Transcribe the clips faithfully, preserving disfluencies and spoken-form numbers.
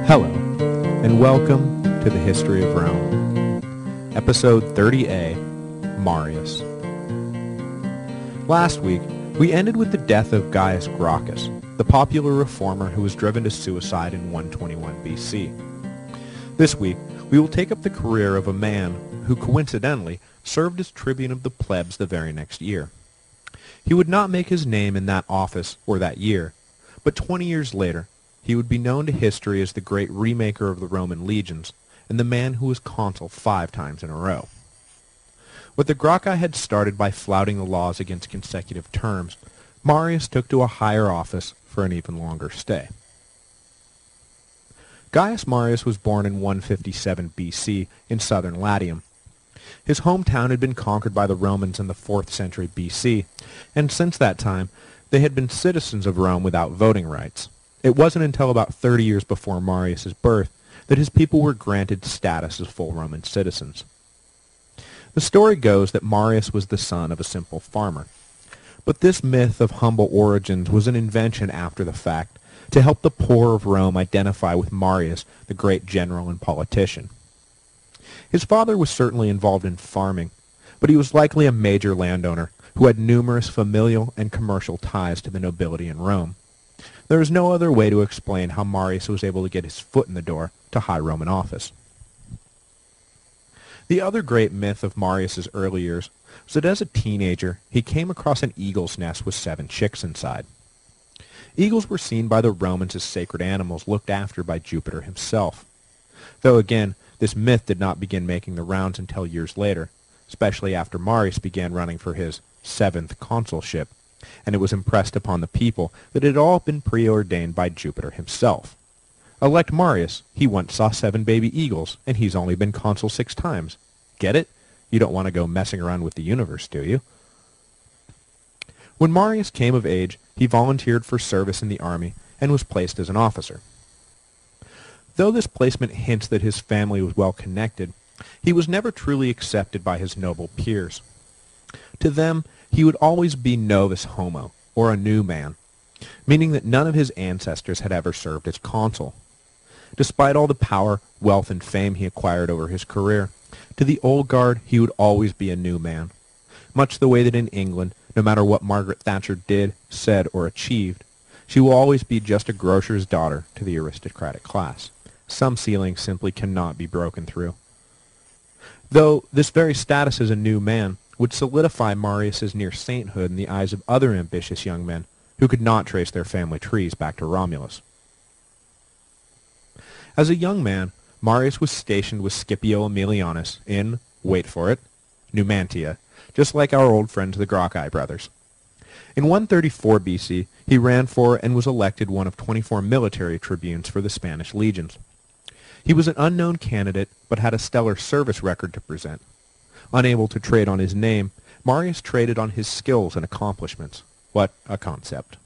Hello, and welcome to the History of Rome, Episode thirty A, Marius. Last week, we ended with the death of Gaius Gracchus, the popular reformer who was driven to suicide in one twenty-one B C. This week, we will take up the career of a man who coincidentally served as tribune of the plebs the very next year. He would not make his name in that office or that year, but twenty years later, he would be known to history as the great remaker of the Roman legions, and the man who was consul five times in a row. What the Gracchi had started by flouting the laws against consecutive terms, Marius took to a higher office for an even longer stay. Gaius Marius was born in one fifty-seven B C in southern Latium. His hometown had been conquered by the Romans in the fourth century B C, and since that time they had been citizens of Rome without voting rights. It wasn't until about thirty years before Marius's birth that his people were granted status as full Roman citizens. The story goes that Marius was the son of a simple farmer. But this myth of humble origins was an invention after the fact to help the poor of Rome identify with Marius, the great general and politician. His father was certainly involved in farming, but he was likely a major landowner who had numerous familial and commercial ties to the nobility in Rome. There is no other way to explain how Marius was able to get his foot in the door to high Roman office. The other great myth of Marius's early years was that as a teenager he came across an eagle's nest with seven chicks inside. Eagles were seen by the Romans as sacred animals looked after by Jupiter himself. Though again, this myth did not begin making the rounds until years later, especially after Marius began running for his seventh consulship, and it was impressed upon the people that it had all been preordained by Jupiter himself. Elect Marius, he once saw seven baby eagles, and he's only been consul six times. Get it? You don't want to go messing around with the universe, do you? When Marius came of age, he volunteered for service in the army and was placed as an officer. Though this placement hints that his family was well connected, he was never truly accepted by his noble peers. To them, he would always be novus homo, or a new man, meaning that none of his ancestors had ever served as consul. Despite all the power, wealth, and fame he acquired over his career, to the old guard he would always be a new man, much the way that in England, no matter what Margaret Thatcher did, said, or achieved, she will always be just a grocer's daughter to the aristocratic class. Some ceiling simply cannot be broken through. Though this very status as a new man would solidify Marius's near sainthood in the eyes of other ambitious young men who could not trace their family trees back to Romulus. As a young man, Marius was stationed with Scipio Aemilianus in, wait for it, Numantia, just like our old friends the Gracchi brothers. In one thirty-four B C, he ran for and was elected one of twenty-four military tribunes for the Spanish legions. He was an unknown candidate, but had a stellar service record to present. Unable to trade on his name, Marius traded on his skills and accomplishments. What a concept.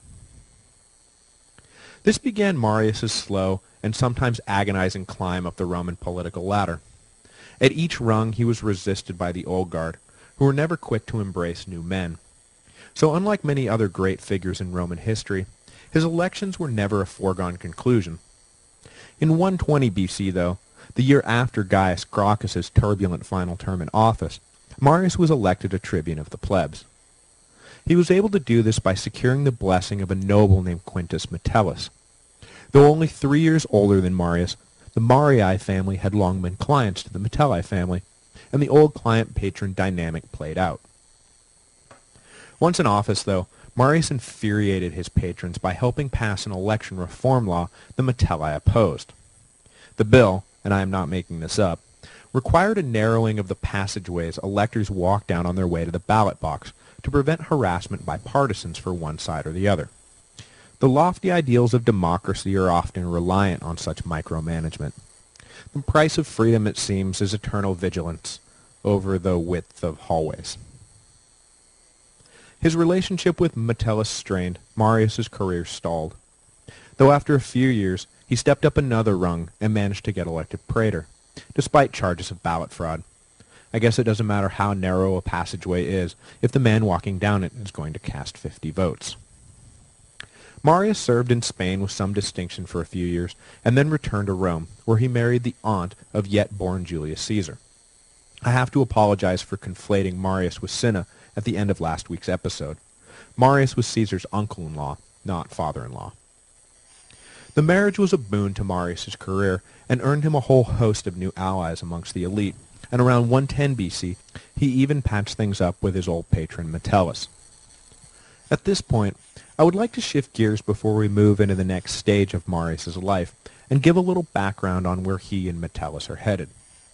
This began Marius's slow and sometimes agonizing climb up the Roman political ladder. At each rung he was resisted by the old guard, who were never quick to embrace new men. So unlike many other great figures in Roman history, his elections were never a foregone conclusion. In one twenty B C, though, the year after Gaius Gracchus's turbulent final term in office, Marius was elected a tribune of the plebs. He was able to do this by securing the blessing of a noble named Quintus Metellus. Though only three years older than Marius, the Marii family had long been clients to the Metelli family, and the old client-patron dynamic played out. Once in office, though, Marius infuriated his patrons by helping pass an election reform law the Metelli opposed. The bill, and I am not making this up, required a narrowing of the passageways electors walked down on their way to the ballot box to prevent harassment by partisans for one side or the other. The lofty ideals of democracy are often reliant on such micromanagement. The price of freedom, it seems, is eternal vigilance over the width of hallways. His relationship with Metellus strained, Marius's career stalled. Though after a few years, he stepped up another rung and managed to get elected praetor, despite charges of ballot fraud. I guess it doesn't matter how narrow a passageway is if the man walking down it is going to cast fifty votes. Marius served in Spain with some distinction for a few years, and then returned to Rome, where he married the aunt of yet-born Julius Caesar. I have to apologize for conflating Marius with Cinna at the end of last week's episode. Marius was Caesar's uncle-in-law, not father-in-law. The marriage was a boon to Marius's career, and earned him a whole host of new allies amongst the elite, and around one ten B C, he even patched things up with his old patron Metellus. At this point, I would like to shift gears before we move into the next stage of Marius's life, and give a little background on where he and Metellus are headed.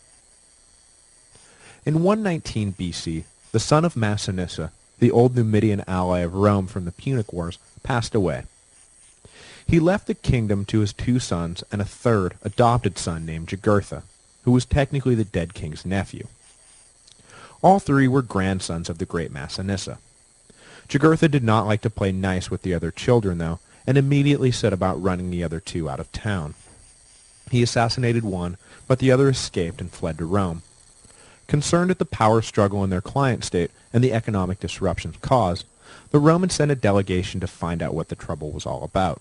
In one nineteen B C, the son of Massinissa, the old Numidian ally of Rome from the Punic Wars, passed away. He left the kingdom to his two sons and a third, adopted son named Jugurtha, who was technically the dead king's nephew. All three were grandsons of the great Massinissa. Jugurtha did not like to play nice with the other children, though, and immediately set about running the other two out of town. He assassinated one, but the other escaped and fled to Rome. Concerned at the power struggle in their client state and the economic disruptions caused, the Romans sent a delegation to find out what the trouble was all about.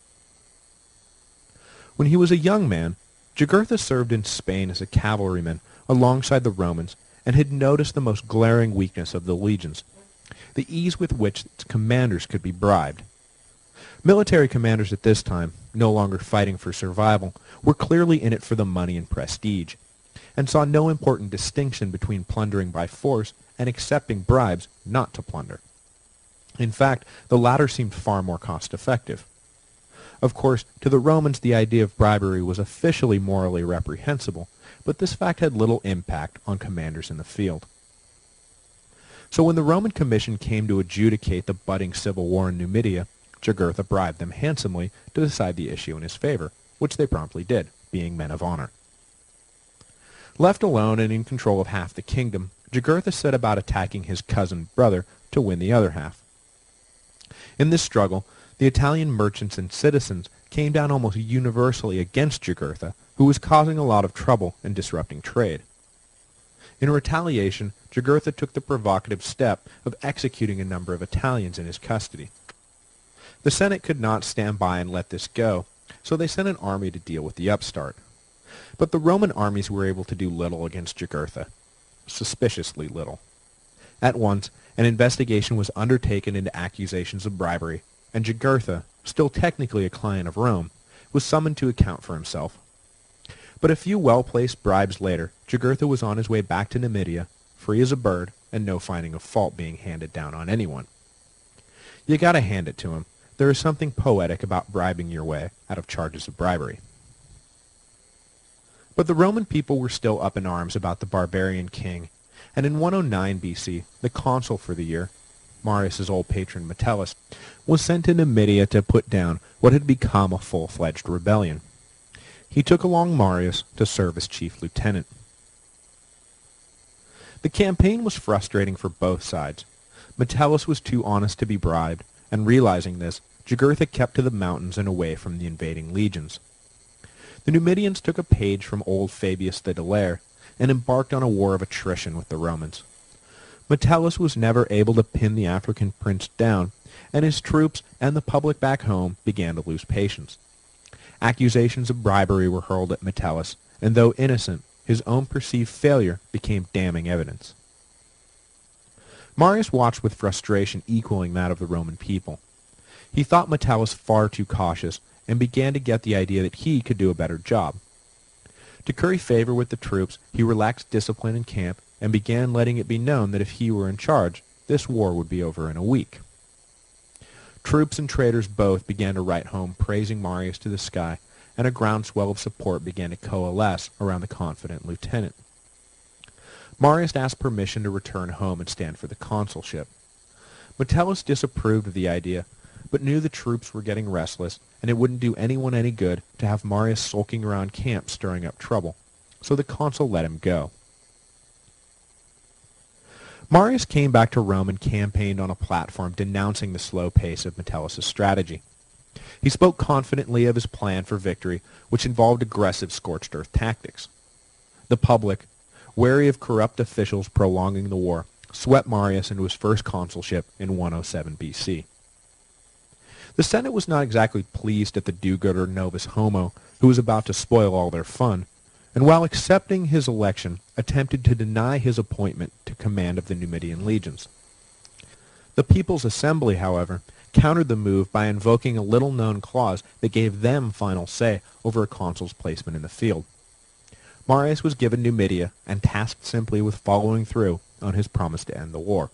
When he was a young man, Jugurtha served in Spain as a cavalryman alongside the Romans and had noticed the most glaring weakness of the legions, the ease with which its commanders could be bribed. Military commanders at this time, no longer fighting for survival, were clearly in it for the money and prestige, and saw no important distinction between plundering by force and accepting bribes not to plunder. In fact, the latter seemed far more cost-effective. Of course, to the Romans the idea of bribery was officially morally reprehensible, but this fact had little impact on commanders in the field. So when the Roman commission came to adjudicate the budding civil war in Numidia, Jugurtha bribed them handsomely to decide the issue in his favor, which they promptly did, being men of honor. Left alone and in control of half the kingdom, Jugurtha set about attacking his cousin brother to win the other half. In this struggle, the Italian merchants and citizens came down almost universally against Jugurtha, who was causing a lot of trouble and disrupting trade. In retaliation, Jugurtha took the provocative step of executing a number of Italians in his custody. The Senate could not stand by and let this go, so they sent an army to deal with the upstart. But the Roman armies were able to do little against Jugurtha, suspiciously little. At once, an investigation was undertaken into accusations of bribery, and Jugurtha, still technically a client of Rome, was summoned to account for himself. But a few well-placed bribes later, Jugurtha was on his way back to Numidia, free as a bird, and no finding of fault being handed down on anyone. You gotta hand it to him. There is something poetic about bribing your way out of charges of bribery. But the Roman people were still up in arms about the barbarian king, and in one oh nine B C, the consul for the year, Marius's old patron Metellus, was sent to Numidia to put down what had become a full-fledged rebellion. He took along Marius to serve as chief lieutenant. The campaign was frustrating for both sides. Metellus was too honest to be bribed, and realizing this, Jugurtha kept to the mountains and away from the invading legions. The Numidians took a page from old Fabius the Delaire, and embarked on a war of attrition with the Romans. Metellus was never able to pin the African prince down, and his troops and the public back home began to lose patience. Accusations of bribery were hurled at Metellus, and though innocent, his own perceived failure became damning evidence. Marius watched with frustration equaling that of the Roman people. He thought Metellus far too cautious, and began to get the idea that he could do a better job. To curry favor with the troops, he relaxed discipline in camp, and began letting it be known that if he were in charge, this war would be over in a week. Troops and traders both began to write home praising Marius to the sky, and a groundswell of support began to coalesce around the confident lieutenant. Marius asked permission to return home and stand for the consulship. Metellus disapproved of the idea, but knew the troops were getting restless, and it wouldn't do anyone any good to have Marius sulking around camp stirring up trouble, so the consul let him go. Marius came back to Rome and campaigned on a platform denouncing the slow pace of Metellus' strategy. He spoke confidently of his plan for victory, which involved aggressive scorched earth tactics. The public, wary of corrupt officials prolonging the war, swept Marius into his first consulship in one oh seven B C. The Senate was not exactly pleased at the do-gooder Novus Homo, who was about to spoil all their fun, and while accepting his election, attempted to deny his appointment to command of the Numidian legions. The People's Assembly, however, countered the move by invoking a little-known clause that gave them final say over a consul's placement in the field. Marius was given Numidia and tasked simply with following through on his promise to end the war.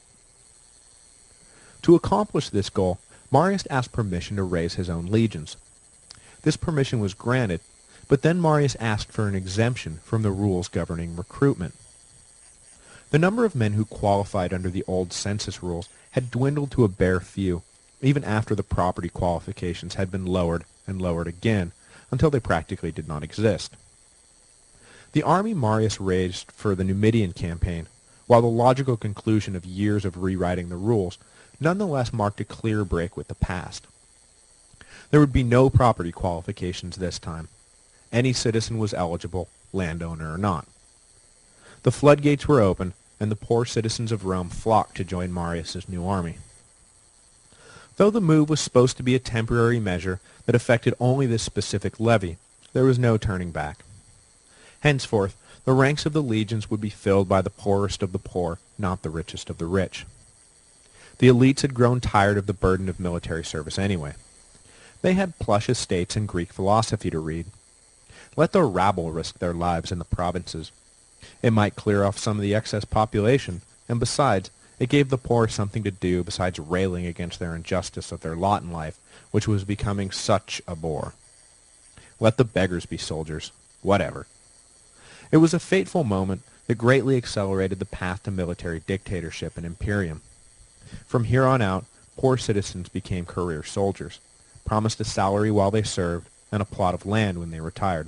To accomplish this goal, Marius asked permission to raise his own legions. This permission was granted, but then Marius asked for an exemption from the rules governing recruitment. The number of men who qualified under the old census rules had dwindled to a bare few, even after the property qualifications had been lowered and lowered again, until they practically did not exist. The army Marius raised for the Numidian campaign, while the logical conclusion of years of rewriting the rules, nonetheless marked a clear break with the past. There would be no property qualifications this time. Any citizen was eligible, landowner or not. The floodgates were open, and the poor citizens of Rome flocked to join Marius's new army. Though the move was supposed to be a temporary measure that affected only this specific levy, there was no turning back. Henceforth, the ranks of the legions would be filled by the poorest of the poor, not the richest of the rich. The elites had grown tired of the burden of military service anyway. They had plush estates and Greek philosophy to read. Let the rabble risk their lives in the provinces. It might clear off some of the excess population, and besides, it gave the poor something to do besides railing against their injustice of their lot in life, which was becoming such a bore. Let the beggars be soldiers. Whatever. It was a fateful moment that greatly accelerated the path to military dictatorship and imperium. From here on out, poor citizens became career soldiers, promised a salary while they served, and a plot of land when they retired.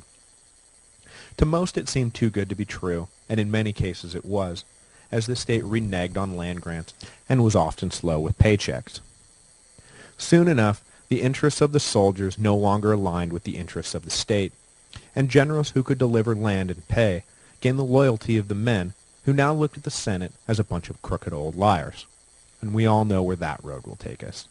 To most it seemed too good to be true, and in many cases it was, as the state reneged on land grants and was often slow with paychecks. Soon enough, the interests of the soldiers no longer aligned with the interests of the state, and generals who could deliver land and pay gained the loyalty of the men, who now looked at the Senate as a bunch of crooked old liars. And we all know where that road will take us.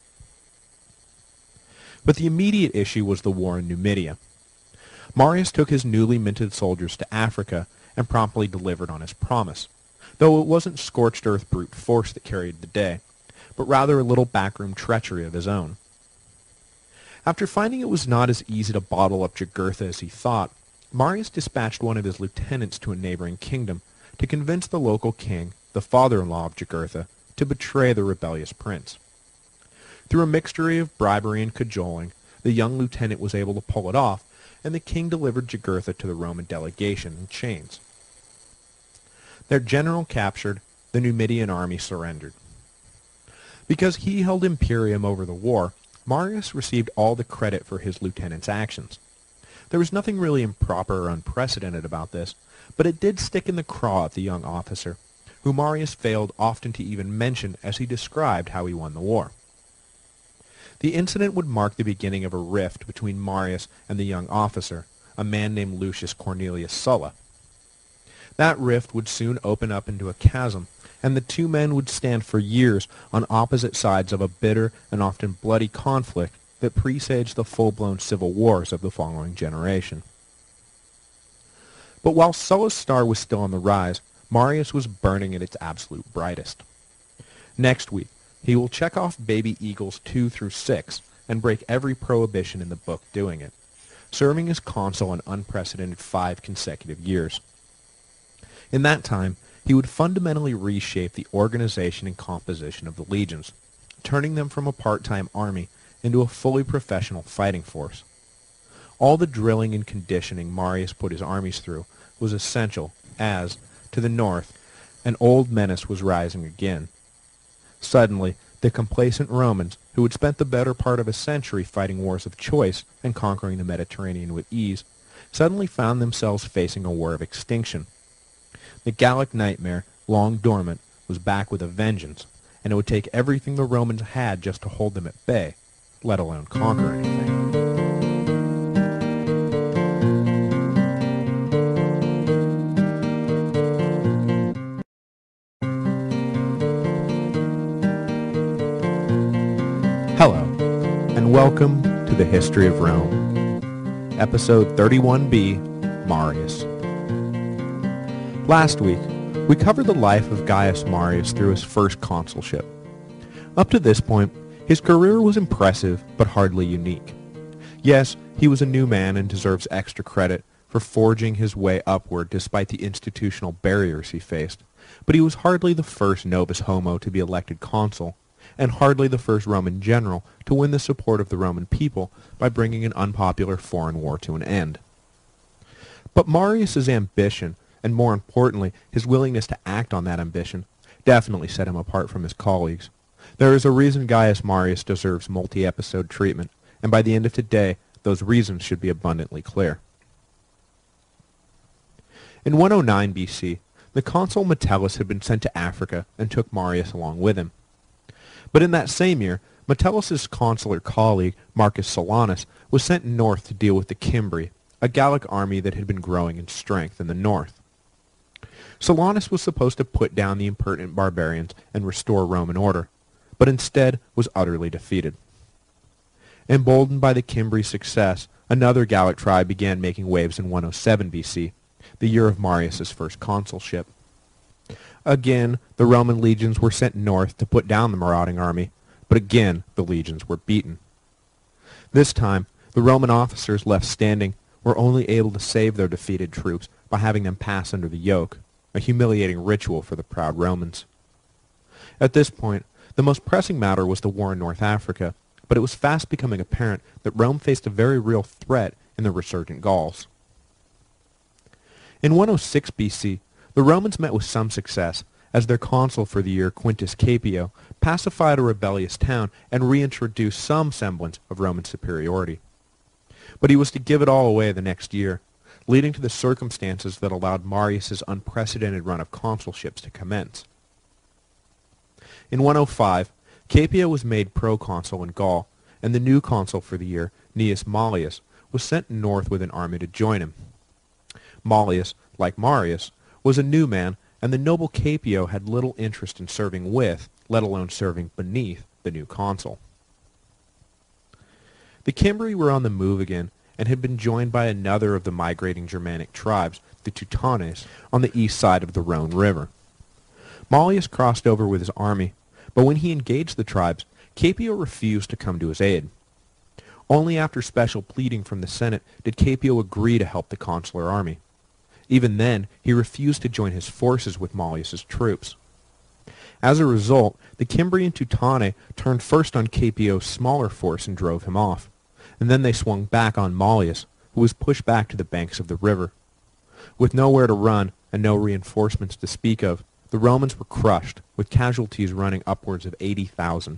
But the immediate issue was the war in Numidia. Marius took his newly minted soldiers to Africa and promptly delivered on his promise, though it wasn't scorched earth brute force that carried the day, but rather a little backroom treachery of his own. After finding it was not as easy to bottle up Jugurtha as he thought, Marius dispatched one of his lieutenants to a neighboring kingdom to convince the local king, the father-in-law of Jugurtha, to betray the rebellious prince. Through a mixture of bribery and cajoling, the young lieutenant was able to pull it off, and the king delivered Jugurtha to the Roman delegation in chains. Their general captured, the Numidian army surrendered. Because he held imperium over the war, Marius received all the credit for his lieutenant's actions. There was nothing really improper or unprecedented about this, but it did stick in the craw at the young officer, who Marius failed often to even mention as he described how he won the war. The incident would mark the beginning of a rift between Marius and the young officer, a man named Lucius Cornelius Sulla. That rift would soon open up into a chasm, and the two men would stand for years on opposite sides of a bitter and often bloody conflict that presaged the full-blown civil wars of the following generation. But while Sulla's star was still on the rise, Marius was burning at its absolute brightest. Next week, he will check off baby eagles two through six and break every prohibition in the book doing it, serving as consul an unprecedented five consecutive years. In that time, he would fundamentally reshape the organization and composition of the legions, turning them from a part-time army into a fully professional fighting force. All the drilling and conditioning Marius put his armies through was essential as, to the north, an old menace was rising again. Suddenly, the complacent Romans, who had spent the better part of a century fighting wars of choice and conquering the Mediterranean with ease, suddenly found themselves facing a war of extinction. The Gallic nightmare, long dormant, was back with a vengeance, and it would take everything the Romans had just to hold them at bay, let alone conquer anything. Hello, and welcome to the History of Rome, Episode thirty-one B, Marius. Last week, we covered the life of Gaius Marius through his first consulship. Up to this point, his career was impressive but hardly unique. Yes, he was a new man and deserves extra credit for forging his way upward despite the institutional barriers he faced, but he was hardly the first novus homo to be elected consul, and hardly the first Roman general to win the support of the Roman people by bringing an unpopular foreign war to an end. But Marius's ambition, and more importantly, his willingness to act on that ambition, definitely set him apart from his colleagues. There is a reason Gaius Marius deserves multi-episode treatment, and by the end of today, those reasons should be abundantly clear. In one oh nine B C, the consul Metellus had been sent to Africa and took Marius along with him. But in that same year, Metellus's consular colleague, Marcus Silanus, was sent north to deal with the Cimbri, a Gallic army that had been growing in strength in the north. Silanus was supposed to put down the impertinent barbarians and restore Roman order, but instead was utterly defeated. Emboldened by the Cimbri success, another Gallic tribe began making waves in one oh seven B C, the year of Marius's first consulship. Again, the Roman legions were sent north to put down the marauding army, but again the legions were beaten. This time, the Roman officers left standing were only able to save their defeated troops by having them pass under the yoke, a humiliating ritual for the proud Romans. At this point, the most pressing matter was the war in North Africa, but it was fast becoming apparent that Rome faced a very real threat in the resurgent Gauls. In one oh six B C, the Romans met with some success, as their consul for the year, Quintus Capio, pacified a rebellious town and reintroduced some semblance of Roman superiority. But he was to give it all away the next year, leading to the circumstances that allowed Marius's unprecedented run of consulships to commence. In one oh five, Capio was made proconsul in Gaul, and the new consul for the year, Gnaeus Mallius, was sent north with an army to join him. Mallius, like Marius, was a new man, and the noble Capio had little interest in serving with, let alone serving beneath, the new consul. The Cimbri were on the move again, and had been joined by another of the migrating Germanic tribes, the Teutones, on the east side of the Rhone River. Mallius crossed over with his army, but when he engaged the tribes, Capio refused to come to his aid. Only after special pleading from the Senate did Capio agree to help the consular army. Even then, he refused to join his forces with Mallius's troops. As a result, the Cimbri and Teutoni turned first on Capio's smaller force and drove him off, and then they swung back on Mallius, who was pushed back to the banks of the river. With nowhere to run and no reinforcements to speak of, the Romans were crushed, with casualties running upwards of eighty thousand.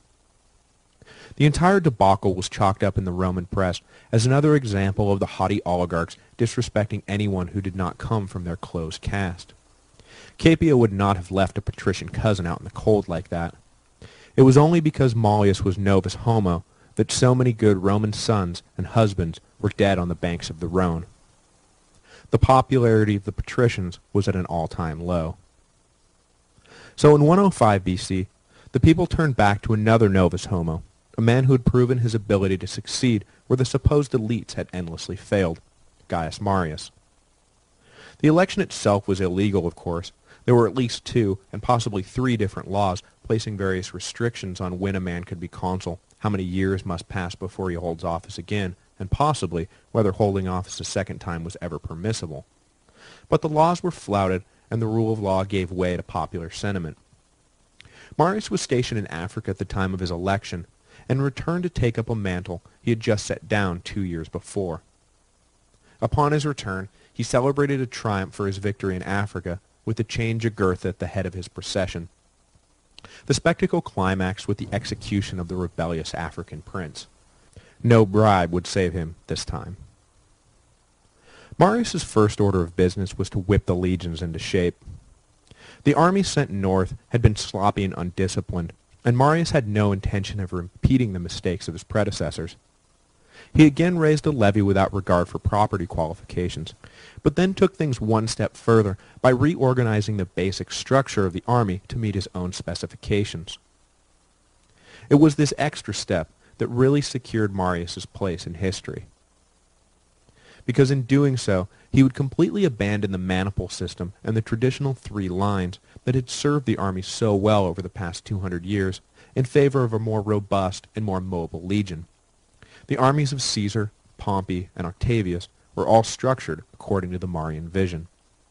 The entire debacle was chalked up in the Roman press as another example of the haughty oligarchs disrespecting anyone who did not come from their closed caste. Capio would not have left a patrician cousin out in the cold like that. It was only because Mallius was novus homo that so many good Roman sons and husbands were dead on the banks of the Rhone. The popularity of the patricians was at an all-time low. So in one oh five B C, the people turned back to another novus homo, a man who had proven his ability to succeed where the supposed elites had endlessly failed, Gaius Marius. The election itself was illegal, of course. There were at least two, and possibly three different laws placing various restrictions on when a man could be consul, how many years must pass before he holds office again, and possibly whether holding office a second time was ever permissible. But the laws were flouted, and the rule of law gave way to popular sentiment. Marius was stationed in Africa at the time of his election, and returned to take up a mantle he had just set down two years before. Upon his return, he celebrated a triumph for his victory in Africa with the chained Jugurtha at the head of his procession. The spectacle climaxed with the execution of the rebellious African prince. No bribe would save him this time. Marius's first order of business was to whip the legions into shape. The army sent north had been sloppy and undisciplined, and Marius had no intention of repeating the mistakes of his predecessors. He again raised a levy without regard for property qualifications, but then took things one step further by reorganizing the basic structure of the army to meet his own specifications. It was this extra step that really secured Marius's place in history. Because in doing so, he would completely abandon the maniple system and the traditional three lines that had served the army so well over the past two hundred years in favor of a more robust and more mobile legion. The armies of Caesar, Pompey, and Octavius were all structured according to the Marian vision.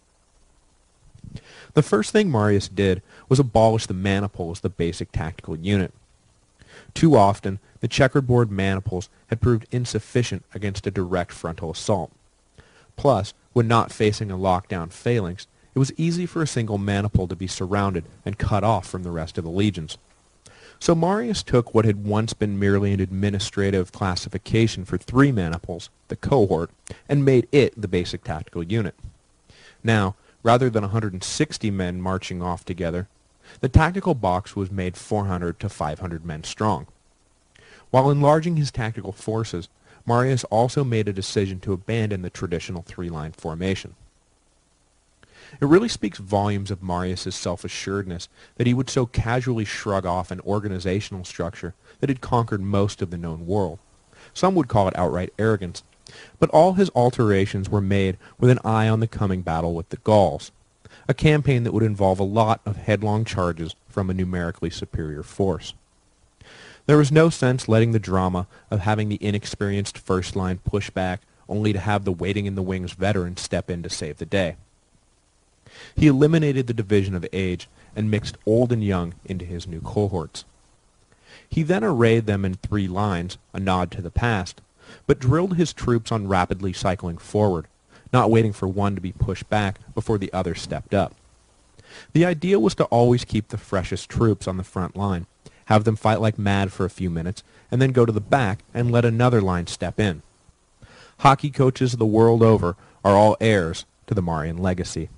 The first thing Marius did was abolish the maniple as the basic tactical unit. Too often, the checkerboard maniples had proved insufficient against a direct frontal assault. Plus, when not facing a lockdown phalanx, it was easy for a single maniple to be surrounded and cut off from the rest of the legions. So Marius took what had once been merely an administrative classification for three maniples, the cohort, and made it the basic tactical unit. Now, rather than one hundred sixty men marching off together, the tactical box was made four hundred to five hundred men strong. While enlarging his tactical forces, Marius also made a decision to abandon the traditional three-line formation. It really speaks volumes of Marius's self-assuredness that he would so casually shrug off an organizational structure that had conquered most of the known world. Some would call it outright arrogance, but all his alterations were made with an eye on the coming battle with the Gauls, a campaign that would involve a lot of headlong charges from a numerically superior force. There was no sense letting the drama of having the inexperienced first-line push back only to have the waiting-in-the-wings veteran step in to save the day. He eliminated the division of age and mixed old and young into his new cohorts. He then arrayed them in three lines, a nod to the past, but drilled his troops on rapidly cycling forward, not waiting for one to be pushed back before the other stepped up. The idea was to always keep the freshest troops on the front line, have them fight like mad for a few minutes, and then go to the back and let another line step in. Hockey coaches the world over are all heirs to the Marian legacy.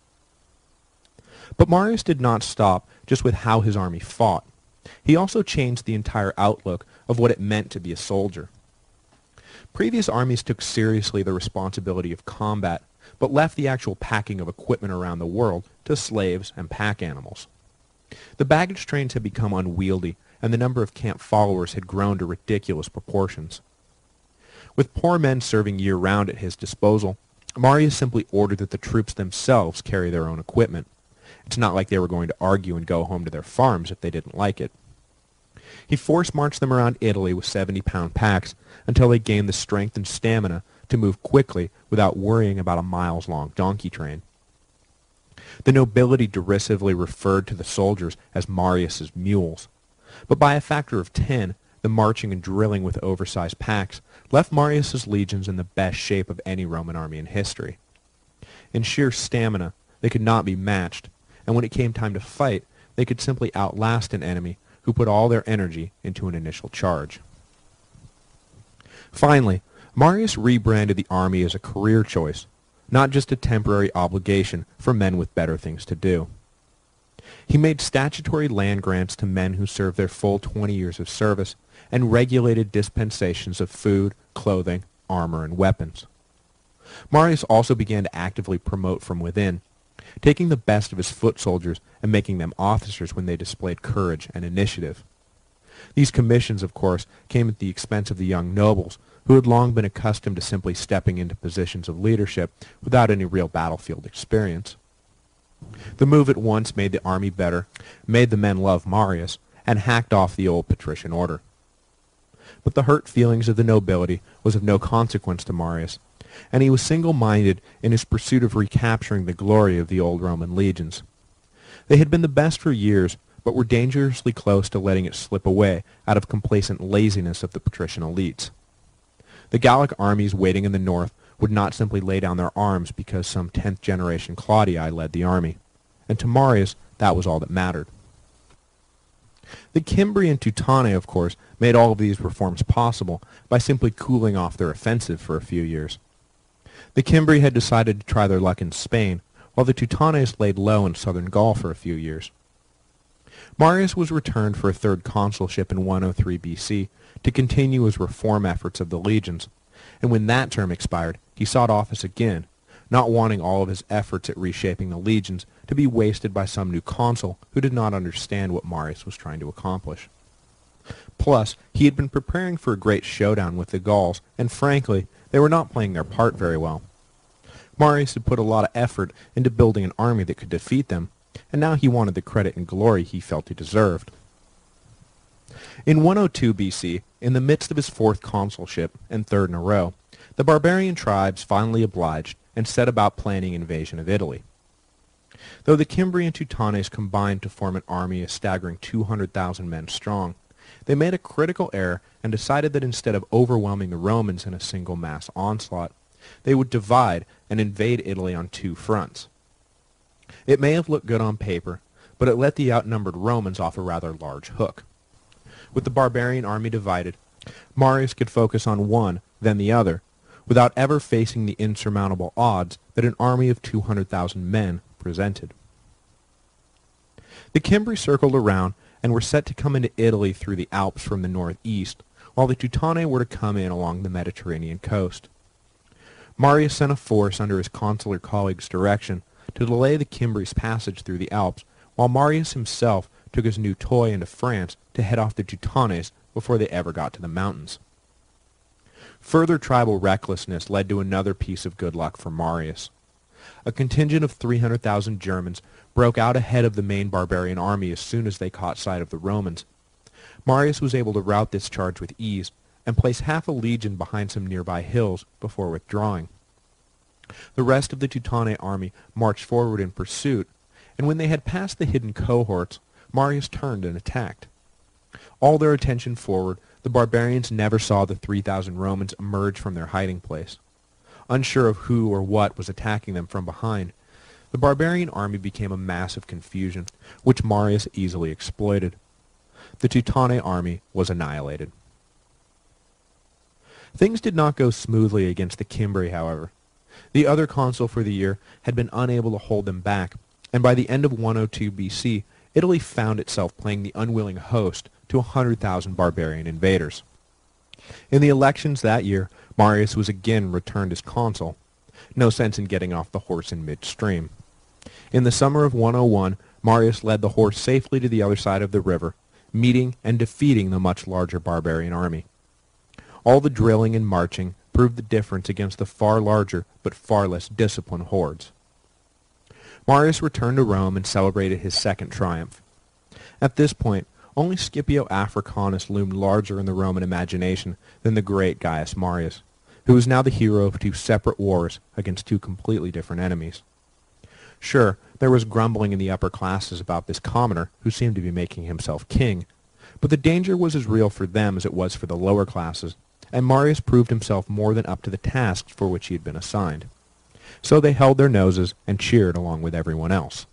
But Marius did not stop just with how his army fought. He also changed the entire outlook of what it meant to be a soldier. Previous armies took seriously the responsibility of combat, but left the actual packing of equipment around the world to slaves and pack animals. The baggage trains had become unwieldy, and the number of camp followers had grown to ridiculous proportions. With poor men serving year-round at his disposal, Marius simply ordered that the troops themselves carry their own equipment. It's not like they were going to argue and go home to their farms if they didn't like it. He force-marched them around Italy with seventy-pound packs until they gained the strength and stamina to move quickly without worrying about a miles-long donkey train. The nobility derisively referred to the soldiers as Marius's mules, but by a factor of ten, the marching and drilling with oversized packs left Marius's legions in the best shape of any Roman army in history. In sheer stamina, they could not be matched, and when it came time to fight, they could simply outlast an enemy who put all their energy into an initial charge. Finally, Marius rebranded the army as a career choice, not just a temporary obligation for men with better things to do. He made statutory land grants to men who served their full twenty years of service and regulated dispensations of food, clothing, armor, and weapons. Marius also began to actively promote from within, taking the best of his foot soldiers and making them officers when they displayed courage and initiative. These commissions, of course, came at the expense of the young nobles, who had long been accustomed to simply stepping into positions of leadership without any real battlefield experience. The move at once made the army better, made the men love Marius, and hacked off the old patrician order. But the hurt feelings of the nobility was of no consequence to Marius, and he was single-minded in his pursuit of recapturing the glory of the old Roman legions. They had been the best for years, but were dangerously close to letting it slip away out of complacent laziness of the patrician elites. The Gallic armies waiting in the north would not simply lay down their arms because some tenth-generation Claudii led the army, and to Marius that was all that mattered. The Cimbri and Teutoni, of course, made all of these reforms possible by simply cooling off their offensive for a few years. The Cimbri had decided to try their luck in Spain, while the Teutones laid low in southern Gaul for a few years. Marius was returned for a third consulship in one oh three B C to continue his reform efforts of the legions, and when that term expired, he sought office again, not wanting all of his efforts at reshaping the legions to be wasted by some new consul who did not understand what Marius was trying to accomplish. Plus, he had been preparing for a great showdown with the Gauls, and frankly, they were not playing their part very well. Marius had put a lot of effort into building an army that could defeat them, and now he wanted the credit and glory he felt he deserved. In one oh two B C, in the midst of his fourth consulship, and third in a row, the barbarian tribes finally obliged and set about planning invasion of Italy. Though the Cimbri and Teutones combined to form an army a staggering two hundred thousand men strong, they made a critical error and decided that instead of overwhelming the Romans in a single mass onslaught, they would divide and invade Italy on two fronts. It may have looked good on paper, but it let the outnumbered Romans off a rather large hook. With the barbarian army divided, Marius could focus on one, then the other, without ever facing the insurmountable odds that an army of two hundred thousand men presented. The Cimbri circled around and were set to come into Italy through the Alps from the northeast, while the Teutoni were to come in along the Mediterranean coast. Marius sent a force under his consular colleague's direction to delay the Cimbri's passage through the Alps, while Marius himself took his new toy into France to head off the Teutones before they ever got to the mountains. Further tribal recklessness led to another piece of good luck for Marius. A contingent of three hundred thousand Germans broke out ahead of the main barbarian army as soon as they caught sight of the Romans. Marius was able to rout this charge with ease and place half a legion behind some nearby hills before withdrawing. The rest of the Teutonic army marched forward in pursuit, and when they had passed the hidden cohorts, Marius turned and attacked. All their attention forward, the barbarians never saw the three thousand Romans emerge from their hiding place. Unsure of who or what was attacking them from behind, the barbarian army became a mass of confusion, which Marius easily exploited. The Teutonic army was annihilated. Things did not go smoothly against the Cimbri, however. The other consul for the year had been unable to hold them back, and by the end of one oh two B C, Italy found itself playing the unwilling host to one hundred thousand barbarian invaders. In the elections that year, Marius was again returned as consul. No sense in getting off the horse in midstream. In the summer of one oh one, Marius led the horse safely to the other side of the river, meeting and defeating the much larger barbarian army. All the drilling and marching proved the difference against the far larger but far less disciplined hordes. Marius returned to Rome and celebrated his second triumph. At this point, only Scipio Africanus loomed larger in the Roman imagination than the great Gaius Marius, who was now the hero of two separate wars against two completely different enemies. Sure, there was grumbling in the upper classes about this commoner who seemed to be making himself king, but the danger was as real for them as it was for the lower classes, and Marius proved himself more than up to the tasks for which he had been assigned. So they held their noses and cheered along with everyone else.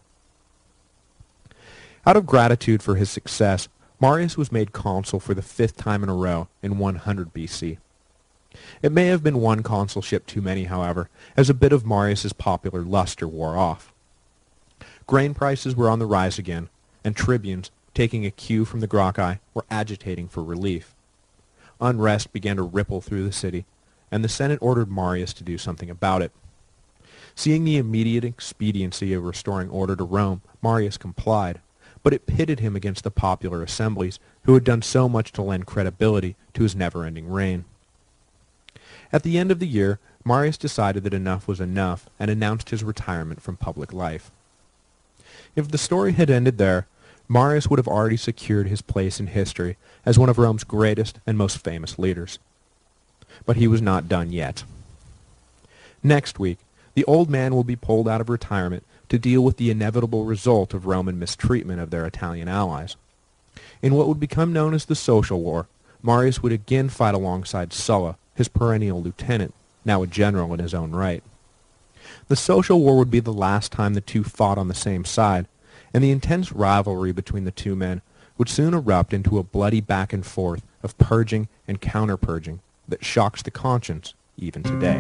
Out of gratitude for his success, Marius was made consul for the fifth time in a row in one hundred B C. It may have been one consulship too many, however, as a bit of Marius's popular luster wore off. Grain prices were on the rise again, and tribunes, taking a cue from the Gracchi, were agitating for relief. Unrest began to ripple through the city, and the Senate ordered Marius to do something about it. Seeing the immediate expediency of restoring order to Rome, Marius complied, but it pitted him against the popular assemblies who had done so much to lend credibility to his never-ending reign. At the end of the year, Marius decided that enough was enough and announced his retirement from public life. If the story had ended there, Marius would have already secured his place in history as one of Rome's greatest and most famous leaders. But he was not done yet. Next week, the old man will be pulled out of retirement to deal with the inevitable result of Roman mistreatment of their Italian allies. In what would become known as the Social War, Marius would again fight alongside Sulla, his perennial lieutenant, now a general in his own right. The Social War would be the last time the two fought on the same side, and the intense rivalry between the two men would soon erupt into a bloody back and forth of purging and counter-purging that shocks the conscience even today.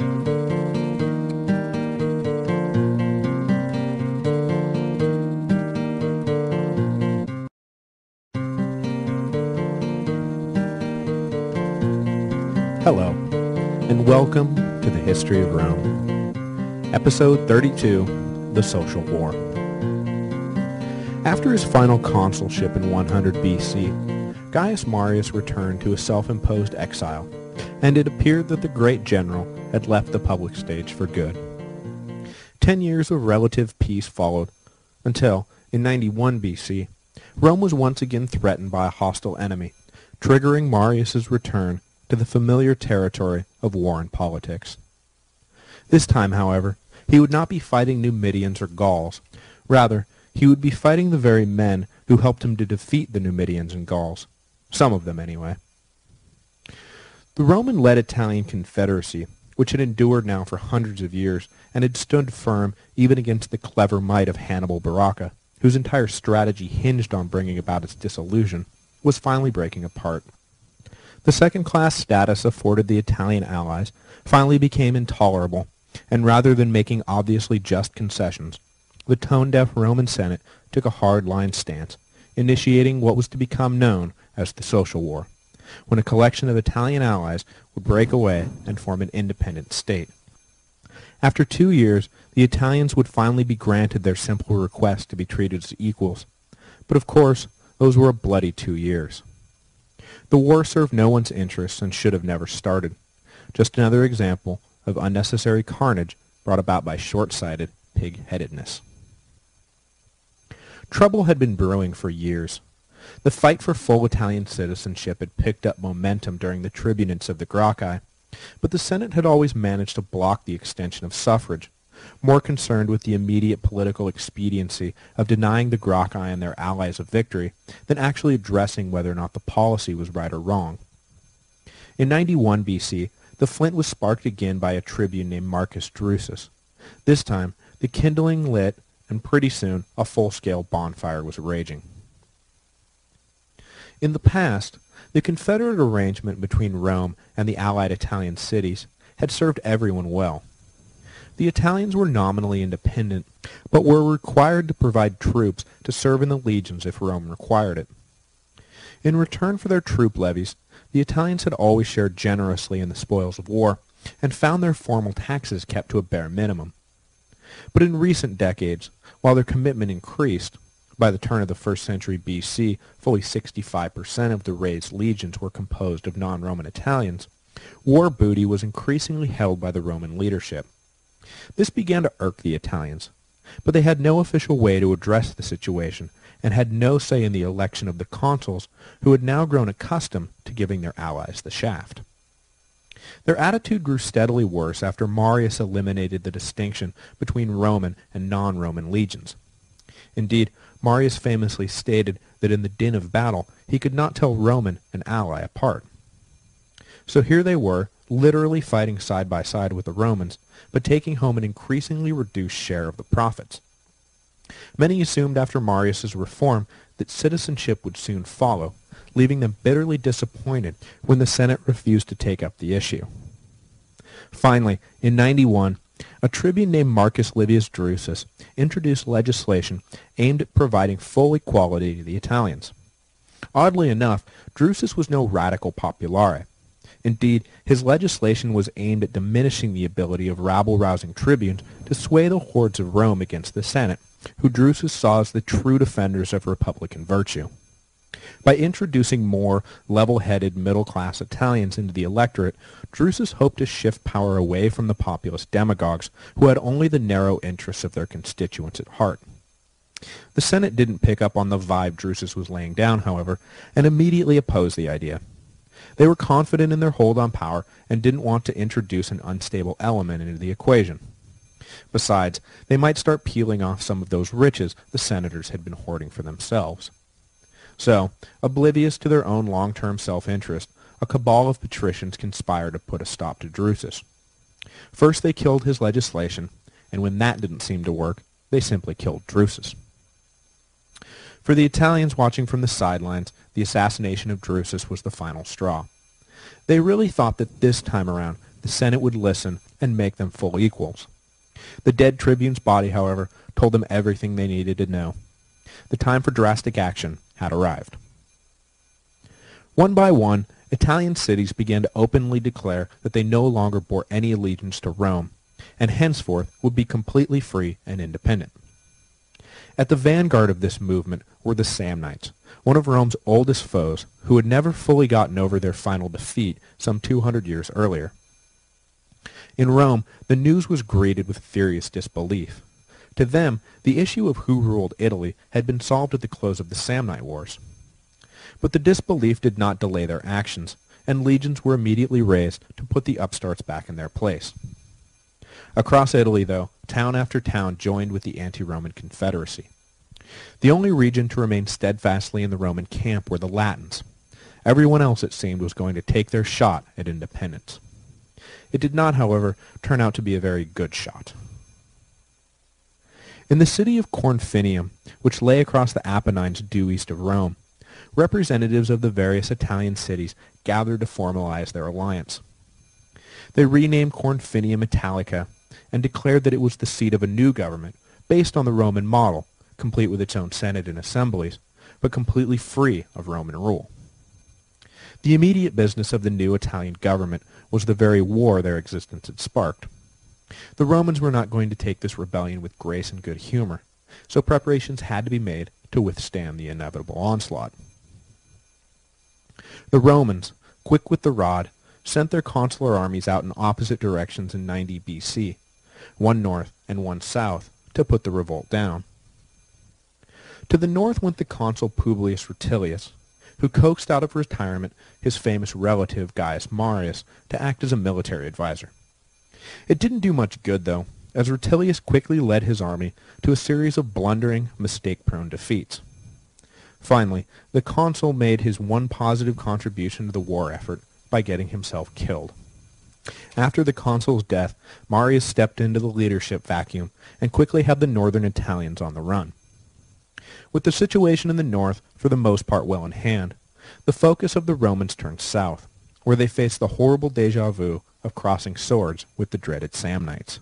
Hello, and welcome to the History of Rome. Episode thirty-two, The Social War. After his final consulship in one hundred B C, Gaius Marius returned to a self-imposed exile, and it appeared that the great general had left the public stage for good. Ten years of relative peace followed, until, in ninety-one B C, Rome was once again threatened by a hostile enemy, triggering Marius's return to the familiar territory of war and politics. This time, however, he would not be fighting Numidians or Gauls. Rather, he would be fighting the very men who helped him to defeat the Numidians and Gauls. Some of them, anyway. The Roman-led Italian confederacy, which had endured now for hundreds of years and had stood firm even against the clever might of Hannibal Barca, whose entire strategy hinged on bringing about its dissolution, was finally breaking apart. The second-class status afforded the Italian allies finally became intolerable, and rather than making obviously just concessions, the tone-deaf Roman Senate took a hard-line stance, initiating what was to become known as the Social War, when a collection of Italian allies would break away and form an independent state. After two years, the Italians would finally be granted their simple request to be treated as equals, but of course, those were a bloody two years. The war served no one's interests and should have never started. Just another example of unnecessary carnage brought about by short-sighted pig-headedness. Trouble had been brewing for years. The fight for full Italian citizenship had picked up momentum during the tribunates of the Gracchi, but the Senate had always managed to block the extension of suffrage, more concerned with the immediate political expediency of denying the Gracchi and their allies a victory than actually addressing whether or not the policy was right or wrong. In ninety-one B C, the flint was sparked again by a tribune named Marcus Drusus. This time, the kindling lit, and pretty soon a full-scale bonfire was raging. In the past, the Confederate arrangement between Rome and the allied Italian cities had served everyone well. The Italians were nominally independent, but were required to provide troops to serve in the legions if Rome required it. In return for their troop levies, the Italians had always shared generously in the spoils of war, and found their formal taxes kept to a bare minimum. But in recent decades, while their commitment increased, by the turn of the first century B C, fully sixty-five percent of the raised legions were composed of non-Roman Italians, war booty was increasingly held by the Roman leadership. This began to irk the Italians, but they had no official way to address the situation, and had no say in the election of the consuls, who had now grown accustomed to giving their allies the shaft. Their attitude grew steadily worse after Marius eliminated the distinction between Roman and non-Roman legions. Indeed, Marius famously stated that in the din of battle he could not tell Roman and ally apart. So here they were, literally fighting side by side with the Romans, but taking home an increasingly reduced share of the profits. Many assumed after Marius's reform that citizenship would soon follow, leaving them bitterly disappointed when the Senate refused to take up the issue. Finally, in ninety-one, a tribune named Marcus Livius Drusus introduced legislation aimed at providing full equality to the Italians. Oddly enough, Drusus was no radical populare. Indeed, his legislation was aimed at diminishing the ability of rabble-rousing tribunes to sway the hordes of Rome against the Senate, who Drusus saw as the true defenders of republican virtue. By introducing more level-headed middle-class Italians into the electorate, Drusus hoped to shift power away from the populist demagogues who had only the narrow interests of their constituents at heart. The Senate didn't pick up on the vibe Drusus was laying down, however, and immediately opposed the idea. They were confident in their hold on power and didn't want to introduce an unstable element into the equation. Besides, they might start peeling off some of those riches the senators had been hoarding for themselves. So, oblivious to their own long-term self-interest, a cabal of patricians conspired to put a stop to Drusus. First they killed his legislation, and when that didn't seem to work, they simply killed Drusus. For the Italians watching from the sidelines, the assassination of Drusus was the final straw. They really thought that this time around the Senate would listen and make them full equals. The dead tribune's body, however, told them everything they needed to know. The time for drastic action had arrived. One by one, Italian cities began to openly declare that they no longer bore any allegiance to Rome, and henceforth would be completely free and independent. At the vanguard of this movement were the Samnites, one of Rome's oldest foes, who had never fully gotten over their final defeat some two hundred years earlier. In Rome, the news was greeted with furious disbelief. To them, the issue of who ruled Italy had been solved at the close of the Samnite Wars. But the disbelief did not delay their actions, and legions were immediately raised to put the upstarts back in their place. Across Italy, though, town after town joined with the anti-Roman confederacy. The only region to remain steadfastly in the Roman camp were the Latins. Everyone else, it seemed, was going to take their shot at independence. It did not, however, turn out to be a very good shot. In the city of Corfinium, which lay across the Apennines due east of Rome, representatives of the various Italian cities gathered to formalize their alliance. They renamed Corfinium Italica and declared that it was the seat of a new government based on the Roman model, complete with its own senate and assemblies, but completely free of Roman rule. The immediate business of the new Italian government was the very war their existence had sparked. The Romans were not going to take this rebellion with grace and good humor, so preparations had to be made to withstand the inevitable onslaught. The Romans, quick with the rod, sent their consular armies out in opposite directions in ninety B C, one north and one south, to put the revolt down. To the north went the consul Publius Rutilius, who coaxed out of retirement his famous relative Gaius Marius to act as a military advisor. It didn't do much good, though, as Rutilius quickly led his army to a series of blundering, mistake-prone defeats. Finally, the consul made his one positive contribution to the war effort by getting himself killed. After the consul's death, Marius stepped into the leadership vacuum and quickly had the northern Italians on the run. With the situation in the north for the most part well in hand, the focus of the Romans turned south, where they faced the horrible déjà vu of crossing swords with the dreaded Samnites.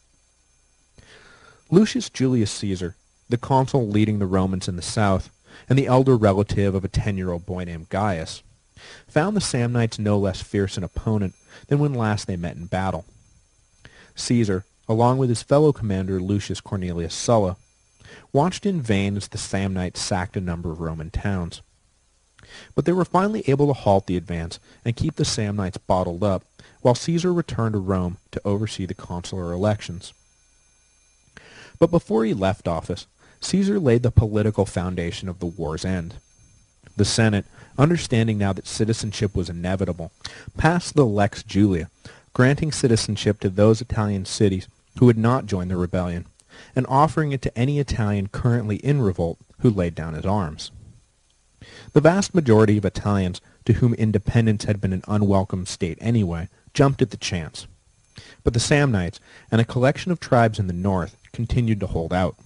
Lucius Julius Caesar, the consul leading the Romans in the south, and the elder relative of a ten-year-old boy named Gaius, found the Samnites no less fierce an opponent than when last they met in battle. Caesar, along with his fellow commander Lucius Cornelius Sulla, watched in vain as the Samnites sacked a number of Roman towns. But they were finally able to halt the advance and keep the Samnites bottled up, while Caesar returned to Rome to oversee the consular elections. But before he left office, Caesar laid the political foundation of the war's end. The Senate, understanding now that citizenship was inevitable, passed the Lex Julia, granting citizenship to those Italian cities who had not joined the rebellion, and offering it to any Italian currently in revolt who laid down his arms. The vast majority of Italians to whom independence had been an unwelcome state anyway jumped at the chance. But the Samnites and a collection of tribes in the north continued to hold out.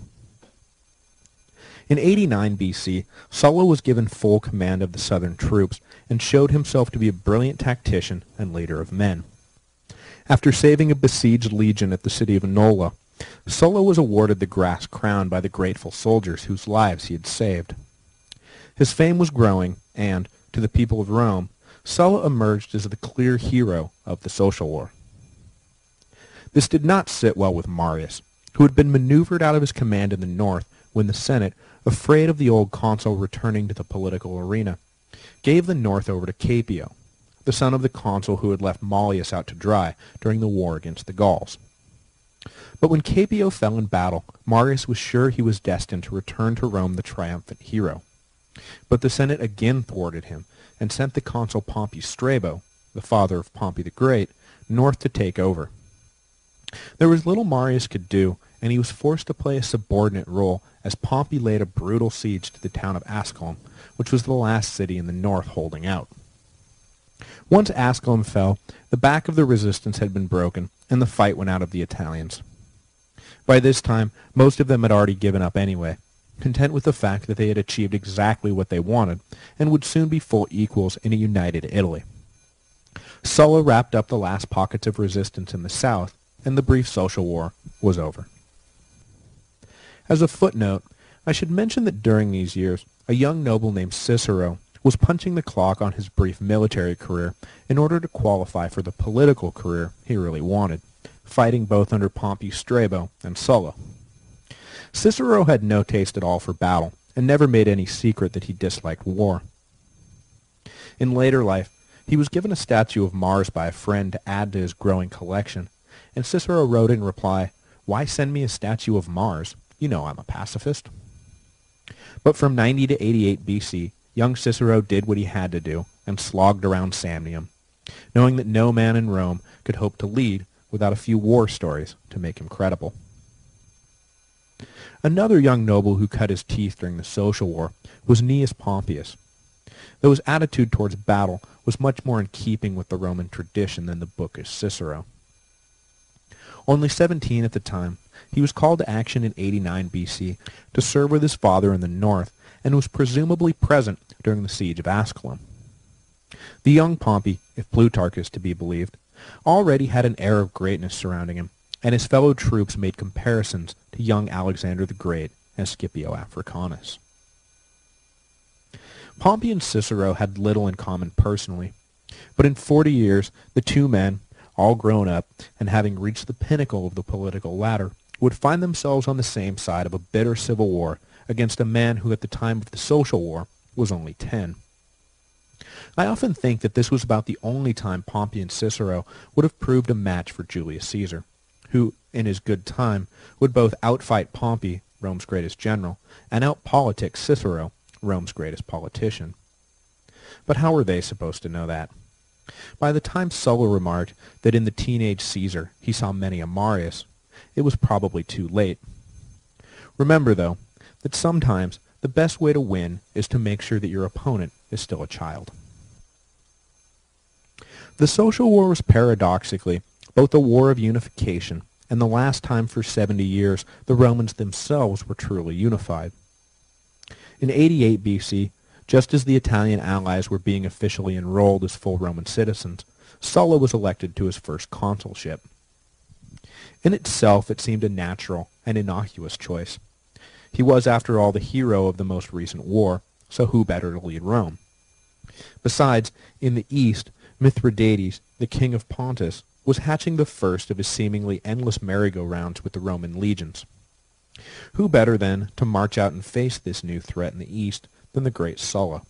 In eighty-nine B C, Sulla was given full command of the southern troops and showed himself to be a brilliant tactician and leader of men. After saving a besieged legion at the city of Nola, Sulla was awarded the grass crown by the grateful soldiers whose lives he had saved. His fame was growing, and, to the people of Rome, Sulla emerged as the clear hero of the social war. This did not sit well with Marius, who had been maneuvered out of his command in the north when the Senate, afraid of the old consul returning to the political arena, gave the north over to Caepio, the son of the consul who had left Mallius out to dry during the war against the Gauls. But when Caepio fell in battle, Marius was sure he was destined to return to Rome the triumphant hero. But the Senate again thwarted him, and sent the consul Pompey Strabo, the father of Pompey the Great, north to take over. There was little Marius could do, and he was forced to play a subordinate role as Pompey laid a brutal siege to the town of Asculum, which was the last city in the north holding out. Once Asculum fell, the back of the resistance had been broken, and the fight went out of the Italians. By this time, most of them had already given up anyway, content with the fact that they had achieved exactly what they wanted, and would soon be full equals in a united Italy. Sulla wrapped up the last pockets of resistance in the south, and the brief social war was over. As a footnote, I should mention that during these years, a young noble named Cicero was punching the clock on his brief military career in order to qualify for the political career he really wanted, fighting both under Pompey Strabo and Sulla. Cicero had no taste at all for battle, and never made any secret that he disliked war. In later life, he was given a statue of Mars by a friend to add to his growing collection, and Cicero wrote in reply, "Why send me a statue of Mars? You know I'm a pacifist." But from ninety to eighty-eight B C, young Cicero did what he had to do and slogged around Samnium, knowing that no man in Rome could hope to lead without a few war stories to make him credible. Another young noble who cut his teeth during the Social War was Gnaeus Pompeius, though his attitude towards battle was much more in keeping with the Roman tradition than the bookish Cicero. Only seventeen at the time, he was called to action in eighty-nine B C to serve with his father in the north, and was presumably present during the siege of Asculum. The young Pompey, if Plutarch is to be believed, already had an air of greatness surrounding him, and his fellow troops made comparisons to young Alexander the Great and Scipio Africanus. Pompey and Cicero had little in common personally, but in forty years the two men, all grown up and having reached the pinnacle of the political ladder, would find themselves on the same side of a bitter civil war against a man who at the time of the Social War was only ten. I often think that this was about the only time Pompey and Cicero would have proved a match for Julius Caesar, who, in his good time, would both outfight Pompey, Rome's greatest general, and outpolitic Cicero, Rome's greatest politician. But how were they supposed to know that? By the time Sulla remarked that in the teenage Caesar he saw many a Marius, it was probably too late. Remember, though, that sometimes the best way to win is to make sure that your opponent is still a child. The Social War was paradoxically both a war of unification and the last time for seventy years the Romans themselves were truly unified. In eighty-eight B C, just as the Italian allies were being officially enrolled as full Roman citizens, Sulla was elected to his first consulship. In itself, it seemed a natural and innocuous choice. He was, after all, the hero of the most recent war, so who better to lead Rome? Besides, in the east, Mithridates, the king of Pontus, was hatching the first of his seemingly endless merry-go-rounds with the Roman legions. Who better, then, to march out and face this new threat in the east than the great Sulla?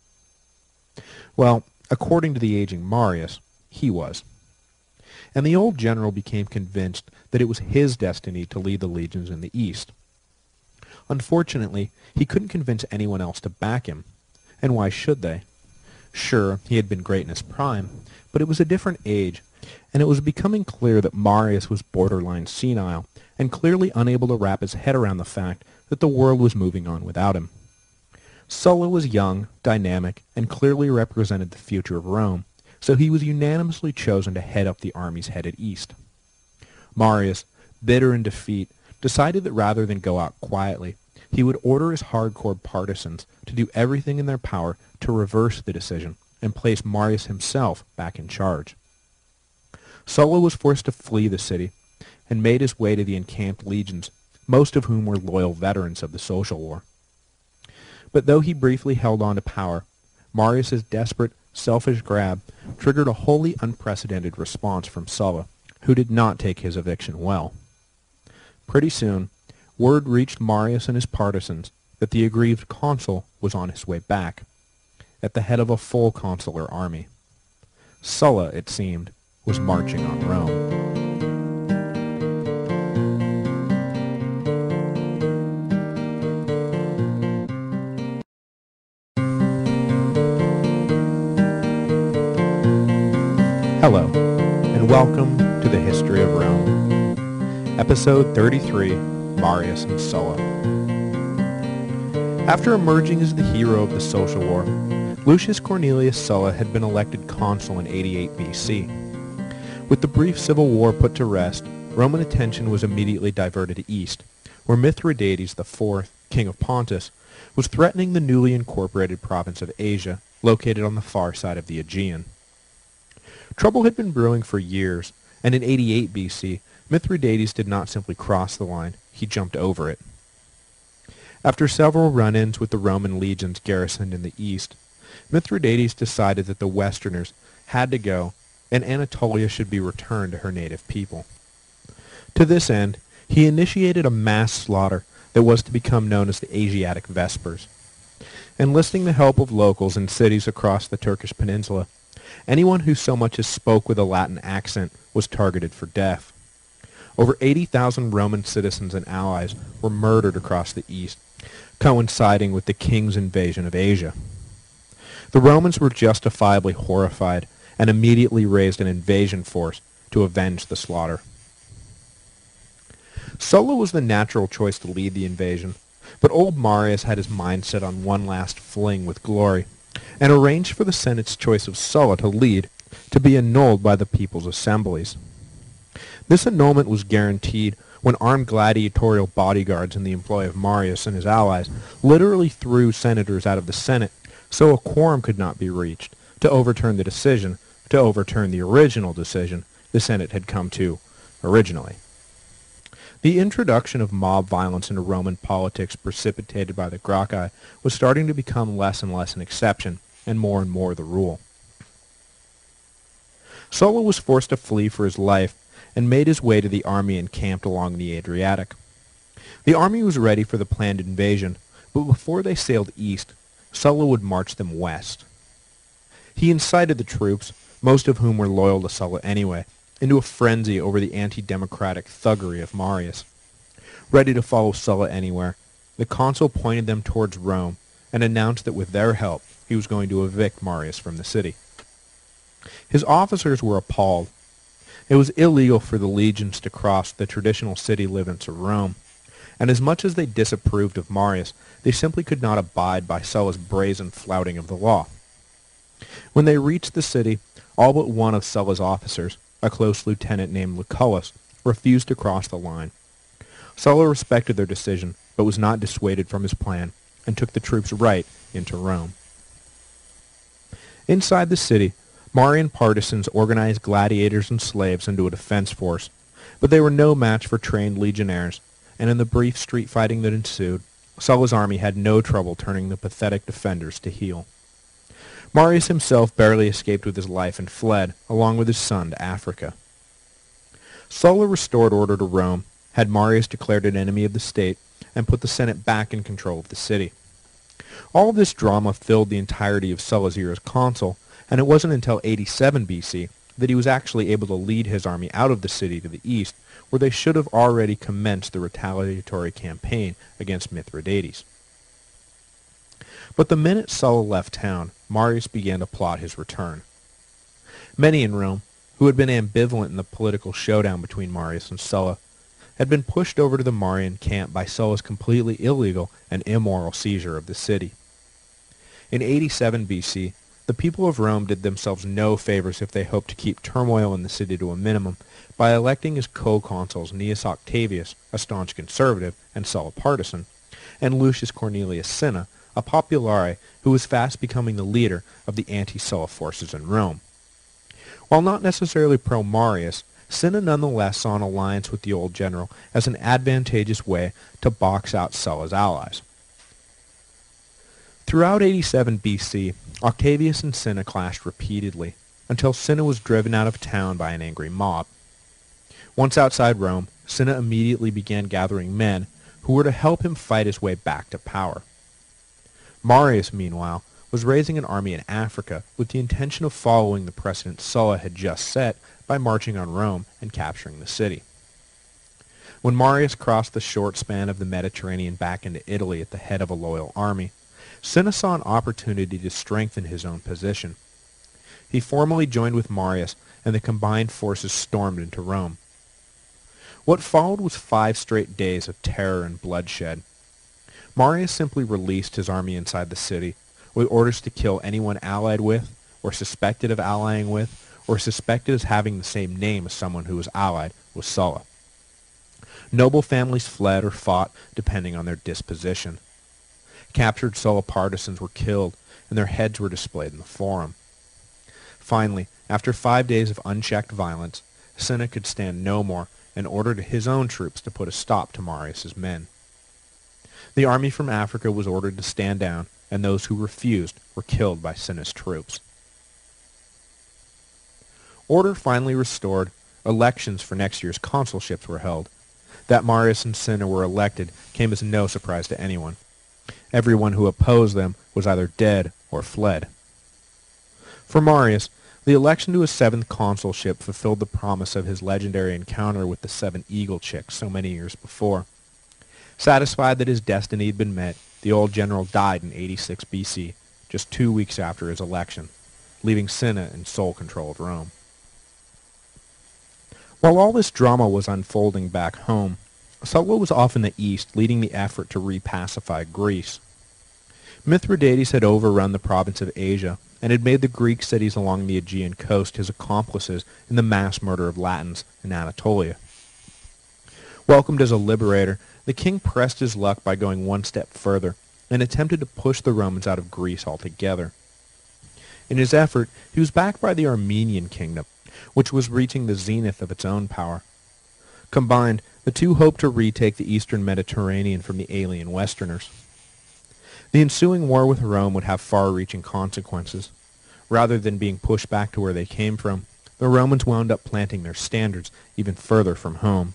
Well, according to the aging Marius, he was. And the old general became convinced that it was his destiny to lead the legions in the east. Unfortunately, he couldn't convince anyone else to back him. And why should they? Sure, he had been great in his prime, but it was a different age, and it was becoming clear that Marius was borderline senile, and clearly unable to wrap his head around the fact that the world was moving on without him. Sulla was young, dynamic, and clearly represented the future of Rome, so he was unanimously chosen to head up the armies headed east. Marius, bitter in defeat, decided that rather than go out quietly, he would order his hardcore partisans to do everything in their power to reverse the decision and place Marius himself back in charge. Sulla was forced to flee the city and made his way to the encamped legions, most of whom were loyal veterans of the Social War. But though he briefly held on to power, Marius's desperate, selfish grab triggered a wholly unprecedented response from Sulla, who did not take his eviction well. Pretty soon, word reached Marius and his partisans that the aggrieved consul was on his way back, at the head of a full consular army. Sulla, it seemed, was marching on Rome. Hello, and welcome to the History of Rome, Episode thirty-three, Marius and Sulla. After emerging as the hero of the Social War, Lucius Cornelius Sulla had been elected consul in eighty-eight B C. With the brief civil war put to rest, Roman attention was immediately diverted east, where Mithridates the fourth, king of Pontus, was threatening the newly incorporated province of Asia, located on the far side of the Aegean. Trouble had been brewing for years, and in eighty-eight B C, Mithridates did not simply cross the line, he jumped over it. After several run-ins with the Roman legions garrisoned in the east, Mithridates decided that the Westerners had to go, and Anatolia should be returned to her native people. To this end, he initiated a mass slaughter that was to become known as the Asiatic Vespers. Enlisting the help of locals in cities across the Turkish peninsula, anyone who so much as spoke with a Latin accent was targeted for death. Over eighty thousand Roman citizens and allies were murdered across the east, coinciding with the king's invasion of Asia. The Romans were justifiably horrified and immediately raised an invasion force to avenge the slaughter. Sulla was the natural choice to lead the invasion, but old Marius had his mind set on one last fling with glory, and arranged for the Senate's choice of Sulla to lead to be annulled by the people's assemblies. This annulment was guaranteed when armed gladiatorial bodyguards in the employ of Marius and his allies literally threw senators out of the Senate so a quorum could not be reached to overturn the decision, to overturn the original decision the Senate had come to originally. The introduction of mob violence into Roman politics precipitated by the Gracchi was starting to become less and less an exception, and more and more the rule. Sulla was forced to flee for his life and made his way to the army encamped along the Adriatic. The army was ready for the planned invasion, but before they sailed east, Sulla would march them west. He incited the troops, most of whom were loyal to Sulla anyway, into a frenzy over the anti-democratic thuggery of Marius. Ready to follow Sulla anywhere, the consul pointed them towards Rome and announced that with their help he was going to evict Marius from the city. His officers were appalled. It was illegal for the legions to cross the traditional city limits of Rome, and as much as they disapproved of Marius, they simply could not abide by Sulla's brazen flouting of the law. When they reached the city, all but one of Sulla's officers, a close lieutenant named Lucullus, refused to cross the line. Sulla respected their decision, but was not dissuaded from his plan, and took the troops right into Rome. Inside the city, Marian partisans organized gladiators and slaves into a defense force, but they were no match for trained legionnaires, and in the brief street fighting that ensued, Sulla's army had no trouble turning the pathetic defenders to heel. Marius himself barely escaped with his life and fled, along with his son, to Africa. Sulla restored order to Rome, had Marius declared an enemy of the state, and put the Senate back in control of the city. All of this drama filled the entirety of Sulla's year as consul, and it wasn't until eighty-seven B C that he was actually able to lead his army out of the city to the east, where they should have already commenced the retaliatory campaign against Mithridates. But the minute Sulla left town, Marius began to plot his return. Many in Rome, who had been ambivalent in the political showdown between Marius and Sulla, had been pushed over to the Marian camp by Sulla's completely illegal and immoral seizure of the city. In eighty-seven B C, the people of Rome did themselves no favors if they hoped to keep turmoil in the city to a minimum by electing as co-consuls Gnaeus Octavius, a staunch conservative and Sulla partisan, and Lucius Cornelius Cinna, a populare who was fast becoming the leader of the anti-Sulla forces in Rome. While not necessarily pro-Marius, Cinna nonetheless saw an alliance with the old general as an advantageous way to box out Sulla's allies. Throughout eighty-seven B C, Octavius and Cinna clashed repeatedly, until Cinna was driven out of town by an angry mob. Once outside Rome, Cinna immediately began gathering men who were to help him fight his way back to power. Marius, meanwhile, was raising an army in Africa with the intention of following the precedent Sulla had just set by marching on Rome and capturing the city. When Marius crossed the short span of the Mediterranean back into Italy at the head of a loyal army, Cinna saw an opportunity to strengthen his own position. He formally joined with Marius, and the combined forces stormed into Rome. What followed was five straight days of terror and bloodshed. Marius simply released his army inside the city, with orders to kill anyone allied with, or suspected of allying with, or suspected as having the same name as someone who was allied with Sulla. Noble families fled or fought, depending on their disposition. Captured Sulla partisans were killed, and their heads were displayed in the Forum. Finally, after five days of unchecked violence, Cinna could stand no more and ordered his own troops to put a stop to Marius's men. The army from Africa was ordered to stand down, and those who refused were killed by Cinna's troops. Order finally restored, elections for next year's consulships were held. That Marius and Cinna were elected came as no surprise to anyone. Everyone who opposed them was either dead or fled. For Marius, the election to his seventh consulship fulfilled the promise of his legendary encounter with the seven eagle chicks so many years before. Satisfied that his destiny had been met, the old general died in eighty-six B C, just two weeks after his election, leaving Cinna in sole control of Rome. While all this drama was unfolding back home, Sulla was off in the east leading the effort to repacify Greece. Mithridates had overrun the province of Asia and had made the Greek cities along the Aegean coast his accomplices in the mass murder of Latins in Anatolia. Welcomed as a liberator, the king pressed his luck by going one step further and attempted to push the Romans out of Greece altogether. In his effort, he was backed by the Armenian kingdom, which was reaching the zenith of its own power. Combined, the two hoped to retake the eastern Mediterranean from the alien Westerners. The ensuing war with Rome would have far-reaching consequences. Rather than being pushed back to where they came from, the Romans wound up planting their standards even further from home.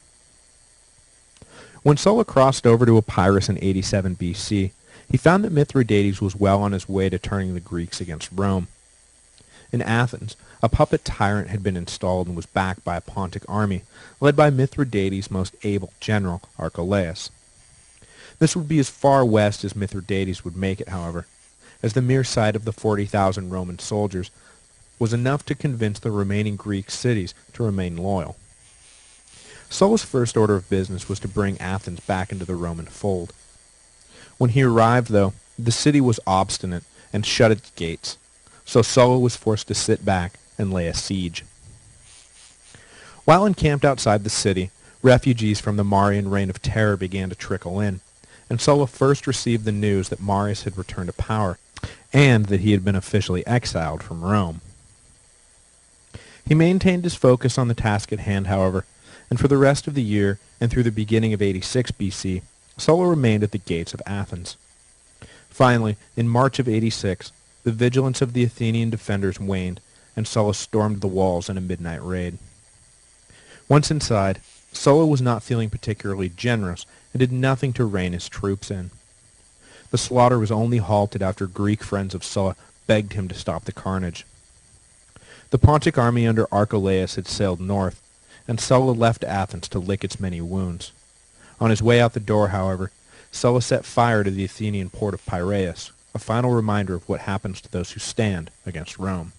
When Sulla crossed over to Epirus in eighty-seven B C, he found that Mithridates was well on his way to turning the Greeks against Rome. In Athens, a puppet tyrant had been installed and was backed by a Pontic army, led by Mithridates' most able general, Archelaus. This would be as far west as Mithridates would make it, however, as the mere sight of the forty thousand Roman soldiers was enough to convince the remaining Greek cities to remain loyal. Sulla's first order of business was to bring Athens back into the Roman fold. When he arrived, though, the city was obstinate and shut its gates, so Sulla was forced to sit back and lay a siege. While encamped outside the city, refugees from the Marian Reign of Terror began to trickle in, and Sulla first received the news that Marius had returned to power, and that he had been officially exiled from Rome. He maintained his focus on the task at hand, however, and for the rest of the year and through the beginning of eighty-six B C, Sulla remained at the gates of Athens. Finally, in March of eighty-six, the vigilance of the Athenian defenders waned, and Sulla stormed the walls in a midnight raid. Once inside, Sulla was not feeling particularly generous and did nothing to rein his troops in. The slaughter was only halted after Greek friends of Sulla begged him to stop the carnage. The Pontic army under Archelaus had sailed north, and Sulla left Athens to lick its many wounds. On his way out the door, however, Sulla set fire to the Athenian port of Piraeus, a final reminder of what happens to those who stand against Rome.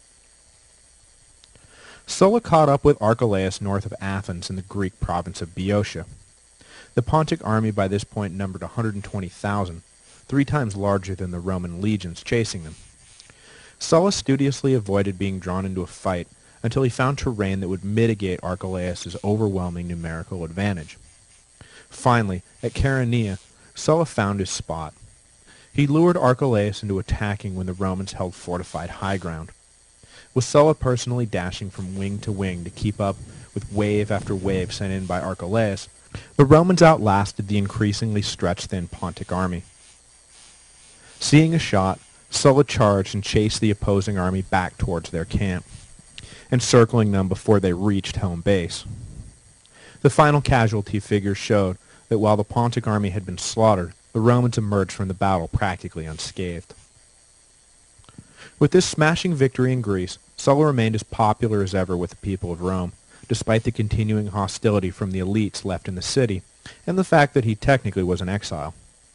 Sulla caught up with Archelaus north of Athens in the Greek province of Boeotia. The Pontic army by this point numbered one hundred twenty thousand, three times larger than the Roman legions chasing them. Sulla studiously avoided being drawn into a fight until he found terrain that would mitigate Archelaus's overwhelming numerical advantage. Finally, at Chaeronea, Sulla found his spot. He lured Archelaus into attacking when the Romans held fortified high ground. With Sulla personally dashing from wing to wing to keep up with wave after wave sent in by Archelaus, the Romans outlasted the increasingly stretched-thin Pontic army. Seeing a shot, Sulla charged and chased the opposing army back towards their camp, encircling them before they reached home base. The final casualty figures showed that while the Pontic army had been slaughtered, the Romans emerged from the battle practically unscathed. With this smashing victory in Greece, Sulla remained as popular as ever with the people of Rome, despite the continuing hostility from the elites left in the city, and the fact that he technically was in exile.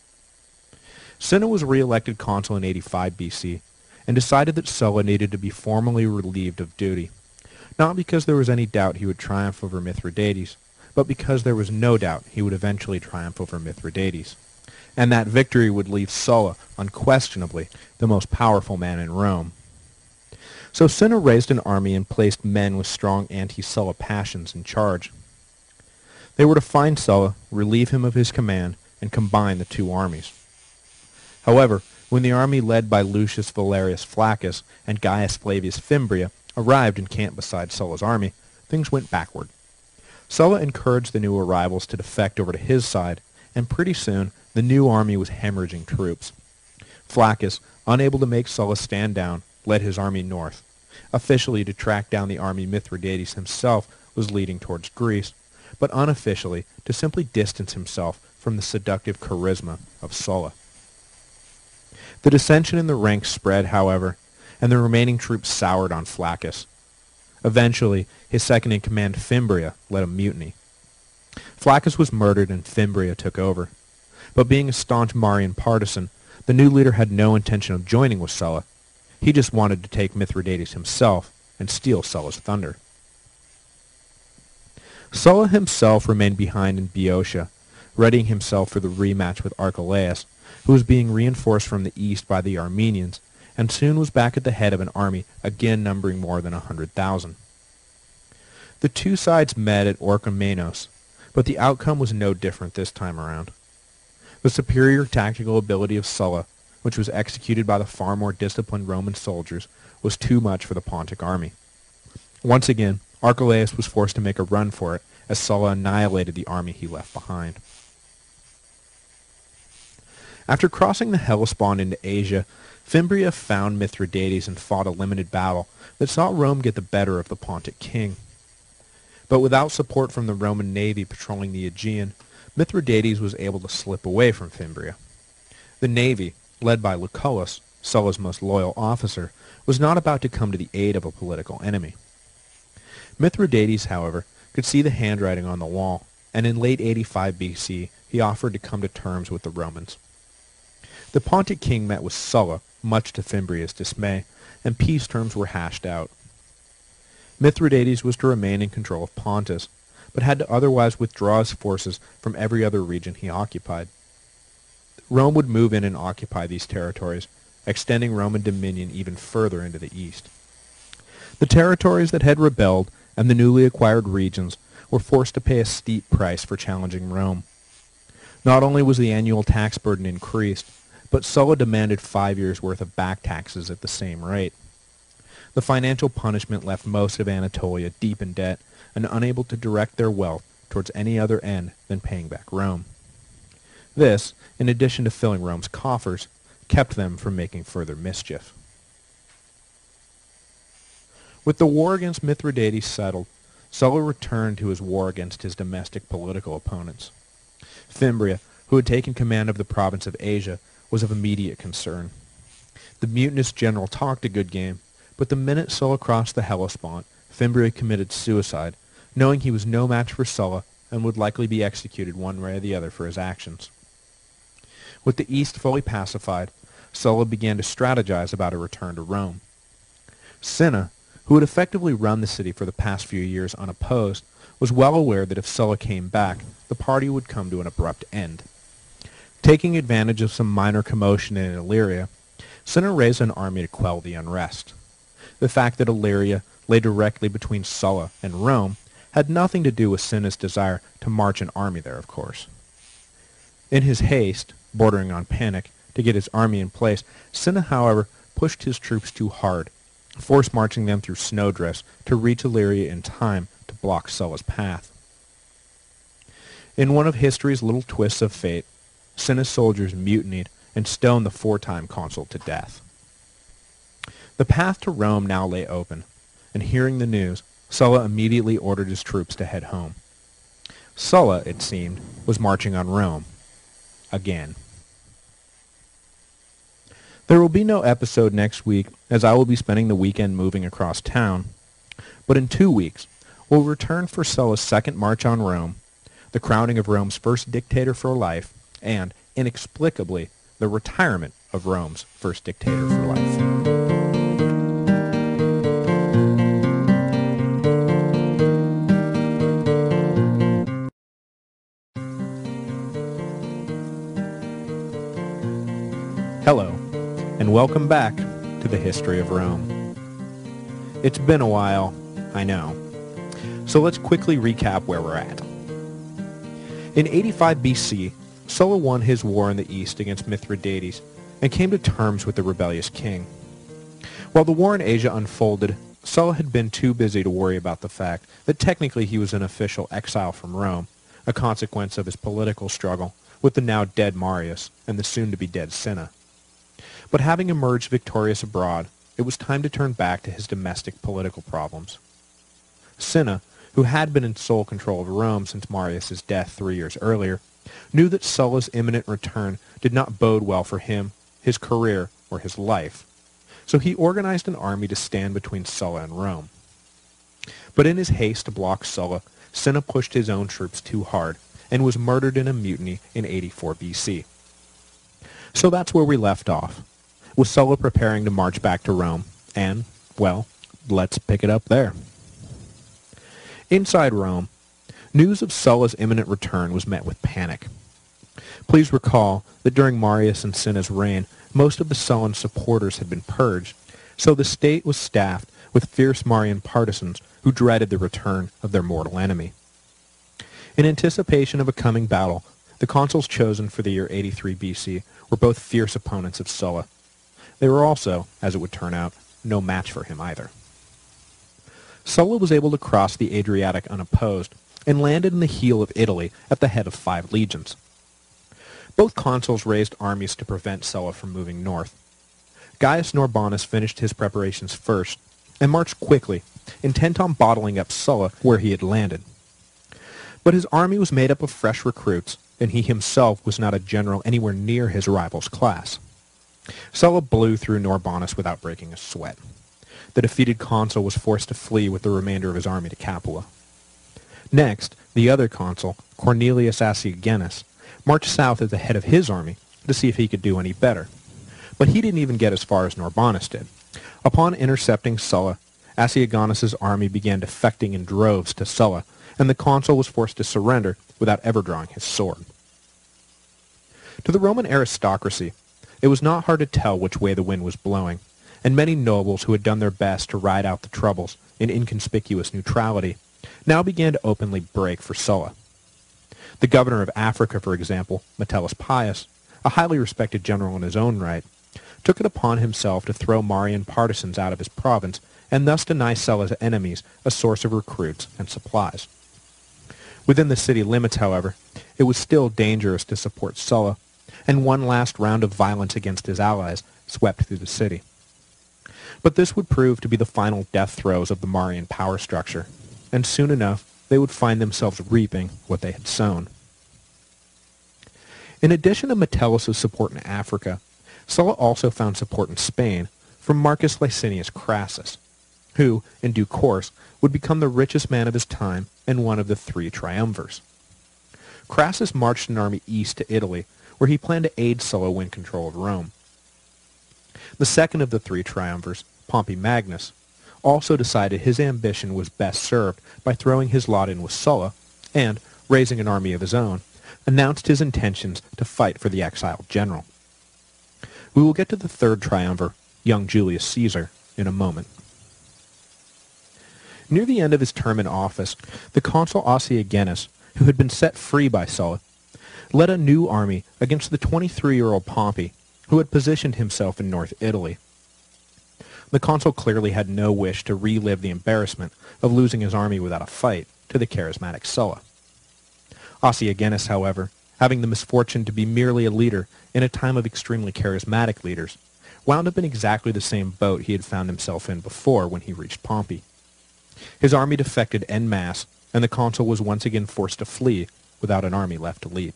Cinna was re-elected consul in eighty-five B C, and decided that Sulla needed to be formally relieved of duty, not because there was any doubt he would triumph over Mithridates, but because there was no doubt he would eventually triumph over Mithridates, and that victory would leave Sulla, unquestionably, the most powerful man in Rome. So Cinna raised an army and placed men with strong anti-Sulla passions in charge. They were to find Sulla, relieve him of his command, and combine the two armies. However, when the army led by Lucius Valerius Flaccus and Gaius Flavius Fimbria arrived and camped beside Sulla's army, things went backward. Sulla encouraged the new arrivals to defect over to his side, and pretty soon the new army was hemorrhaging troops. Flaccus, unable to make Sulla stand down, led his army north, officially to track down the army Mithridates himself was leading towards Greece, but unofficially to simply distance himself from the seductive charisma of Sulla. The dissension in the ranks spread, however, and the remaining troops soured on Flaccus. Eventually, his second-in-command Fimbria led a mutiny. Flaccus was murdered and Fimbria took over, but being a staunch Marian partisan, the new leader had no intention of joining with Sulla. He just wanted to take Mithridates himself and steal Sulla's thunder. Sulla himself remained behind in Boeotia, readying himself for the rematch with Archelaus, who was being reinforced from the east by the Armenians, and soon was back at the head of an army again numbering more than a hundred thousand. The two sides met at Orchomenos, but the outcome was no different this time around. The superior tactical ability of Sulla, which was executed by the far more disciplined Roman soldiers, was too much for the Pontic army. Once again, Archelaus was forced to make a run for it, as Sulla annihilated the army he left behind. After crossing the Hellespont into Asia, Fimbria found Mithridates and fought a limited battle that saw Rome get the better of the Pontic king. But without support from the Roman navy patrolling the Aegean, Mithridates was able to slip away from Fimbria. The navy, led by Lucullus, Sulla's most loyal officer, was not about to come to the aid of a political enemy. Mithridates, however, could see the handwriting on the wall, and in late eighty-five B C he offered to come to terms with the Romans. The Pontic king met with Sulla, much to Fimbria's dismay, and peace terms were hashed out. Mithridates was to remain in control of Pontus, but had to otherwise withdraw his forces from every other region he occupied. Rome would move in and occupy these territories, extending Roman dominion even further into the east. The territories that had rebelled and the newly acquired regions were forced to pay a steep price for challenging Rome. Not only was the annual tax burden increased, but Sulla demanded five years' worth of back taxes at the same rate. The financial punishment left most of Anatolia deep in debt and unable to direct their wealth towards any other end than paying back Rome. This, in addition to filling Rome's coffers, kept them from making further mischief. With the war against Mithridates settled, Sulla returned to his war against his domestic political opponents. Fimbria, who had taken command of the province of Asia, was of immediate concern. The mutinous general talked a good game, but the minute Sulla crossed the Hellespont, Fimbria committed suicide, knowing he was no match for Sulla and would likely be executed one way or the other for his actions. With the east fully pacified, Sulla began to strategize about a return to Rome. Cinna, who had effectively run the city for the past few years unopposed, was well aware that if Sulla came back, the party would come to an abrupt end. Taking advantage of some minor commotion in Illyria, Cinna raised an army to quell the unrest. The fact that Illyria lay directly between Sulla and Rome had nothing to do with Cinna's desire to march an army there, of course. In his haste, bordering on panic, to get his army in place, Cinna, however, pushed his troops too hard, force marching them through snowdrifts to reach Illyria in time to block Sulla's path. In one of history's little twists of fate, Cinna's soldiers mutinied and stoned the four-time consul to death. The path to Rome now lay open, and hearing the news, Sulla immediately ordered his troops to head home. Sulla, it seemed, was marching on Rome. Again. There will be no episode next week, as I will be spending the weekend moving across town. But in two weeks, we'll return for Sulla's second march on Rome, the crowning of Rome's first dictator for life, and, inexplicably, the retirement of Rome's first dictator for life. Hello, and welcome back to the History of Rome. It's been a while, I know. So let's quickly recap where we're at. In eighty-five B C, Sulla won his war in the east against Mithridates and came to terms with the rebellious king. While the war in Asia unfolded, Sulla had been too busy to worry about the fact that technically he was an official exile from Rome, a consequence of his political struggle with the now dead Marius and the soon-to-be-dead Cinna. But having emerged victorious abroad, it was time to turn back to his domestic political problems. Cinna, who had been in sole control of Rome since Marius's death three years earlier, knew that Sulla's imminent return did not bode well for him, his career, or his life. So he organized an army to stand between Sulla and Rome. But in his haste to block Sulla, Cinna pushed his own troops too hard and was murdered in a mutiny in eighty-four B C. So that's where we left off, with Sulla preparing to march back to Rome, and, well, let's pick it up there. Inside Rome, news of Sulla's imminent return was met with panic. Please recall that during Marius and Cinna's reign, most of the Sullan supporters had been purged, so the state was staffed with fierce Marian partisans who dreaded the return of their mortal enemy. In anticipation of a coming battle, the consuls chosen for the year eighty-three B C were both fierce opponents of Sulla. They were also, as it would turn out, no match for him either. Sulla was able to cross the Adriatic unopposed and landed in the heel of Italy at the head of five legions. Both consuls raised armies to prevent Sulla from moving north. Gaius Norbanus finished his preparations first and marched quickly, intent on bottling up Sulla where he had landed. But his army was made up of fresh recruits, and he himself was not a general anywhere near his rival's class. Sulla blew through Norbanus without breaking a sweat. The defeated consul was forced to flee with the remainder of his army to Capua. Next, the other consul, Cornelius Aciagenus, marched south at the head of his army to see if he could do any better. But he didn't even get as far as Norbanus did. Upon intercepting Sulla, Aciagonus's army began defecting in droves to Sulla, and the consul was forced to surrender without ever drawing his sword. To the Roman aristocracy, it was not hard to tell which way the wind was blowing, and many nobles who had done their best to ride out the troubles in inconspicuous neutrality now began to openly break for Sulla. The governor of Africa, for example, Metellus Pius, a highly respected general in his own right, took it upon himself to throw Marian partisans out of his province and thus deny Sulla's enemies a source of recruits and supplies. Within the city limits, however, it was still dangerous to support Sulla, and one last round of violence against his allies swept through the city. But this would prove to be the final death throes of the Marian power structure, and soon enough they would find themselves reaping what they had sown. In addition to Metellus' support in Africa, Sulla also found support in Spain from Marcus Licinius Crassus, who, in due course, would become the richest man of his time and one of the three triumvirs. Crassus marched an army east to Italy, where he planned to aid Sulla win control of Rome. The second of the three triumvirs, Pompey Magnus, also decided his ambition was best served by throwing his lot in with Sulla, and, raising an army of his own, announced his intentions to fight for the exiled general. We will get to the third triumvir, young Julius Caesar, in a moment. Near the end of his term in office, the consul Aciagenus, who had been set free by Sulla, led a new army against the twenty-three-year-old Pompey, who had positioned himself in North Italy. The consul clearly had no wish to relive the embarrassment of losing his army without a fight to the charismatic Sulla. Aciagenus, however, having the misfortune to be merely a leader in a time of extremely charismatic leaders, wound up in exactly the same boat he had found himself in before when he reached Pompey. His army defected en masse, and the consul was once again forced to flee without an army left to lead.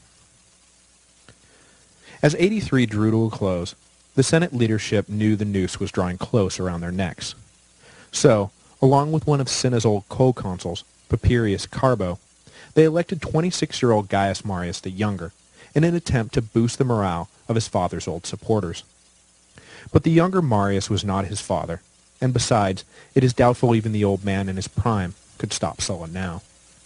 As eighty-three drew to a close, the Senate leadership knew the noose was drawing close around their necks. So, along with one of Cinna's old co-consuls, Papirius Carbo, they elected twenty-six-year-old Gaius Marius the Younger in an attempt to boost the morale of his father's old supporters. But the younger Marius was not his father, and besides, it is doubtful even the old man in his prime could stop Sulla now.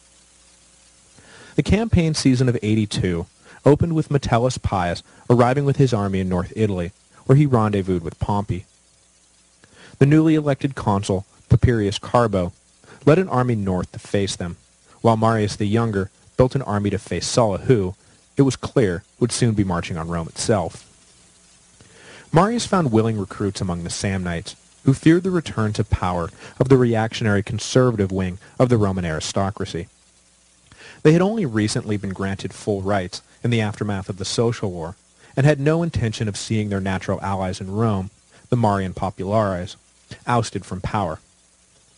The campaign season of eighty-two opened with Metellus Pius arriving with his army in North Italy, where he rendezvoused with Pompey. The newly elected consul, Papirius Carbo, led an army north to face them, while Marius the Younger built an army to face Sulla who, it was clear, would soon be marching on Rome itself. Marius found willing recruits among the Samnites, who feared the return to power of the reactionary conservative wing of the Roman aristocracy. They had only recently been granted full rights in the aftermath of the Social War, and had no intention of seeing their natural allies in Rome, the Marian populares, ousted from power.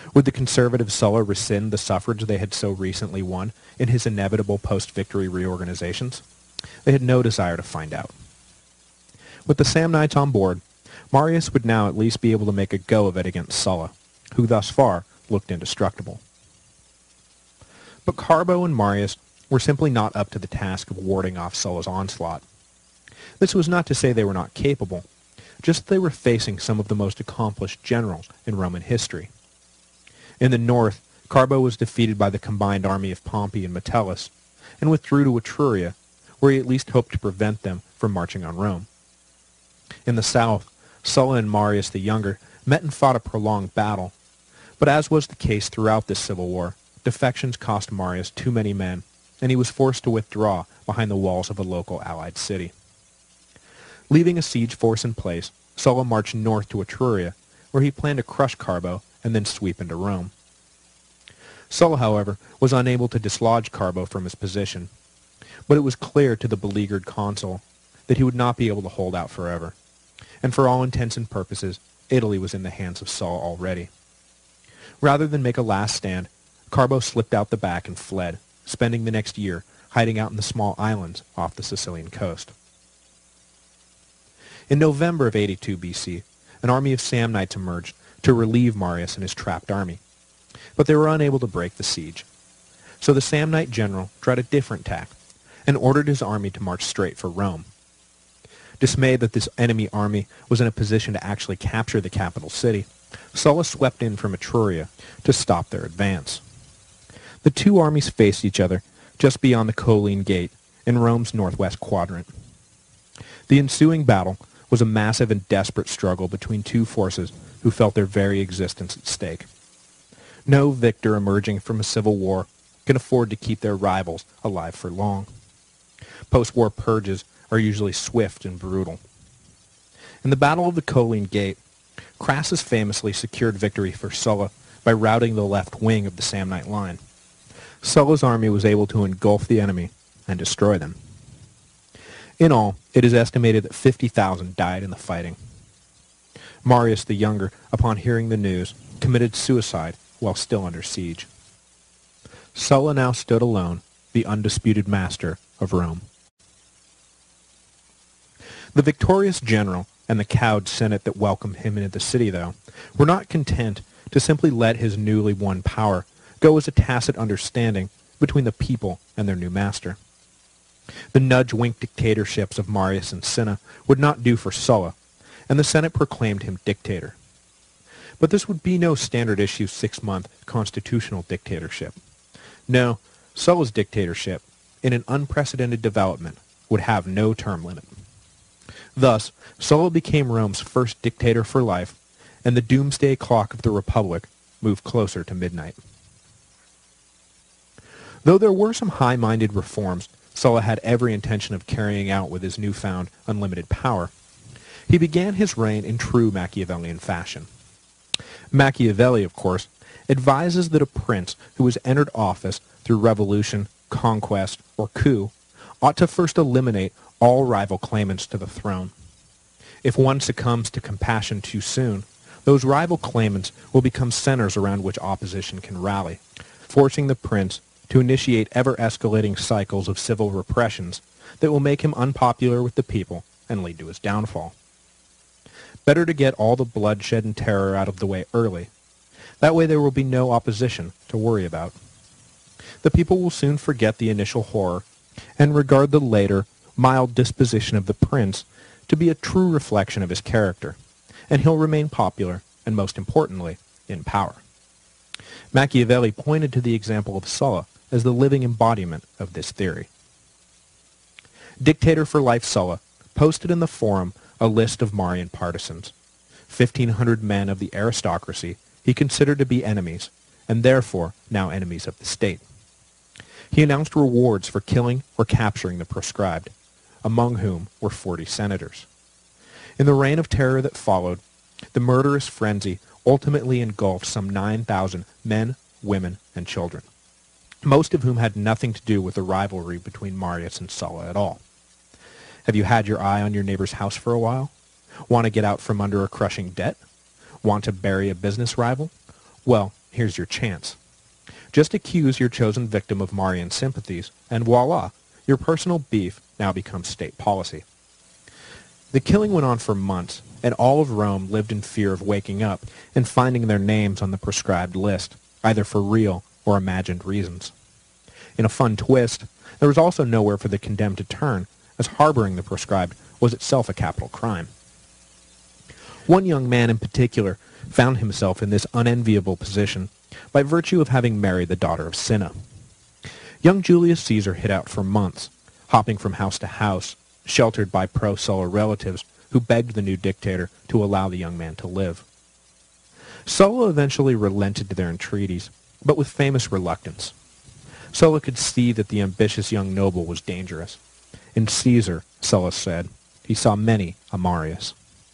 Would the conservative Sulla rescind the suffrage they had so recently won in his inevitable post-victory reorganizations? They had no desire to find out. With the Samnites on board, Marius would now at least be able to make a go of it against Sulla, who thus far looked indestructible. But Carbo and Marius were simply not up to the task of warding off Sulla's onslaught. This was not to say they were not capable, just that they were facing some of the most accomplished generals in Roman history. In the north, Carbo was defeated by the combined army of Pompey and Metellus, and withdrew to Etruria, where he at least hoped to prevent them from marching on Rome. In the south, Sulla and Marius the Younger met and fought a prolonged battle, but as was the case throughout this civil war, defections cost Marius too many men, and he was forced to withdraw behind the walls of a local allied city. Leaving a siege force in place, Sulla marched north to Etruria, where he planned to crush Carbo and then sweep into Rome. Sulla, however, was unable to dislodge Carbo from his position, but it was clear to the beleaguered consul that he would not be able to hold out forever, and for all intents and purposes, Italy was in the hands of Sulla already. Rather than make a last stand, Carbo slipped out the back and fled, spending the next year hiding out in the small islands off the Sicilian coast. In November of eighty-two B C, an army of Samnites emerged to relieve Marius and his trapped army, but they were unable to break the siege. So the Samnite general tried a different tack and ordered his army to march straight for Rome. Dismayed that this enemy army was in a position to actually capture the capital city, Sulla swept in from Etruria to stop their advance. The two armies faced each other just beyond the Colline Gate in Rome's northwest quadrant. The ensuing battle was a massive and desperate struggle between two forces who felt their very existence at stake. No victor emerging from a civil war can afford to keep their rivals alive for long. Post-war purges are usually swift and brutal. In the Battle of the Colline Gate, Crassus famously secured victory for Sulla by routing the left wing of the Samnite line. Sulla's army was able to engulf the enemy and destroy them. In all, it is estimated that fifty thousand died in the fighting. Marius the Younger, upon hearing the news, committed suicide while still under siege. Sulla now stood alone, the undisputed master of Rome. The victorious general and the cowed senate that welcomed him into the city, though, were not content to simply let his newly won power go as a tacit understanding between the people and their new master. The nudge-wink dictatorships of Marius and Cinna would not do for Sulla, and the Senate proclaimed him dictator. But this would be no standard-issue six-month constitutional dictatorship. No, Sulla's dictatorship, in an unprecedented development, would have no term limit. Thus, Sulla became Rome's first dictator for life, and the doomsday clock of the Republic moved closer to midnight. Though there were some high-minded reforms Sulla had every intention of carrying out with his newfound unlimited power, he began his reign in true Machiavellian fashion. Machiavelli, of course, advises that a prince who has entered office through revolution, conquest, or coup ought to first eliminate all rival claimants to the throne. If one succumbs to compassion too soon, those rival claimants will become centers around which opposition can rally, forcing the prince to initiate ever-escalating cycles of civil repressions that will make him unpopular with the people and lead to his downfall. Better to get all the bloodshed and terror out of the way early. That way there will be no opposition to worry about. The people will soon forget the initial horror and regard the later, mild disposition of the prince to be a true reflection of his character, and he'll remain popular and, most importantly, in power. Machiavelli pointed to the example of Sulla as the living embodiment of this theory. Dictator for life Sulla posted in the Forum a list of Marian partisans, fifteen hundred men of the aristocracy he considered to be enemies, and therefore now enemies of the state. He announced rewards for killing or capturing the proscribed, among whom were forty senators. In the reign of terror that followed, the murderous frenzy ultimately engulfed some nine thousand men, women, and children, most of whom had nothing to do with the rivalry between Marius and Sulla at all. Have you had your eye on your neighbor's house for a while? Want to get out from under a crushing debt? Want to bury a business rival? Well, here's your chance. Just accuse your chosen victim of Marian sympathies, and voila, your personal beef now becomes state policy. The killing went on for months, and all of Rome lived in fear of waking up and finding their names on the proscribed list, either for real or imagined reasons. In a fun twist, there was also nowhere for the condemned to turn, as harboring the proscribed was itself a capital crime. One young man in particular found himself in this unenviable position by virtue of having married the daughter of Cinna. Young Julius Caesar hid out for months, hopping from house to house, sheltered by pro-Sulla relatives who begged the new dictator to allow the young man to live. Sulla eventually relented to their entreaties, but with famous reluctance. Sulla could see that the ambitious young noble was dangerous. In Caesar, Sulla said, he saw many a Marius.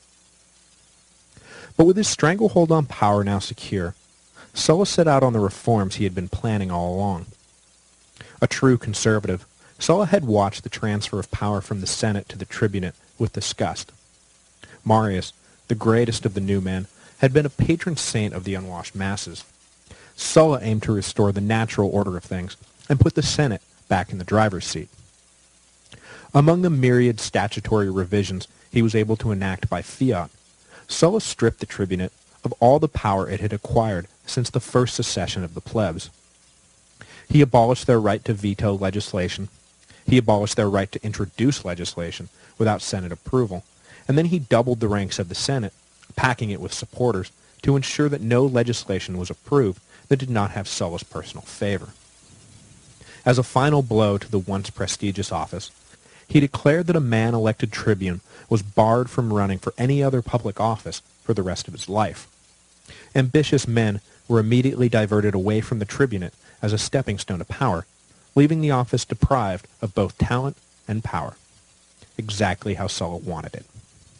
But with his stranglehold on power now secure, Sulla set out on the reforms he had been planning all along. A true conservative, Sulla had watched the transfer of power from the Senate to the tribunate with disgust. Marius, the greatest of the new men, had been a patron saint of the unwashed masses. Sulla aimed to restore the natural order of things and put the Senate back in the driver's seat. Among the myriad statutory revisions he was able to enact by fiat, Sulla stripped the tribunate of all the power it had acquired since the first secession of the plebs. He abolished their right to veto legislation. He abolished their right to introduce legislation without Senate approval, and then he doubled the ranks of the Senate, packing it with supporters, to ensure that no legislation was approved that did not have Sulla's personal favor. As a final blow to the once prestigious office, he declared that a man elected tribune was barred from running for any other public office for the rest of his life. Ambitious men were immediately diverted away from the tribunate as a stepping stone to power, leaving the office deprived of both talent and power. Exactly how Sulla wanted it.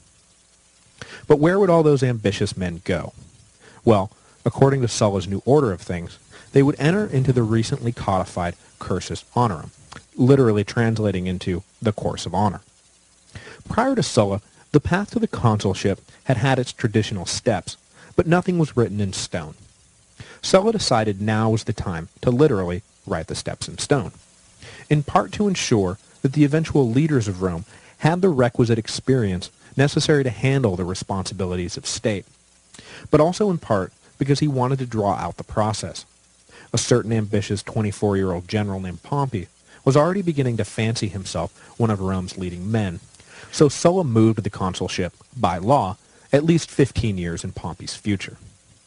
But where would all those ambitious men go? Well, according to Sulla's new order of things, they would enter into the recently codified cursus honorum, literally translating into the course of honor. Prior to Sulla, the path to the consulship had had its traditional steps, but nothing was written in stone. Sulla decided now was the time to literally write the steps in stone, in part to ensure that the eventual leaders of Rome had the requisite experience necessary to handle the responsibilities of state, but also in part because he wanted to draw out the process. A certain ambitious twenty-four-year-old general named Pompey was already beginning to fancy himself one of Rome's leading men, so Sulla moved the consulship, by law, at least fifteen years in Pompey's future.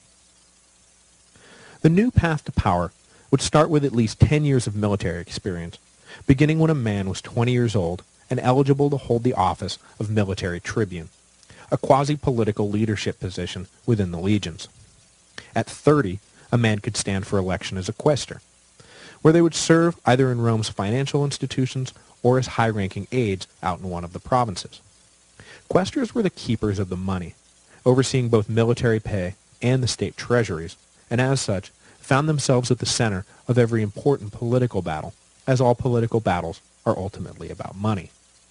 The new path to power would start with at least ten years of military experience, beginning when a man was twenty years old and eligible to hold the office of military tribune, a quasi-political leadership position within the legions. At thirty, a man could stand for election as a quaestor, where they would serve either in Rome's financial institutions or as high-ranking aides out in one of the provinces. Quaestors were the keepers of the money, overseeing both military pay and the state treasuries, and as such, found themselves at the center of every important political battle, as all political battles are ultimately about money.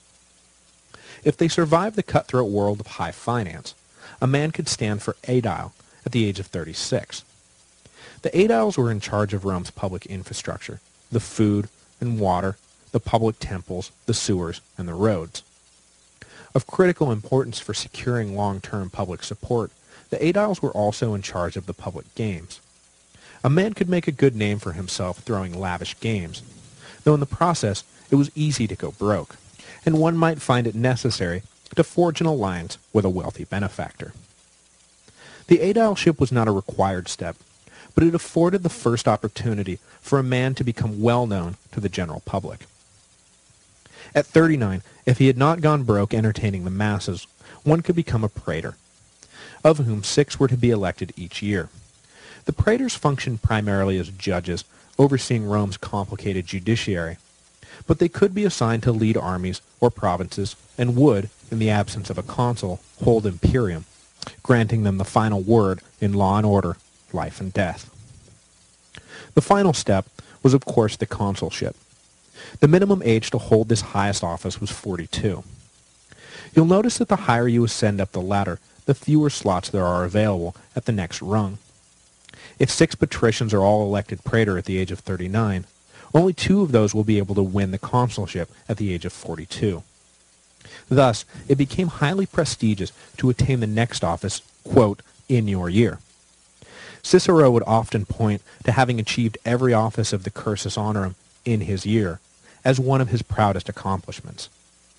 If they survived the cutthroat world of high finance, a man could stand for aedile at the age of thirty-six. The aediles were in charge of Rome's public infrastructure, the food and water, the public temples, the sewers, and the roads. Of critical importance for securing long-term public support, the aediles were also in charge of the public games. A man could make a good name for himself throwing lavish games, though in the process it was easy to go broke, and one might find it necessary to forge an alliance with a wealthy benefactor. The aedileship was not a required step, but it afforded the first opportunity for a man to become well-known to the general public. At thirty-nine, if he had not gone broke entertaining the masses, one could become a praetor, of whom six were to be elected each year. The praetors functioned primarily as judges, overseeing Rome's complicated judiciary, but they could be assigned to lead armies or provinces and would, in the absence of a consul, hold imperium, granting them the final word in law and order, life and death. The final step was, of course, the consulship. The minimum age to hold this highest office was forty-two. You'll notice that the higher you ascend up the ladder, the fewer slots there are available at the next rung. If six patricians are all elected praetor at the age of thirty-nine, only two of those will be able to win the consulship at the age of forty-two. Thus, it became highly prestigious to attain the next office, quote, in your year. Cicero would often point to having achieved every office of the cursus honorum in his year as one of his proudest accomplishments.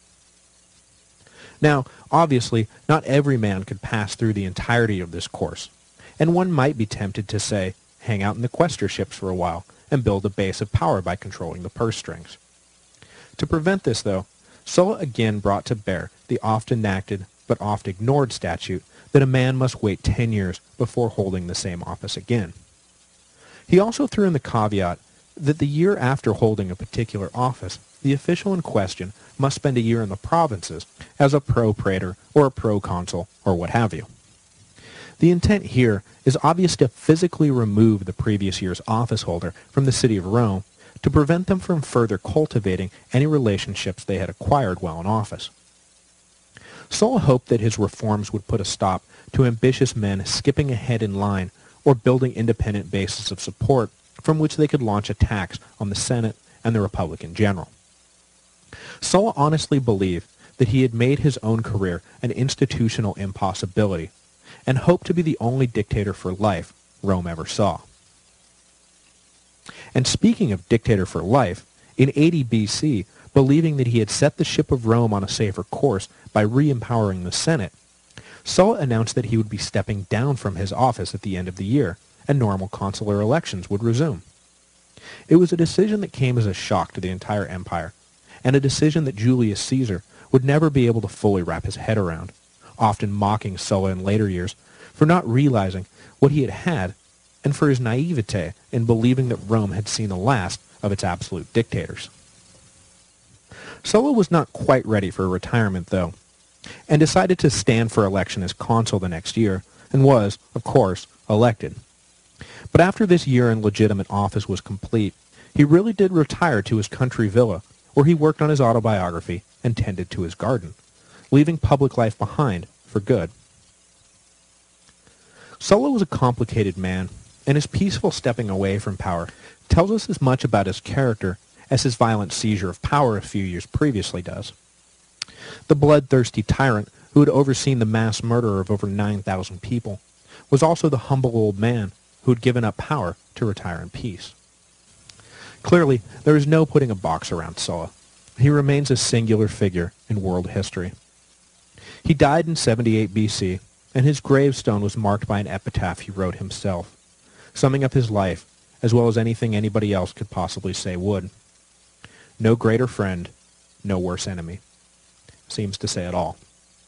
Now, obviously, not every man could pass through the entirety of this course, and one might be tempted to say, hang out in the quaestorships for a while and build a base of power by controlling the purse strings. To prevent this, though, Sulla again brought to bear the oft-enacted but oft-ignored statute that a man must wait ten years before holding the same office again. He also threw in the caveat that the year after holding a particular office, the official in question must spend a year in the provinces as a pro-praetor or a pro-consul or what have you. The intent here is obvious to physically remove the previous year's office holder from the city of Rome to prevent them from further cultivating any relationships they had acquired while in office. Sulla hoped that his reforms would put a stop to ambitious men skipping ahead in line or building independent bases of support from which they could launch attacks on the Senate and the Republic in general. Sulla honestly believed that he had made his own career an institutional impossibility and hoped to be the only dictator for life Rome ever saw. And speaking of dictator for life, in eighty B C, believing that he had set the ship of Rome on a safer course by re-empowering the Senate, Sulla announced that he would be stepping down from his office at the end of the year, and normal consular elections would resume. It was a decision that came as a shock to the entire empire, and a decision that Julius Caesar would never be able to fully wrap his head around, often mocking Sulla in later years for not realizing what he had had and for his naivete in believing that Rome had seen the last of its absolute dictators. Sulla was not quite ready for retirement, though, and decided to stand for election as consul the next year, and was, of course, elected. But after this year in legitimate office was complete, he really did retire to his country villa, where he worked on his autobiography and tended to his garden, leaving public life behind for good. Sulla was a complicated man, and his peaceful stepping away from power tells us as much about his character as his violent seizure of power a few years previously does. The bloodthirsty tyrant who had overseen the mass murder of over nine thousand people was also the humble old man who had given up power to retire in peace. Clearly, there is no putting a box around Sulla. He remains a singular figure in world history. He died in seventy-eight B C, and his gravestone was marked by an epitaph he wrote himself, summing up his life as well as anything anybody else could possibly say would. No greater friend, no worse enemy. Seems to say it all.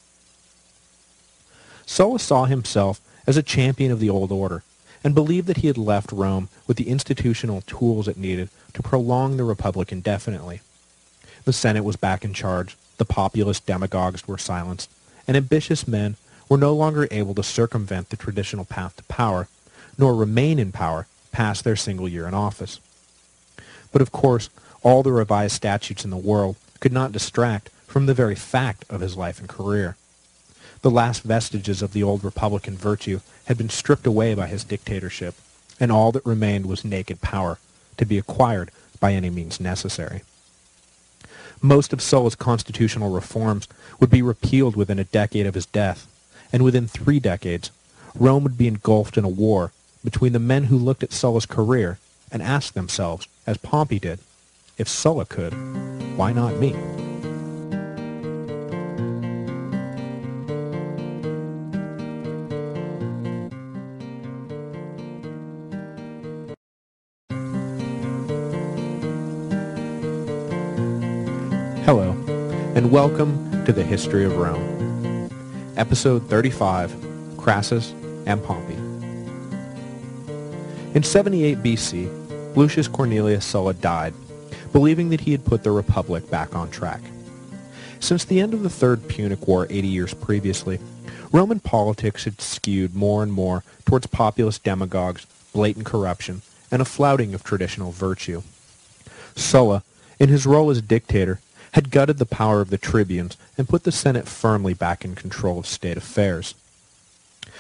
Sulla saw himself as a champion of the old order, and believed that he had left Rome with the institutional tools it needed to prolong the Republic indefinitely. The Senate was back in charge, the populist demagogues were silenced, and ambitious men were no longer able to circumvent the traditional path to power, nor remain in power past their single year in office. But of course, all the revised statutes in the world could not distract from the very fact of his life and career. The last vestiges of the old Republican virtue had been stripped away by his dictatorship, and all that remained was naked power, to be acquired by any means necessary. Most of Sulla's constitutional reforms would be repealed within a decade of his death, and within three decades, Rome would be engulfed in a war between the men who looked at Sulla's career and asked themselves, as Pompey did, if Sulla could, why not me? Hello, and welcome to the History of Rome. Episode thirty-five, Crassus and Pompey. In seventy-eight B C, Lucius Cornelius Sulla died, believing that he had put the Republic back on track. Since the end of the Third Punic War eighty years previously, Roman politics had skewed more and more towards populist demagogues, blatant corruption, and a flouting of traditional virtue. Sulla, in his role as dictator, had gutted the power of the tribunes and put the Senate firmly back in control of state affairs.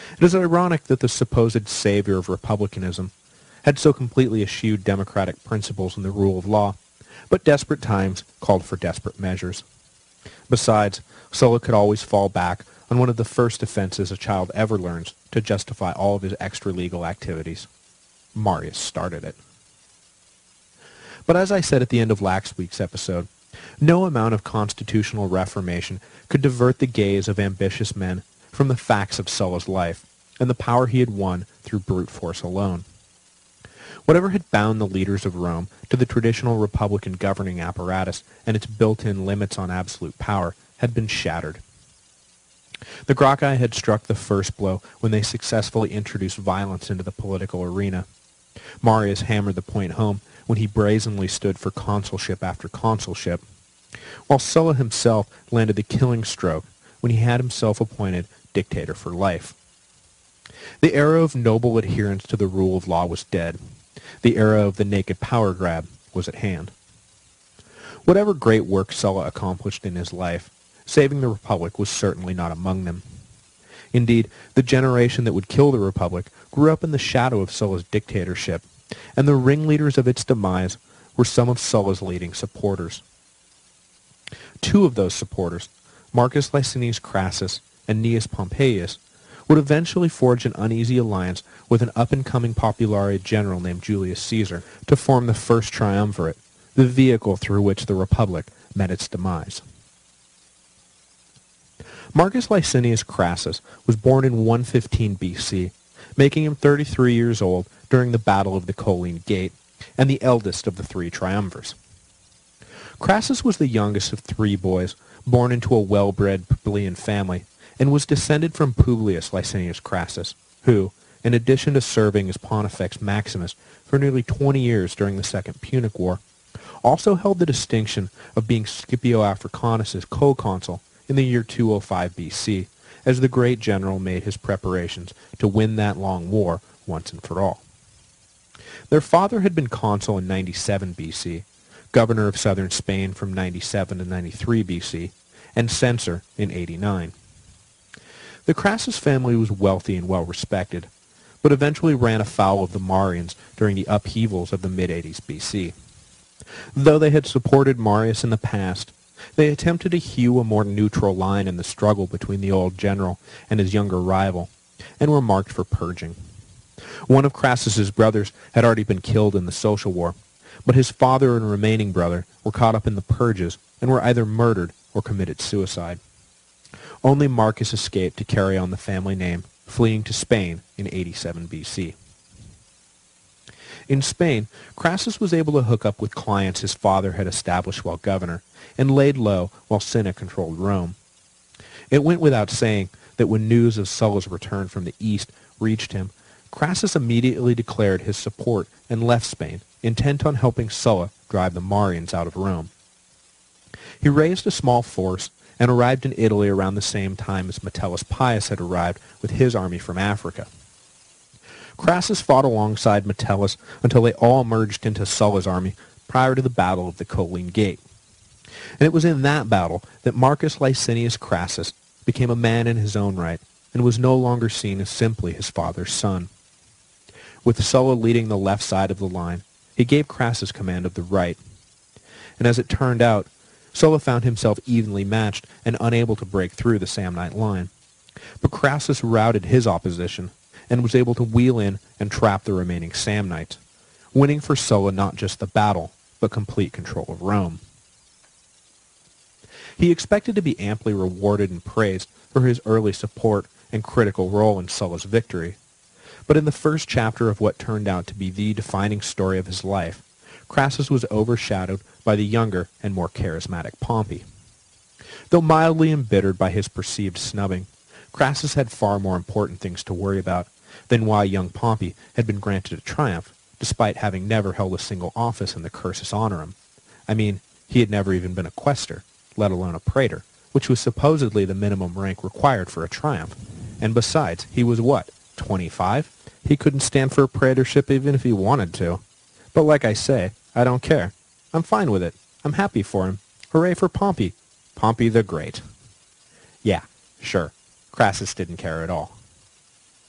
It is ironic that the supposed savior of republicanism had so completely eschewed democratic principles and the rule of law, but desperate times called for desperate measures. Besides, Sulla could always fall back on one of the first defenses a child ever learns to justify all of his extra-legal activities. Marius started it. But as I said at the end of last week's episode, no amount of constitutional reformation could divert the gaze of ambitious men from the facts of Sulla's life and the power he had won through brute force alone. Whatever had bound the leaders of Rome to the traditional republican governing apparatus and its built-in limits on absolute power had been shattered. The Gracchi had struck the first blow when they successfully introduced violence into the political arena. Marius hammered the point home when he brazenly stood for consulship after consulship, while Sulla himself landed the killing stroke when he had himself appointed dictator for life. The era of noble adherence to the rule of law was dead. The era of the naked power grab was at hand. Whatever great work Sulla accomplished in his life, saving the Republic was certainly not among them. Indeed, the generation that would kill the Republic grew up in the shadow of Sulla's dictatorship, and the ringleaders of its demise were some of Sulla's leading supporters. Two of those supporters, Marcus Licinius Crassus and Gnaeus Pompeius, would eventually forge an uneasy alliance with an up-and-coming popularity general named Julius Caesar to form the First Triumvirate, the vehicle through which the Republic met its demise. Marcus Licinius Crassus was born in one fifteen B C, making him thirty-three years old during the Battle of the Colline Gate, and the eldest of the three triumvirs. Crassus was the youngest of three boys, born into a well-bred plebeian family, and was descended from Publius Licinius Crassus, who, in addition to serving as Pontifex Maximus for nearly twenty years during the Second Punic War, also held the distinction of being Scipio Africanus's co-consul in the year two oh five B C, as the great general made his preparations to win that long war once and for all. Their father had been consul in ninety-seven B C, governor of southern Spain from ninety-seven to ninety-three B C, and censor in eighty-nine. The Crassus family was wealthy and well-respected, but eventually ran afoul of the Marians during the upheavals of the mid-eighties B C. Though they had supported Marius in the past, they attempted to hew a more neutral line in the struggle between the old general and his younger rival, and were marked for purging. One of Crassus's brothers had already been killed in the Social War, but his father and remaining brother were caught up in the purges and were either murdered or committed suicide. Only Marcus escaped to carry on the family name, fleeing to Spain in eighty-seven B C. In Spain, Crassus was able to hook up with clients his father had established while governor, and laid low while Cinna controlled Rome. It went without saying that when news of Sulla's return from the east reached him, Crassus immediately declared his support and left Spain, intent on helping Sulla drive the Marians out of Rome. He raised a small force and arrived in Italy around the same time as Metellus Pius had arrived with his army from Africa. Crassus fought alongside Metellus until they all merged into Sulla's army prior to the Battle of the Colline Gate. And it was in that battle that Marcus Licinius Crassus became a man in his own right and was no longer seen as simply his father's son. With Sulla leading the left side of the line, he gave Crassus command of the right. And as it turned out, Sulla found himself evenly matched and unable to break through the Samnite line. But Crassus routed his opposition and was able to wheel in and trap the remaining Samnites, winning for Sulla not just the battle, but complete control of Rome. He expected to be amply rewarded and praised for his early support and critical role in Sulla's victory, but in the first chapter of what turned out to be the defining story of his life, Crassus was overshadowed by the younger and more charismatic Pompey. Though mildly embittered by his perceived snubbing, Crassus had far more important things to worry about than why young Pompey had been granted a triumph, despite having never held a single office in the cursus honorum. I mean, he had never even been a quaestor, let alone a praetor, which was supposedly the minimum rank required for a triumph. And besides, he was what, twenty-five? He couldn't stand for a praetorship even if he wanted to. But like I say, I don't care. I'm fine with it. I'm happy for him. Hooray for Pompey. Pompey the Great. Yeah, sure. Crassus didn't care at all.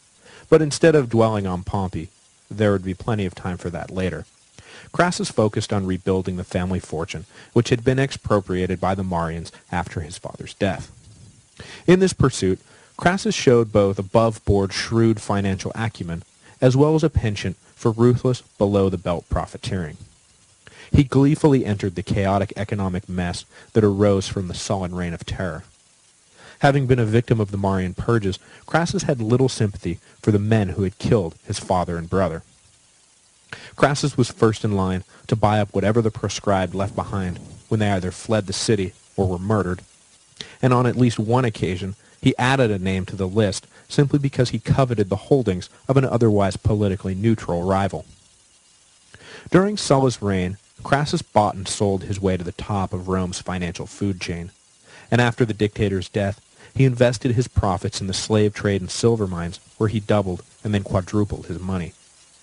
But instead of dwelling on Pompey, there would be plenty of time for that later. Crassus focused on rebuilding the family fortune, which had been expropriated by the Marians after his father's death. In this pursuit, Crassus showed both above-board shrewd financial acumen, as well as a penchant for ruthless, below-the-belt profiteering. He gleefully entered the chaotic economic mess that arose from the sullen reign of terror. Having been a victim of the Marian purges, Crassus had little sympathy for the men who had killed his father and brother. Crassus was first in line to buy up whatever the proscribed left behind when they either fled the city or were murdered, and on at least one occasion he added a name to the list simply because he coveted the holdings of an otherwise politically neutral rival. During Sulla's reign, Crassus bought and sold his way to the top of Rome's financial food chain, and after the dictator's death, he invested his profits in the slave trade and silver mines, where he doubled and then quadrupled his money.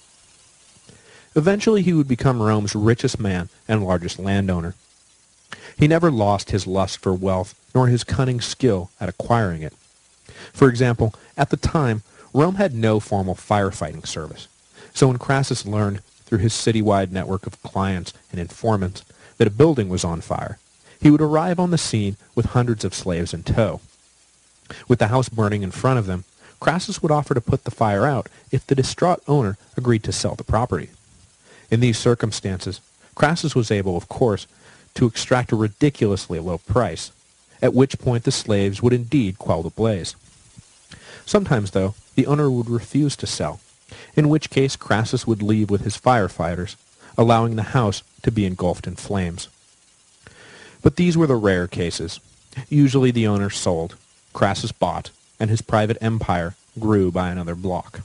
Eventually he would become Rome's richest man and largest landowner. He never lost his lust for wealth nor his cunning skill at acquiring it. For example, at the time, Rome had no formal firefighting service, so when Crassus learned through his citywide network of clients and informants that a building was on fire, he would arrive on the scene with hundreds of slaves in tow. With the house burning in front of them, Crassus would offer to put the fire out if the distraught owner agreed to sell the property. In these circumstances, Crassus was able, of course, to extract a ridiculously low price, at which point the slaves would indeed quell the blaze. Sometimes, though, the owner would refuse to sell, in which case Crassus would leave with his firefighters, allowing the house to be engulfed in flames. But these were the rare cases. Usually the owner sold, Crassus bought, and his private empire grew by another block.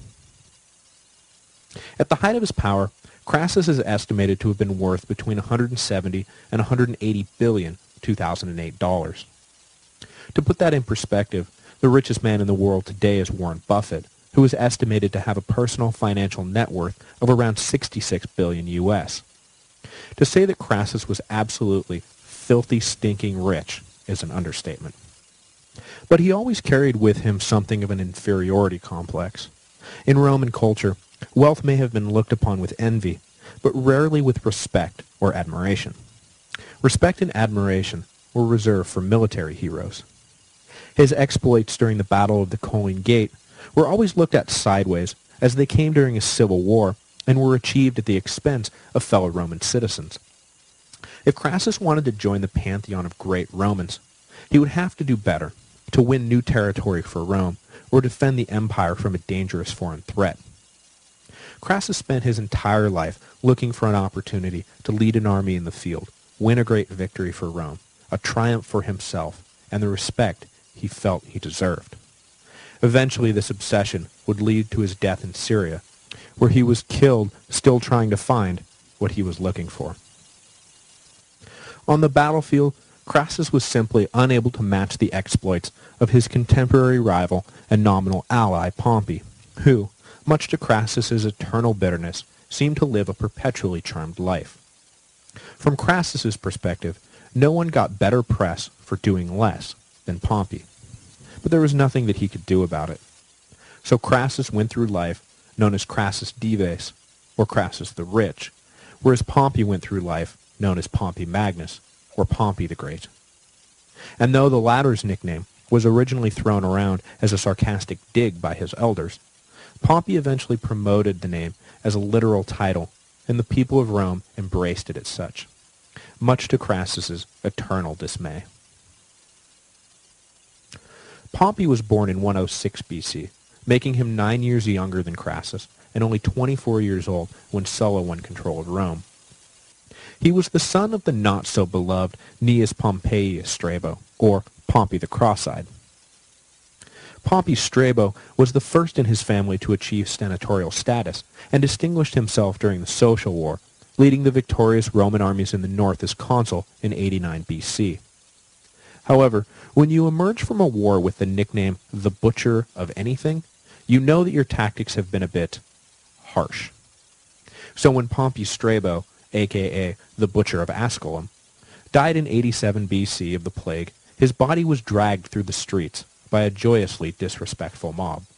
At the height of his power, Crassus is estimated to have been worth between one hundred seventy and one hundred eighty billion two thousand eight dollars. To put that in perspective, the richest man in the world today is Warren Buffett, who is estimated to have a personal financial net worth of around sixty-six billion U S. To say that Crassus was absolutely filthy, stinking rich is an understatement. But he always carried with him something of an inferiority complex. In Roman culture, wealth may have been looked upon with envy, but rarely with respect or admiration. Respect and admiration were reserved for military heroes. His exploits during the Battle of the Colline Gate were always looked at sideways, as they came during a civil war and were achieved at the expense of fellow Roman citizens. If Crassus wanted to join the pantheon of great Romans, he would have to do better to win new territory for Rome or defend the empire from a dangerous foreign threat. Crassus spent his entire life looking for an opportunity to lead an army in the field, win a great victory for Rome, a triumph for himself, and the respect he felt he deserved. Eventually this obsession would lead to his death in Syria, where he was killed still trying to find what he was looking for. On the battlefield, Crassus was simply unable to match the exploits of his contemporary rival and nominal ally Pompey, who, much to Crassus's eternal bitterness, seemed to live a perpetually charmed life. From Crassus's perspective, no one got better press for doing less than Pompey, but there was nothing that he could do about it. So Crassus went through life known as Crassus Dives, or Crassus the Rich, whereas Pompey went through life known as Pompey Magnus, or Pompey the Great. And though the latter's nickname was originally thrown around as a sarcastic dig by his elders, Pompey eventually promoted the name as a literal title, and the people of Rome embraced it as such, much to Crassus's eternal dismay. Pompey was born in one oh six B C, making him nine years younger than Crassus, and only twenty-four years old when Sulla won control of Rome. He was the son of the not-so-beloved Gnaeus Pompeius Strabo, or Pompey the Cross-Eyed. Pompey Strabo was the first in his family to achieve senatorial status, and distinguished himself during the Social War, leading the victorious Roman armies in the north as consul in eighty-nine B C. However, when you emerge from a war with the nickname the Butcher of anything, you know that your tactics have been a bit harsh. So when Pompey Strabo, aka the Butcher of Asculum, died in eighty-seven B C of the plague, his body was dragged through the streets by a joyously disrespectful mob.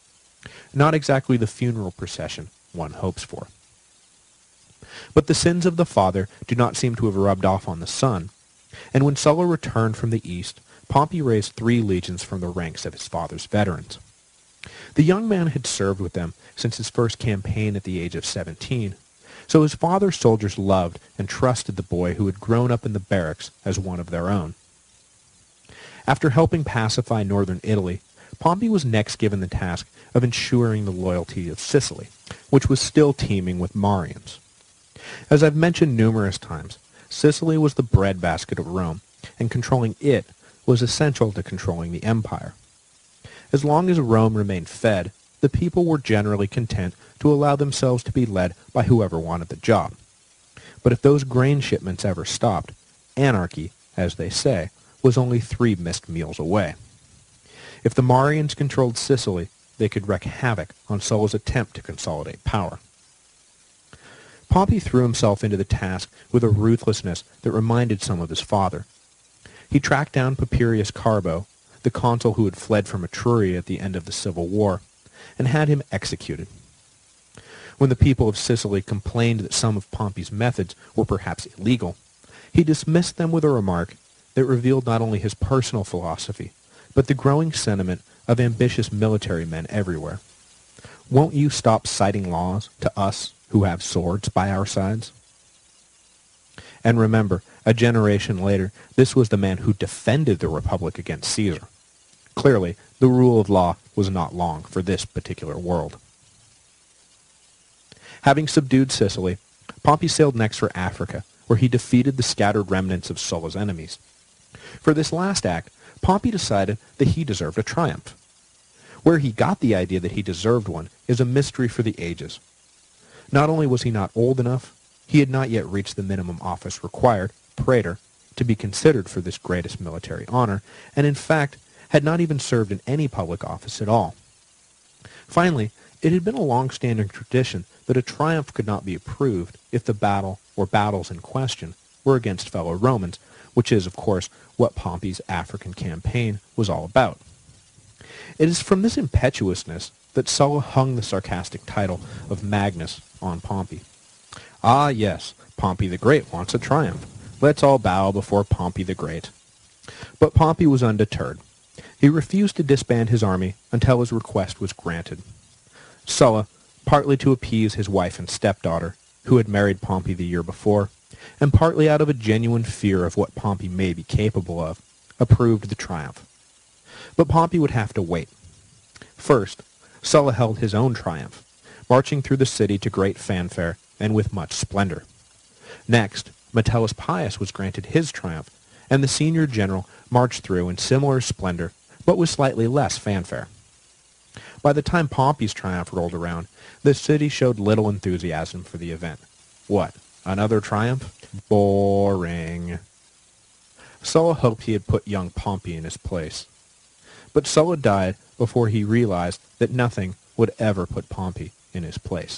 Not exactly the funeral procession one hopes for. But the sins of the father do not seem to have rubbed off on the son, and when Sulla returned from the east, Pompey raised three legions from the ranks of his father's veterans. The young man had served with them since his first campaign at the age of seventeen, so his father's soldiers loved and trusted the boy who had grown up in the barracks as one of their own. After helping pacify northern Italy, Pompey was next given the task of ensuring the loyalty of Sicily, which was still teeming with Marians. As I've mentioned numerous times, Sicily was the breadbasket of Rome, and controlling it was essential to controlling the empire. As long as Rome remained fed, the people were generally content to allow themselves to be led by whoever wanted the job. But if those grain shipments ever stopped, anarchy, as they say, was only three missed meals away. If the Marians controlled Sicily, they could wreak havoc on Sulla's attempt to consolidate power. Pompey threw himself into the task with a ruthlessness that reminded some of his father. He tracked down Papirius Carbo, the consul who had fled from Etruria at the end of the Civil War, and had him executed. When the people of Sicily complained that some of Pompey's methods were perhaps illegal, he dismissed them with a remark that revealed not only his personal philosophy, but the growing sentiment of ambitious military men everywhere. Won't you stop citing laws to us who have swords by our sides? And remember, a generation later, this was the man who defended the Republic against Caesar. Clearly, the rule of law was not long for this particular world. Having subdued Sicily, Pompey sailed next for Africa, where he defeated the scattered remnants of Sulla's enemies. For this last act, Pompey decided that he deserved a triumph. Where he got the idea that he deserved one is a mystery for the ages. Not only was he not old enough, he had not yet reached the minimum office required, praetor, to be considered for this greatest military honor, and in fact had not even served in any public office at all. Finally, it had been a long-standing tradition that a triumph could not be approved if the battle or battles in question were against fellow Romans, which is, of course, what Pompey's African campaign was all about. It is from this impetuousness that Sulla hung the sarcastic title of Magnus on Pompey. Ah, yes, Pompey the Great wants a triumph. Let's all bow before Pompey the Great. But Pompey was undeterred. He refused to disband his army until his request was granted. Sulla, partly to appease his wife and stepdaughter, who had married Pompey the year before, and partly out of a genuine fear of what Pompey may be capable of, approved the triumph. But Pompey would have to wait. First, Sulla held his own triumph, marching through the city to great fanfare and with much splendor. Next, Metellus Pius was granted his triumph, and the senior general marched through in similar splendor, but with slightly less fanfare. By the time Pompey's triumph rolled around, the city showed little enthusiasm for the event. What, another triumph? Boring. Sulla hoped he had put young Pompey in his place. But Sulla died before he realized that nothing would ever put Pompey in his place.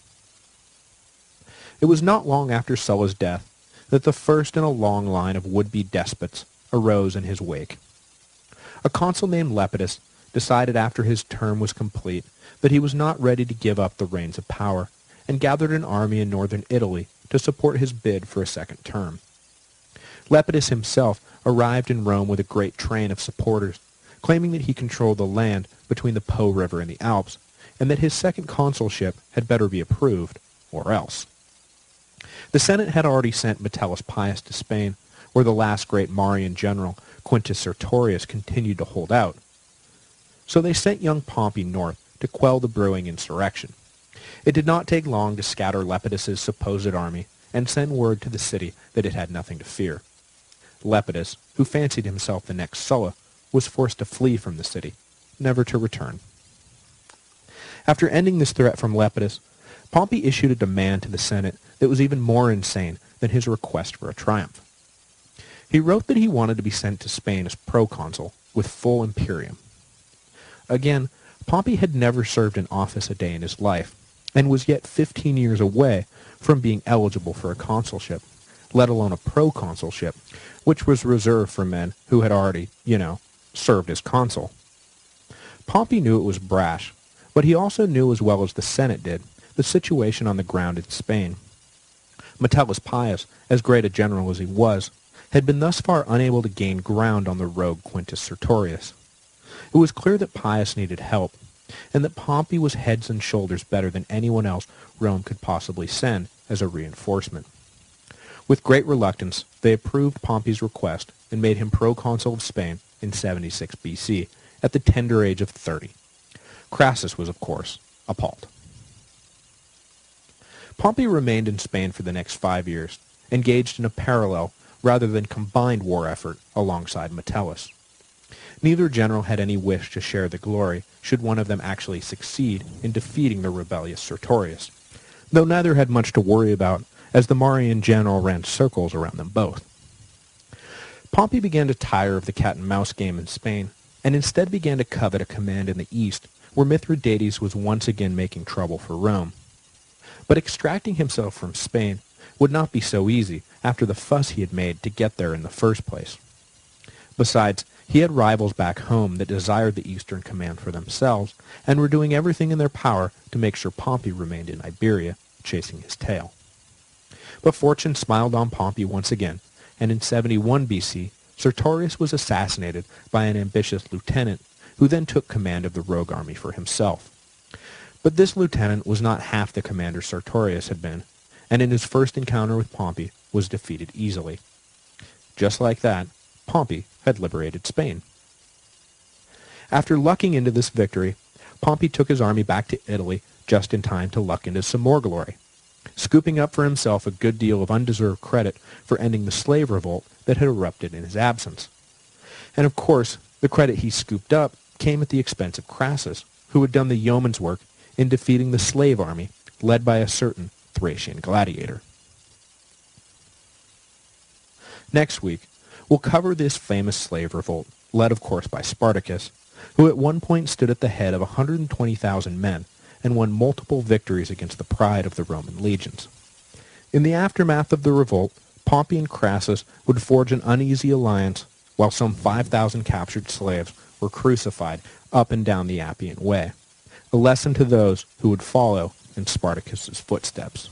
It was not long after Sulla's death that the first in a long line of would-be despots arose in his wake. A consul named Lepidus decided after his term was complete that he was not ready to give up the reins of power, and gathered an army in northern Italy to support his bid for a second term. Lepidus himself arrived in Rome with a great train of supporters, claiming that he controlled the land between the Po River and the Alps, and that his second consulship had better be approved, or else. The Senate had already sent Metellus Pius to Spain, where the last great Marian general, Quintus Sertorius, continued to hold out. So they sent young Pompey north to quell the brewing insurrection. It did not take long to scatter Lepidus's supposed army and send word to the city that it had nothing to fear. Lepidus, who fancied himself the next Sulla, was forced to flee from the city, never to return. After ending this threat from Lepidus, Pompey issued a demand to the Senate that was even more insane than his request for a triumph. He wrote that he wanted to be sent to Spain as proconsul with full imperium. Again, Pompey had never served in office a day in his life, and was yet fifteen years away from being eligible for a consulship, let alone a proconsulship, which was reserved for men who had already, you know, served as consul. Pompey knew it was brash, But he also knew as well as the Senate did the situation on the ground in Spain. Metellus Pius, as great a general as he was, had been thus far unable to gain ground on the rogue Quintus Sertorius. It was clear that Pius needed help, and that Pompey was heads and shoulders better than anyone else Rome could possibly send as a reinforcement. With great reluctance, they approved Pompey's request and made him proconsul of Spain in seventy-six B C, at the tender age of thirty. Crassus was, of course, appalled. Pompey remained in Spain for the next five years, engaged in a parallel rather than combined war effort alongside Metellus. Neither general had any wish to share the glory should one of them actually succeed in defeating the rebellious Sertorius, though neither had much to worry about, as the Marian general ran circles around them both. Pompey began to tire of the cat-and-mouse game in Spain, and instead began to covet a command in the east, where Mithridates was once again making trouble for Rome. But extracting himself from Spain would not be so easy after the fuss he had made to get there in the first place. Besides, he had rivals back home that desired the eastern command for themselves, and were doing everything in their power to make sure Pompey remained in Iberia, chasing his tail. But fortune smiled on Pompey once again, and in seventy-one B C, Sertorius was assassinated by an ambitious lieutenant, who then took command of the rogue army for himself. But this lieutenant was not half the commander Sertorius had been, and in his first encounter with Pompey was defeated easily. Just like that, Pompey had liberated Spain. After lucking into this victory, Pompey took his army back to Italy just in time to luck into some more glory, scooping up for himself a good deal of undeserved credit for ending the slave revolt that had erupted in his absence. And of course, the credit he scooped up came at the expense of Crassus, who had done the yeoman's work in defeating the slave army led by a certain Thracian gladiator. Next week, we'll cover this famous slave revolt, led of course by Spartacus, who at one point stood at the head of one hundred twenty thousand men and won multiple victories against the pride of the Roman legions. In the aftermath of the revolt, Pompey and Crassus would forge an uneasy alliance, while some five thousand captured slaves were crucified up and down the Appian Way, a lesson to those who would follow in Spartacus's footsteps.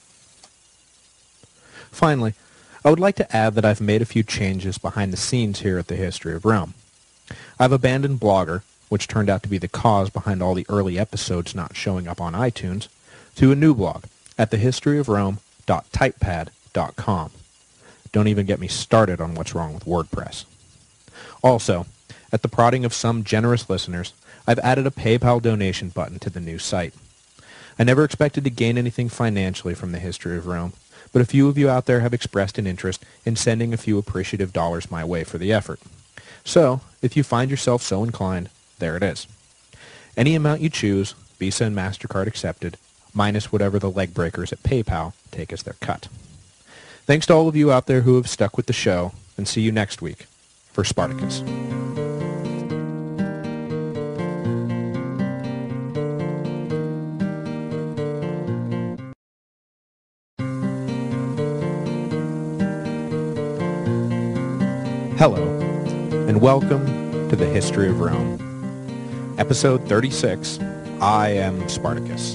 Finally, I would like to add that I've made a few changes behind the scenes here at the History of Rome. I've abandoned Blogger, which turned out to be the cause behind all the early episodes not showing up on iTunes, to a new blog at the history of rome dot typepad dot com. Don't even get me started on what's wrong with WordPress. Also, at the prodding of some generous listeners, I've added a PayPal donation button to the new site. I never expected to gain anything financially from the History of Rome, but a few of you out there have expressed an interest in sending a few appreciative dollars my way for the effort. So, if you find yourself so inclined, there it is. Any amount you choose, Visa and MasterCard accepted, minus whatever the leg breakers at PayPal take as their cut. Thanks to all of you out there who have stuck with the show, and see you next week for Spartacus. Hello, and welcome to the History of Rome. Episode thirty-six, I Am Spartacus.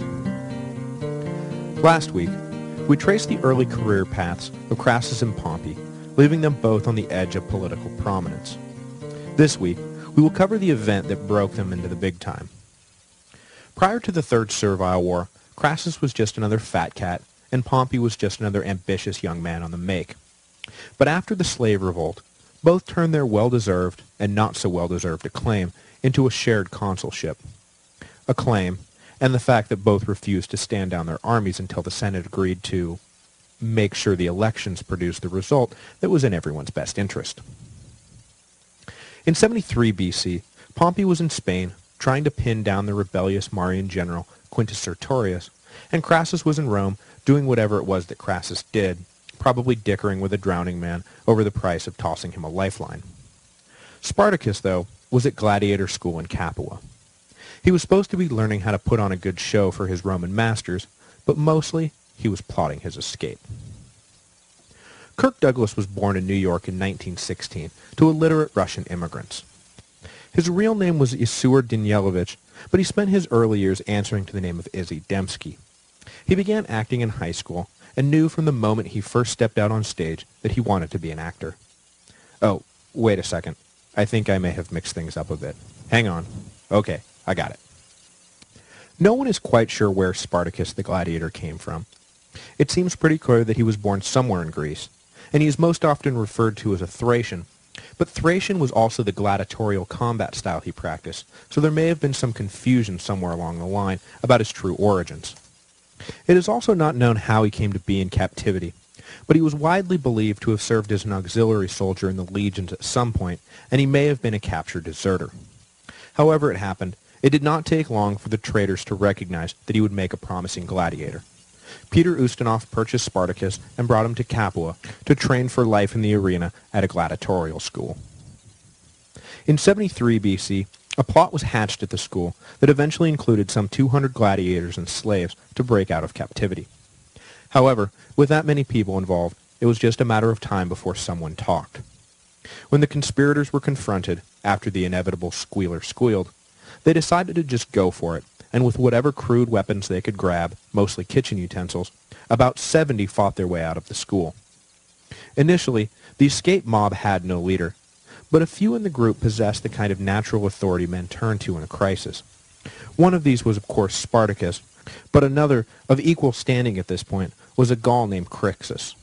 Last week, we traced the early career paths of Crassus and Pompey, leaving them both on the edge of political prominence. This week, we will cover the event that broke them into the big time. Prior to the Third Servile War, Crassus was just another fat cat, and Pompey was just another ambitious young man on the make. But after the slave revolt, both turned their well-deserved and not so well-deserved acclaim into a shared consulship. Acclaim, and the fact that both refused to stand down their armies until the Senate agreed to make sure the elections produced the result that was in everyone's best interest. In seventy-three B C, Pompey was in Spain trying to pin down the rebellious Marian general Quintus Sertorius, and Crassus was in Rome doing whatever it was that Crassus did, probably dickering with a drowning man over the price of tossing him a lifeline. Spartacus, though, was at gladiator school in Capua. He was supposed to be learning how to put on a good show for his Roman masters, but mostly he was plotting his escape. Kirk Douglas was born in New York in nineteen sixteen to illiterate Russian immigrants. His real name was Isur Danilowitch, but he spent his early years answering to the name of Izzy Dembski. He began acting in high school and knew from the moment he first stepped out on stage that he wanted to be an actor. Oh, wait a second. I think I may have mixed things up a bit. Hang on. Okay, I got it. No one is quite sure where Spartacus the Gladiator came from. It seems pretty clear that he was born somewhere in Greece, and he is most often referred to as a Thracian, but Thracian was also the gladiatorial combat style he practiced, so there may have been some confusion somewhere along the line about his true origins. It is also not known how he came to be in captivity, but he was widely believed to have served as an auxiliary soldier in the legions at some point, and he may have been a captured deserter. However it happened, it did not take long for the traitors to recognize that he would make a promising gladiator. Peter Ustinov purchased Spartacus and brought him to Capua to train for life in the arena at a gladiatorial school. In seventy-three B C, a plot was hatched at the school that eventually included some two hundred gladiators and slaves to break out of captivity. However, with that many people involved, it was just a matter of time before someone talked. When the conspirators were confronted, after the inevitable squealer squealed, they decided to just go for it, and with whatever crude weapons they could grab, mostly kitchen utensils, about seventy fought their way out of the school. Initially, the escape mob had no leader, but a few in the group possessed the kind of natural authority men turn to in a crisis. One of these was, of course, Spartacus, but another, of equal standing at this point, was a Gaul named Crixus.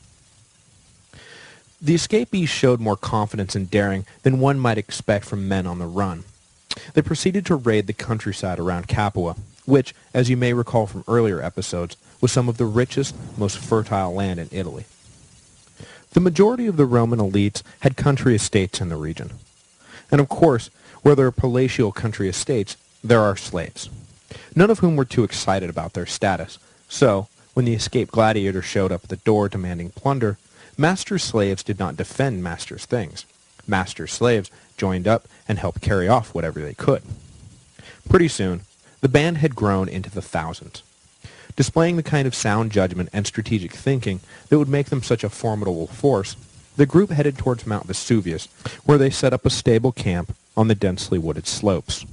The escapees showed more confidence and daring than one might expect from men on the run. They proceeded to raid the countryside around Capua, which, as you may recall from earlier episodes, was some of the richest, most fertile land in Italy. The majority of the Roman elites had country estates in the region. And of course, where there are palatial country estates, there are slaves, none of whom were too excited about their status. So, when the escaped gladiator showed up at the door demanding plunder, master's slaves did not defend master's things. Master's slaves joined up and helped carry off whatever they could. Pretty soon, the band had grown into the thousands. Displaying the kind of sound judgment and strategic thinking that would make them such a formidable force, the group headed towards Mount Vesuvius, where they set up a stable camp on the densely wooded slopes.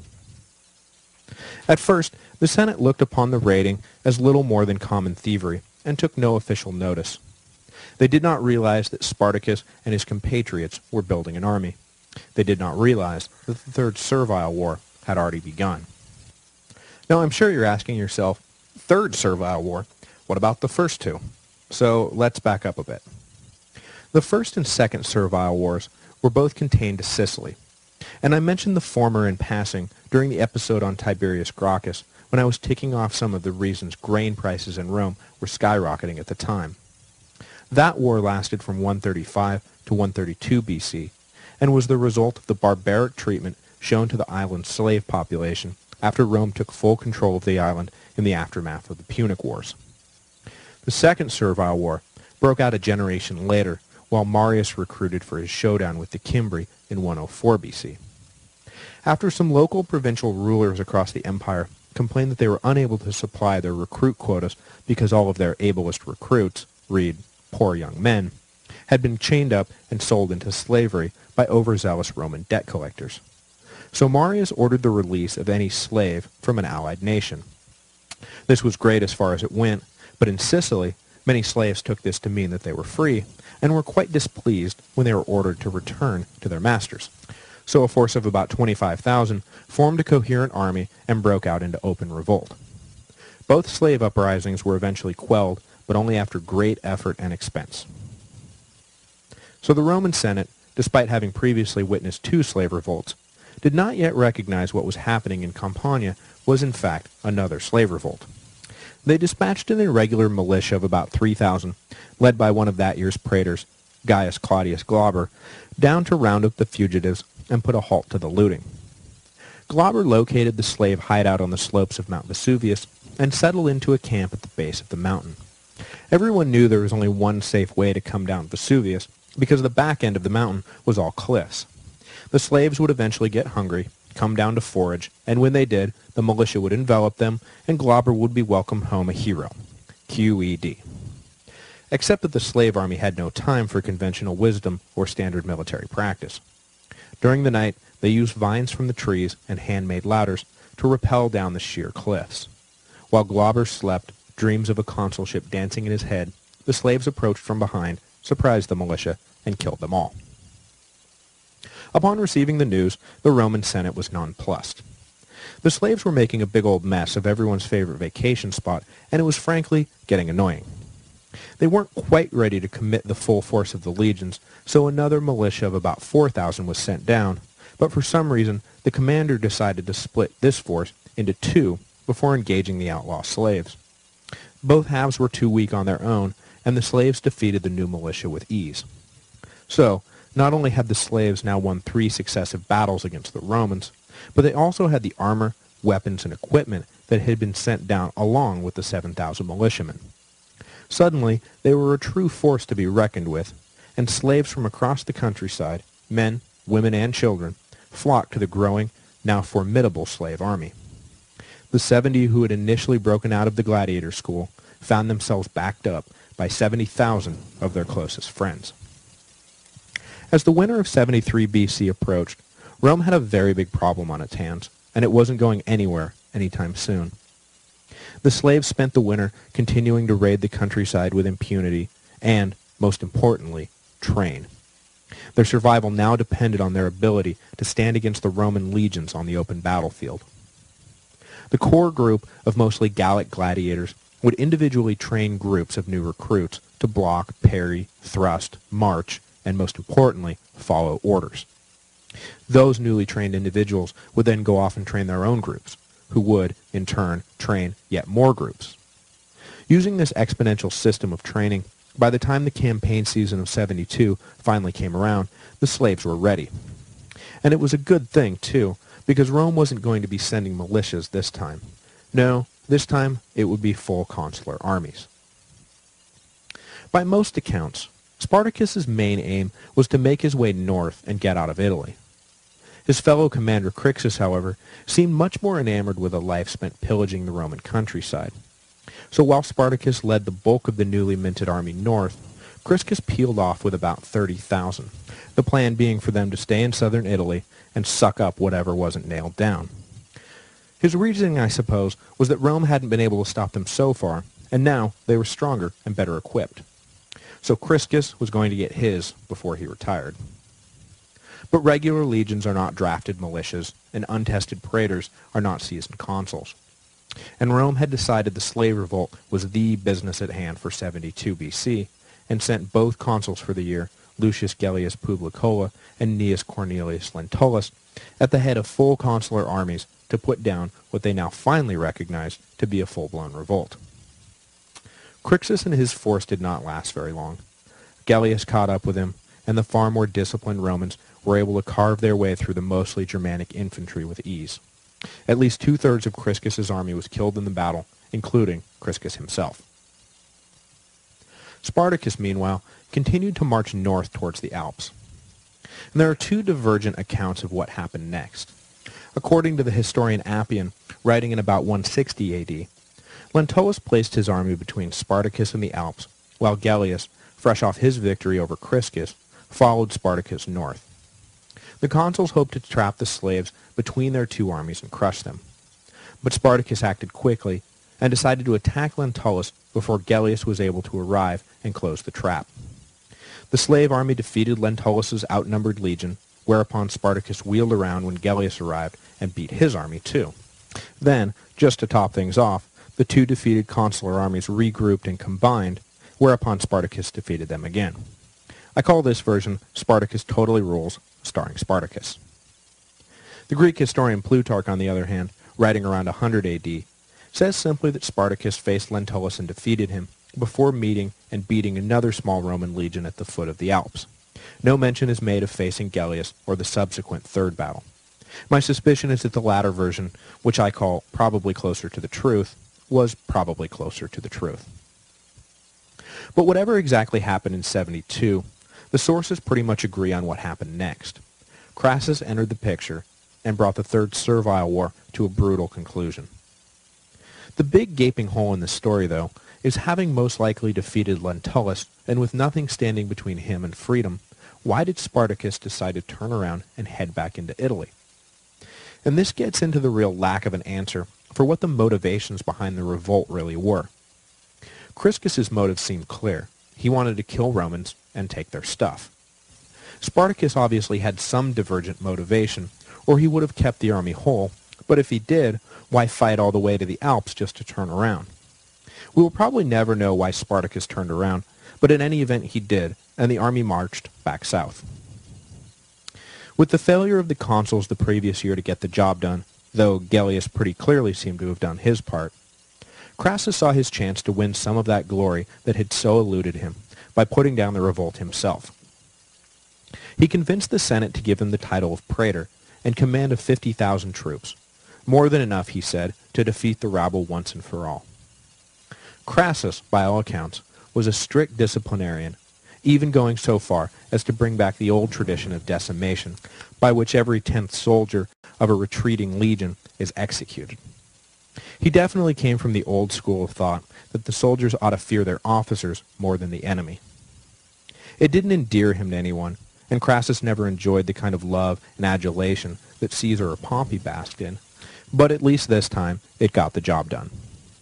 At first, the Senate looked upon the raiding as little more than common thievery, and took no official notice. They did not realize that Spartacus and his compatriots were building an army. They did not realize that the Third Servile War had already begun. Now, I'm sure you're asking yourself, Third Servile War? What about the first two? So let's back up a bit. The First and Second Servile Wars were both contained to Sicily, and I mentioned the former in passing during the episode on Tiberius Gracchus when I was ticking off some of the reasons grain prices in Rome were skyrocketing at the time. That war lasted from one thirty-five to one thirty-two B C, and was the result of the barbaric treatment shown to the island's slave population after Rome took full control of the island in the aftermath of the Punic Wars. The Second Servile War broke out a generation later, while Marius recruited for his showdown with the Cimbri in one oh four B C. After some local provincial rulers across the empire complained that they were unable to supply their recruit quotas because all of their ablest recruits, read poor young men, had been chained up and sold into slavery by overzealous Roman debt collectors. So Marius ordered the release of any slave from an allied nation. This was great as far as it went, but in Sicily, many slaves took this to mean that they were free, and were quite displeased when they were ordered to return to their masters. So a force of about twenty-five thousand formed a coherent army and broke out into open revolt. Both slave uprisings were eventually quelled, but only after great effort and expense. So the Roman Senate, despite having previously witnessed two slave revolts, did not yet recognize what was happening in Campania was in fact another slave revolt. They dispatched an irregular militia of about three thousand, led by one of that year's praetors, Gaius Claudius Glauber, down to round up the fugitives and put a halt to the looting. Glauber located the slave hideout on the slopes of Mount Vesuvius and settled into a camp at the base of the mountain. Everyone knew there was only one safe way to come down Vesuvius, because the back end of the mountain was all cliffs. The slaves would eventually get hungry, come down to forage, and when they did, the militia would envelop them, and Glauber would be welcomed home a hero. Q E D. Except that the slave army had no time for conventional wisdom or standard military practice. During the night, they used vines from the trees and handmade ladders to rappel down the sheer cliffs. While Glauber slept, dreams of a consulship dancing in his head, the slaves approached from behind, surprised the militia, and killed them all. Upon receiving the news, the Roman Senate was nonplussed. The slaves were making a big old mess of everyone's favorite vacation spot, and it was frankly getting annoying. They weren't quite ready to commit the full force of the legions, so another militia of about four thousand was sent down, but for some reason the commander decided to split this force into two before engaging the outlaw slaves. Both halves were too weak on their own, and the slaves defeated the new militia with ease. So, not only had the slaves now won three successive battles against the Romans, but they also had the armor, weapons, and equipment that had been sent down along with the seven thousand militiamen. Suddenly, they were a true force to be reckoned with, and slaves from across the countryside, men, women, and children, flocked to the growing, now formidable slave army. The seventy who had initially broken out of the gladiator school found themselves backed up by seventy thousand of their closest friends. As the winter of seventy-three B C approached, Rome had a very big problem on its hands, and it wasn't going anywhere anytime soon. The slaves spent the winter continuing to raid the countryside with impunity and, most importantly, train. Their survival now depended on their ability to stand against the Roman legions on the open battlefield. The core group of mostly Gallic gladiators would individually train groups of new recruits to block, parry, thrust, march, and most importantly, follow orders. Those newly trained individuals would then go off and train their own groups, who would, in turn, train yet more groups. Using this exponential system of training, by the time the campaign season of seventy-two finally came around, the slaves were ready. And it was a good thing, too, because Rome wasn't going to be sending militias this time. No, this time it would be full consular armies. By most accounts, Spartacus's main aim was to make his way north and get out of Italy. His fellow commander Crixus, however, seemed much more enamored with a life spent pillaging the Roman countryside. So while Spartacus led the bulk of the newly minted army north, Crixus peeled off with about thirty thousand, the plan being for them to stay in southern Italy and suck up whatever wasn't nailed down. His reasoning, I suppose, was that Rome hadn't been able to stop them so far, and now they were stronger and better equipped. So Crixus was going to get his before he retired. But regular legions are not drafted militias, and untested praetors are not seasoned consuls. And Rome had decided the slave revolt was the business at hand for seventy-two B C, and sent both consuls for the year, Lucius Gellius Publicola and Gnaeus Cornelius Lentulus, at the head of full consular armies to put down what they now finally recognized to be a full-blown revolt. Crixus and his force did not last very long. Gellius caught up with him, and the far more disciplined Romans were able to carve their way through the mostly Germanic infantry with ease. At least two-thirds of Crixus's army was killed in the battle, including Crixus himself. Spartacus, meanwhile, continued to march north towards the Alps. And there are two divergent accounts of what happened next. According to the historian Appian, writing in about one sixty A D, Lentulus placed his army between Spartacus and the Alps, while Gellius, fresh off his victory over Crixus, followed Spartacus north. The consuls hoped to trap the slaves between their two armies and crush them. But Spartacus acted quickly and decided to attack Lentulus before Gellius was able to arrive and close the trap. The slave army defeated Lentulus's outnumbered legion, whereupon Spartacus wheeled around when Gellius arrived and beat his army too. Then, just to top things off, the two defeated consular armies regrouped and combined, whereupon Spartacus defeated them again. I call this version Spartacus Totally Rules, starring Spartacus. The Greek historian Plutarch, on the other hand, writing around one hundred A D, says simply that Spartacus faced Lentulus and defeated him before meeting and beating another small Roman legion at the foot of the Alps. No mention is made of facing Gellius or the subsequent third battle. My suspicion is that the latter version, which I call probably closer to the truth, was probably closer to the truth. But whatever exactly happened in seventy-two, the sources pretty much agree on what happened next. Crassus entered the picture and brought the Third Servile War to a brutal conclusion. The big gaping hole in this story, though, is having most likely defeated Lentulus, and with nothing standing between him and freedom, why did Spartacus decide to turn around and head back into Italy? And this gets into the real lack of an answer for what the motivations behind the revolt really were. Chryskis' motives seemed clear. He wanted to kill Romans and take their stuff. Spartacus obviously had some divergent motivation, or he would have kept the army whole, but if he did, why fight all the way to the Alps just to turn around? We will probably never know why Spartacus turned around, but in any event he did, and the army marched back south. With the failure of the consuls the previous year to get the job done, though Gellius pretty clearly seemed to have done his part, Crassus saw his chance to win some of that glory that had so eluded him by putting down the revolt himself. He convinced the Senate to give him the title of praetor and command of fifty thousand troops, more than enough, he said, to defeat the rabble once and for all. Crassus, by all accounts, was a strict disciplinarian, even going so far as to bring back the old tradition of decimation, by which every tenth soldier of a retreating legion is executed. He definitely came from the old school of thought that the soldiers ought to fear their officers more than the enemy. It didn't endear him to anyone, and Crassus never enjoyed the kind of love and adulation that Caesar or Pompey basked in, but at least this time it got the job done.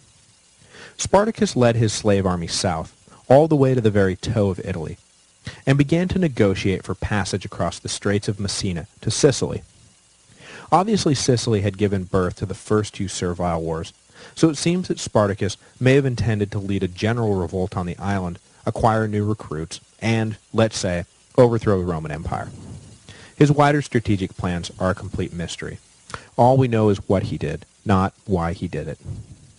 Spartacus led his slave army south, all the way to the very toe of Italy, and began to negotiate for passage across the Straits of Messina to Sicily. Obviously Sicily had given birth to the first two servile wars, so it seems that Spartacus may have intended to lead a general revolt on the island, acquire new recruits, and, let's say, overthrow the Roman Empire. His wider strategic plans are a complete mystery. All we know is what he did, not why he did it.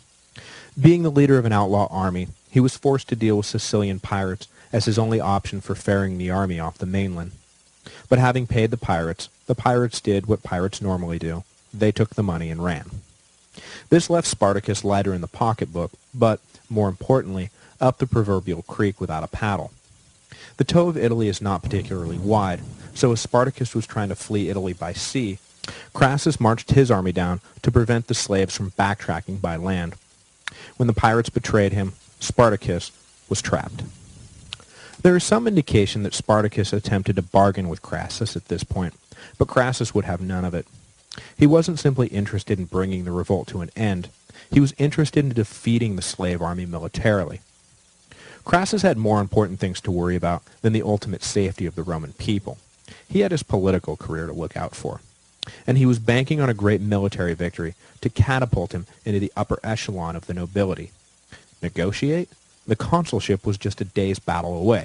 Being the leader of an outlaw army, he was forced to deal with Sicilian pirates as his only option for ferrying the army off the mainland. But having paid the pirates, the pirates did what pirates normally do. They took the money and ran. This left Spartacus lighter in the pocketbook, but, more importantly, up the proverbial creek without a paddle. The toe of Italy is not particularly wide, so as Spartacus was trying to flee Italy by sea, Crassus marched his army down to prevent the slaves from backtracking by land. When the pirates betrayed him, Spartacus was trapped. There is some indication that Spartacus attempted to bargain with Crassus at this point, but Crassus would have none of it. He wasn't simply interested in bringing the revolt to an end. He was interested in defeating the slave army militarily. Crassus had more important things to worry about than the ultimate safety of the Roman people. He had his political career to look out for, and he was banking on a great military victory to catapult him into the upper echelon of the nobility. Negotiate? The consulship was just a day's battle away.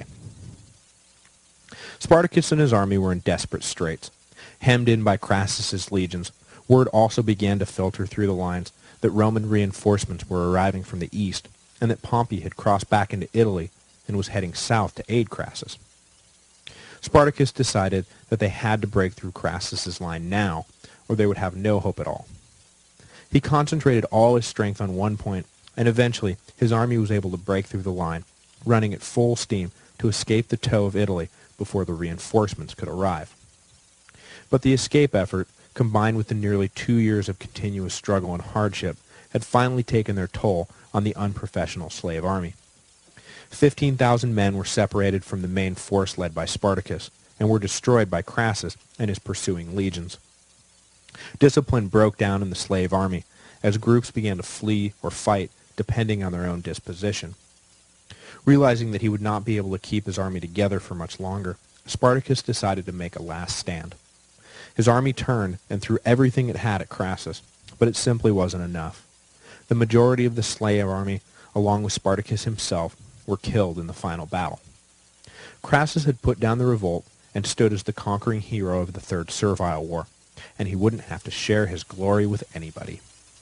Spartacus and his army were in desperate straits. Hemmed in by Crassus's legions, word also began to filter through the lines that Roman reinforcements were arriving from the east, and that Pompey had crossed back into Italy and was heading south to aid Crassus. Spartacus decided that they had to break through Crassus's line now, or they would have no hope at all. He concentrated all his strength on one point, and eventually his army was able to break through the line, running at full steam to escape the toe of Italy before the reinforcements could arrive. But the escape effort, combined with the nearly two years of continuous struggle and hardship, had finally taken their toll on the unprofessional slave army. Fifteen thousand men were separated from the main force led by Spartacus, and were destroyed by Crassus and his pursuing legions. Discipline broke down in the slave army, as groups began to flee or fight, depending on their own disposition. Realizing that he would not be able to keep his army together for much longer, Spartacus decided to make a last stand. His army turned and threw everything it had at Crassus, but it simply wasn't enough. The majority of the slave army, along with Spartacus himself, were killed in the final battle. Crassus had put down the revolt and stood as the conquering hero of the Third Servile War, and he wouldn't have to share his glory with anybody.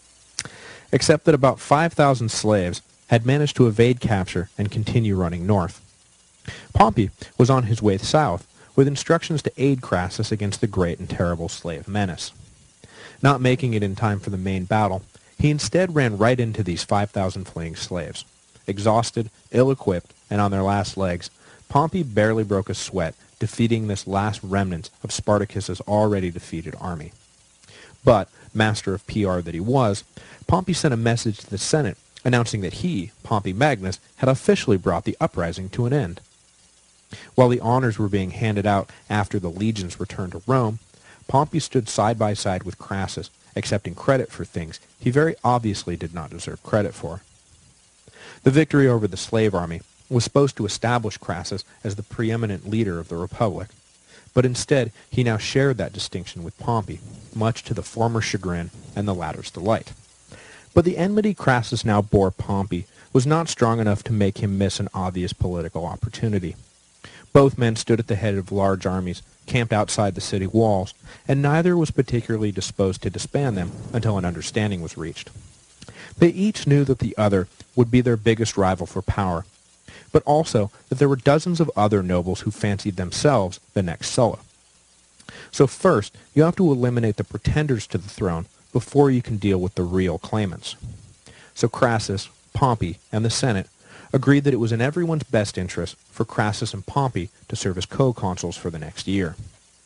Except that about five thousand slaves had managed to evade capture and continue running north. Pompey was on his way south, with instructions to aid Crassus against the great and terrible slave menace. Not making it in time for the main battle, he instead ran right into these five thousand fleeing slaves. Exhausted, ill-equipped, and on their last legs, Pompey barely broke a sweat, defeating this last remnant of Spartacus's already defeated army. But, master of P R that he was, Pompey sent a message to the Senate announcing that he, Pompey Magnus, had officially brought the uprising to an end. While the honors were being handed out after the legions returned to Rome, Pompey stood side by side with Crassus, accepting credit for things he very obviously did not deserve credit for. The victory over the slave army was supposed to establish Crassus as the preeminent leader of the Republic, but instead he now shared that distinction with Pompey, much to the former's chagrin and the latter's delight. But the enmity Crassus now bore Pompey was not strong enough to make him miss an obvious political opportunity. Both men stood at the head of large armies camped outside the city walls, and neither was particularly disposed to disband them until an understanding was reached. They each knew that the other would be their biggest rival for power, but also that there were dozens of other nobles who fancied themselves the next Sulla. So first, you have to eliminate the pretenders to the throne before you can deal with the real claimants. So Crassus, Pompey, and the Senate agreed that it was in everyone's best interest for Crassus and Pompey to serve as co-consuls for the next year.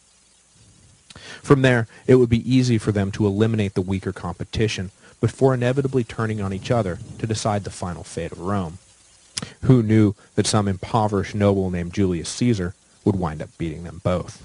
From there, it would be easy for them to eliminate the weaker competition before inevitably turning on each other to decide the final fate of Rome. Who knew that some impoverished noble named Julius Caesar would wind up beating them both?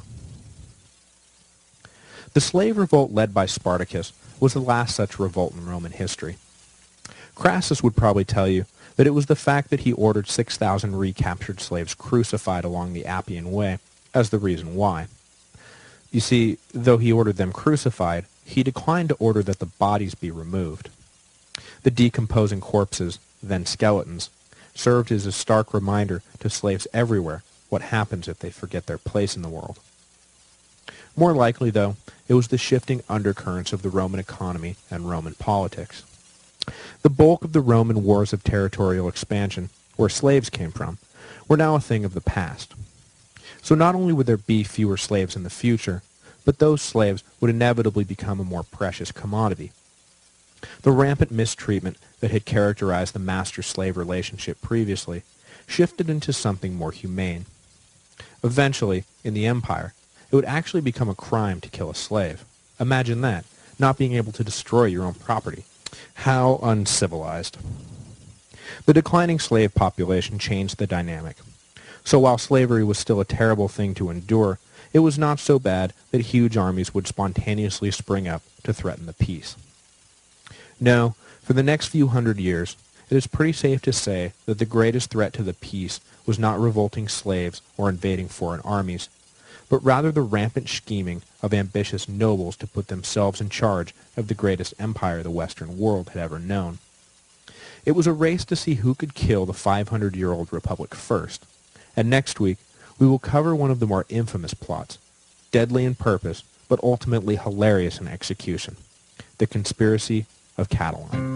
The slave revolt led by Spartacus was the last such revolt in Roman history. Crassus would probably tell you that it was the fact that he ordered six thousand recaptured slaves crucified along the Appian Way as the reason why. You see, though he ordered them crucified, he declined to order that the bodies be removed. The decomposing corpses, then skeletons, served as a stark reminder to slaves everywhere what happens if they forget their place in the world. More likely, though, it was the shifting undercurrents of the Roman economy and Roman politics. The bulk of the Roman wars of territorial expansion, where slaves came from, were now a thing of the past. So not only would there be fewer slaves in the future, but those slaves would inevitably become a more precious commodity. The rampant mistreatment that had characterized the master-slave relationship previously shifted into something more humane. Eventually, in the empire, it would actually become a crime to kill a slave. Imagine that, not being able to destroy your own property. How uncivilized. The declining slave population changed the dynamic. So while slavery was still a terrible thing to endure, it was not so bad that huge armies would spontaneously spring up to threaten the peace. No, for the next few hundred years, it is pretty safe to say that the greatest threat to the peace was not revolting slaves or invading foreign armies, but rather the rampant scheming of ambitious nobles to put themselves in charge of the greatest empire the Western world had ever known. It was a race to see who could kill the five hundred year old republic first, and next week we will cover one of the more infamous plots, deadly in purpose but ultimately hilarious in execution, the conspiracy of Catiline.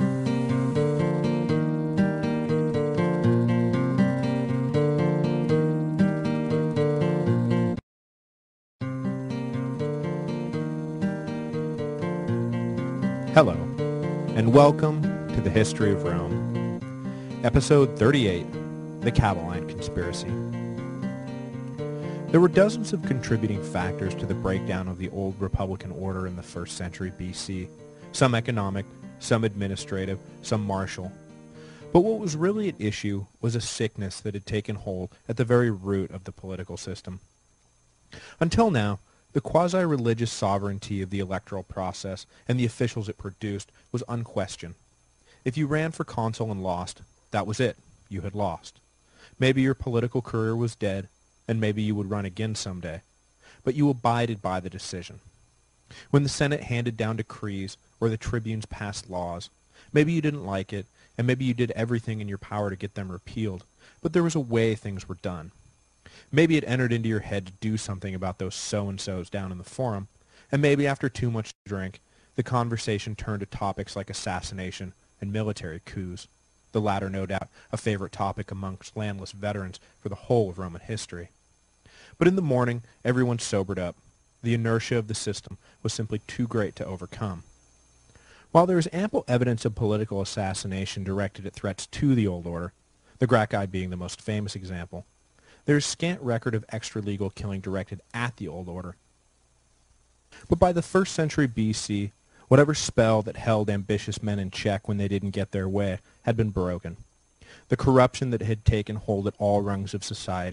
Hello, and welcome to the History of Rome, Episode thirty-eight, The Catiline Conspiracy. There were dozens of contributing factors to the breakdown of the old Republican order in the first century B C, some economic, some administrative, some martial. But what was really at issue was a sickness that had taken hold at the very root of the political system. Until now, the quasi-religious sovereignty of the electoral process and the officials it produced was unquestioned. If you ran for consul and lost, that was it. You had lost. Maybe your political career was dead, and maybe you would run again someday. But you abided by the decision. When the Senate handed down decrees or the tribunes passed laws, maybe you didn't like it, and maybe you did everything in your power to get them repealed, but there was a way things were done. Maybe it entered into your head to do something about those so-and-sos down in the forum, and maybe after too much drink, the conversation turned to topics like assassination and military coups, the latter no doubt a favorite topic amongst landless veterans for the whole of Roman history. But in the morning, everyone sobered up. The inertia of the system was simply too great to overcome. While there is ample evidence of political assassination directed at threats to the old order, the Gracchi being the most famous example, there is scant record of extra-legal killing directed at the old order. But by the first century B C, whatever spell that held ambitious men in check when they didn't get their way had been broken. The corruption that had taken hold at all rungs of society,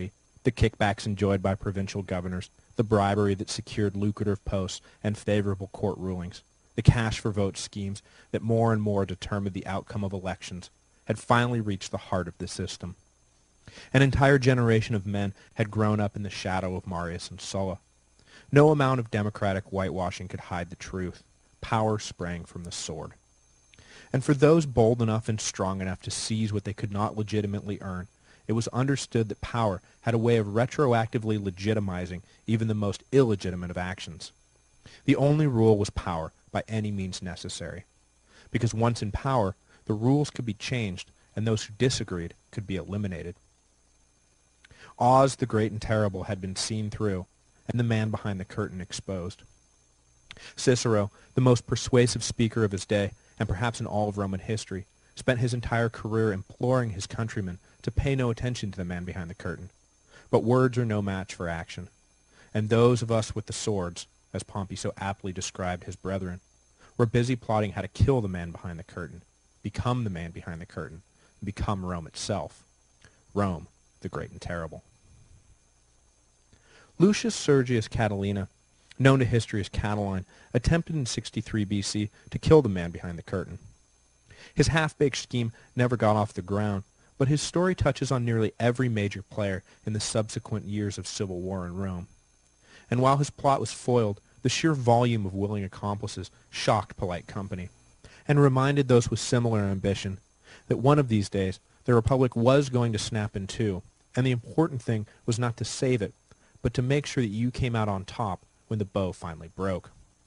The kickbacks enjoyed by provincial governors, the bribery that secured lucrative posts and favorable court rulings, the cash for vote schemes that more and more determined the outcome of elections, had finally reached the heart of the system. An entire generation of men had grown up in the shadow of Marius and Sulla. No amount of democratic whitewashing could hide the truth. Power sprang from the sword. And for those bold enough and strong enough to seize what they could not legitimately earn, it was understood that power had a way of retroactively legitimizing even the most illegitimate of actions. The only rule was power by any means necessary, because once in power, the rules could be changed, and those who disagreed could be eliminated. Oz the Great and Terrible had been seen through, and the man behind the curtain exposed. Cicero, the most persuasive speaker of his day, and perhaps in all of Roman history, spent his entire career imploring his countrymen to pay no attention to the man behind the curtain. But words are no match for action, and those of us with the swords, as Pompey so aptly described his brethren, were busy plotting how to kill the man behind the curtain, become the man behind the curtain, and become Rome itself. Rome, the Great and Terrible. Lucius Sergius Catilina, known to history as Catiline, attempted in sixty-three B C to kill the man behind the curtain. His half-baked scheme never got off the ground, but his story touches on nearly every major player in the subsequent years of civil war in Rome. And while his plot was foiled, the sheer volume of willing accomplices shocked polite company, and reminded those with similar ambition that one of these days the Republic was going to snap in two, and the important thing was not to save it, but to make sure that you came out on top when the bow finally broke.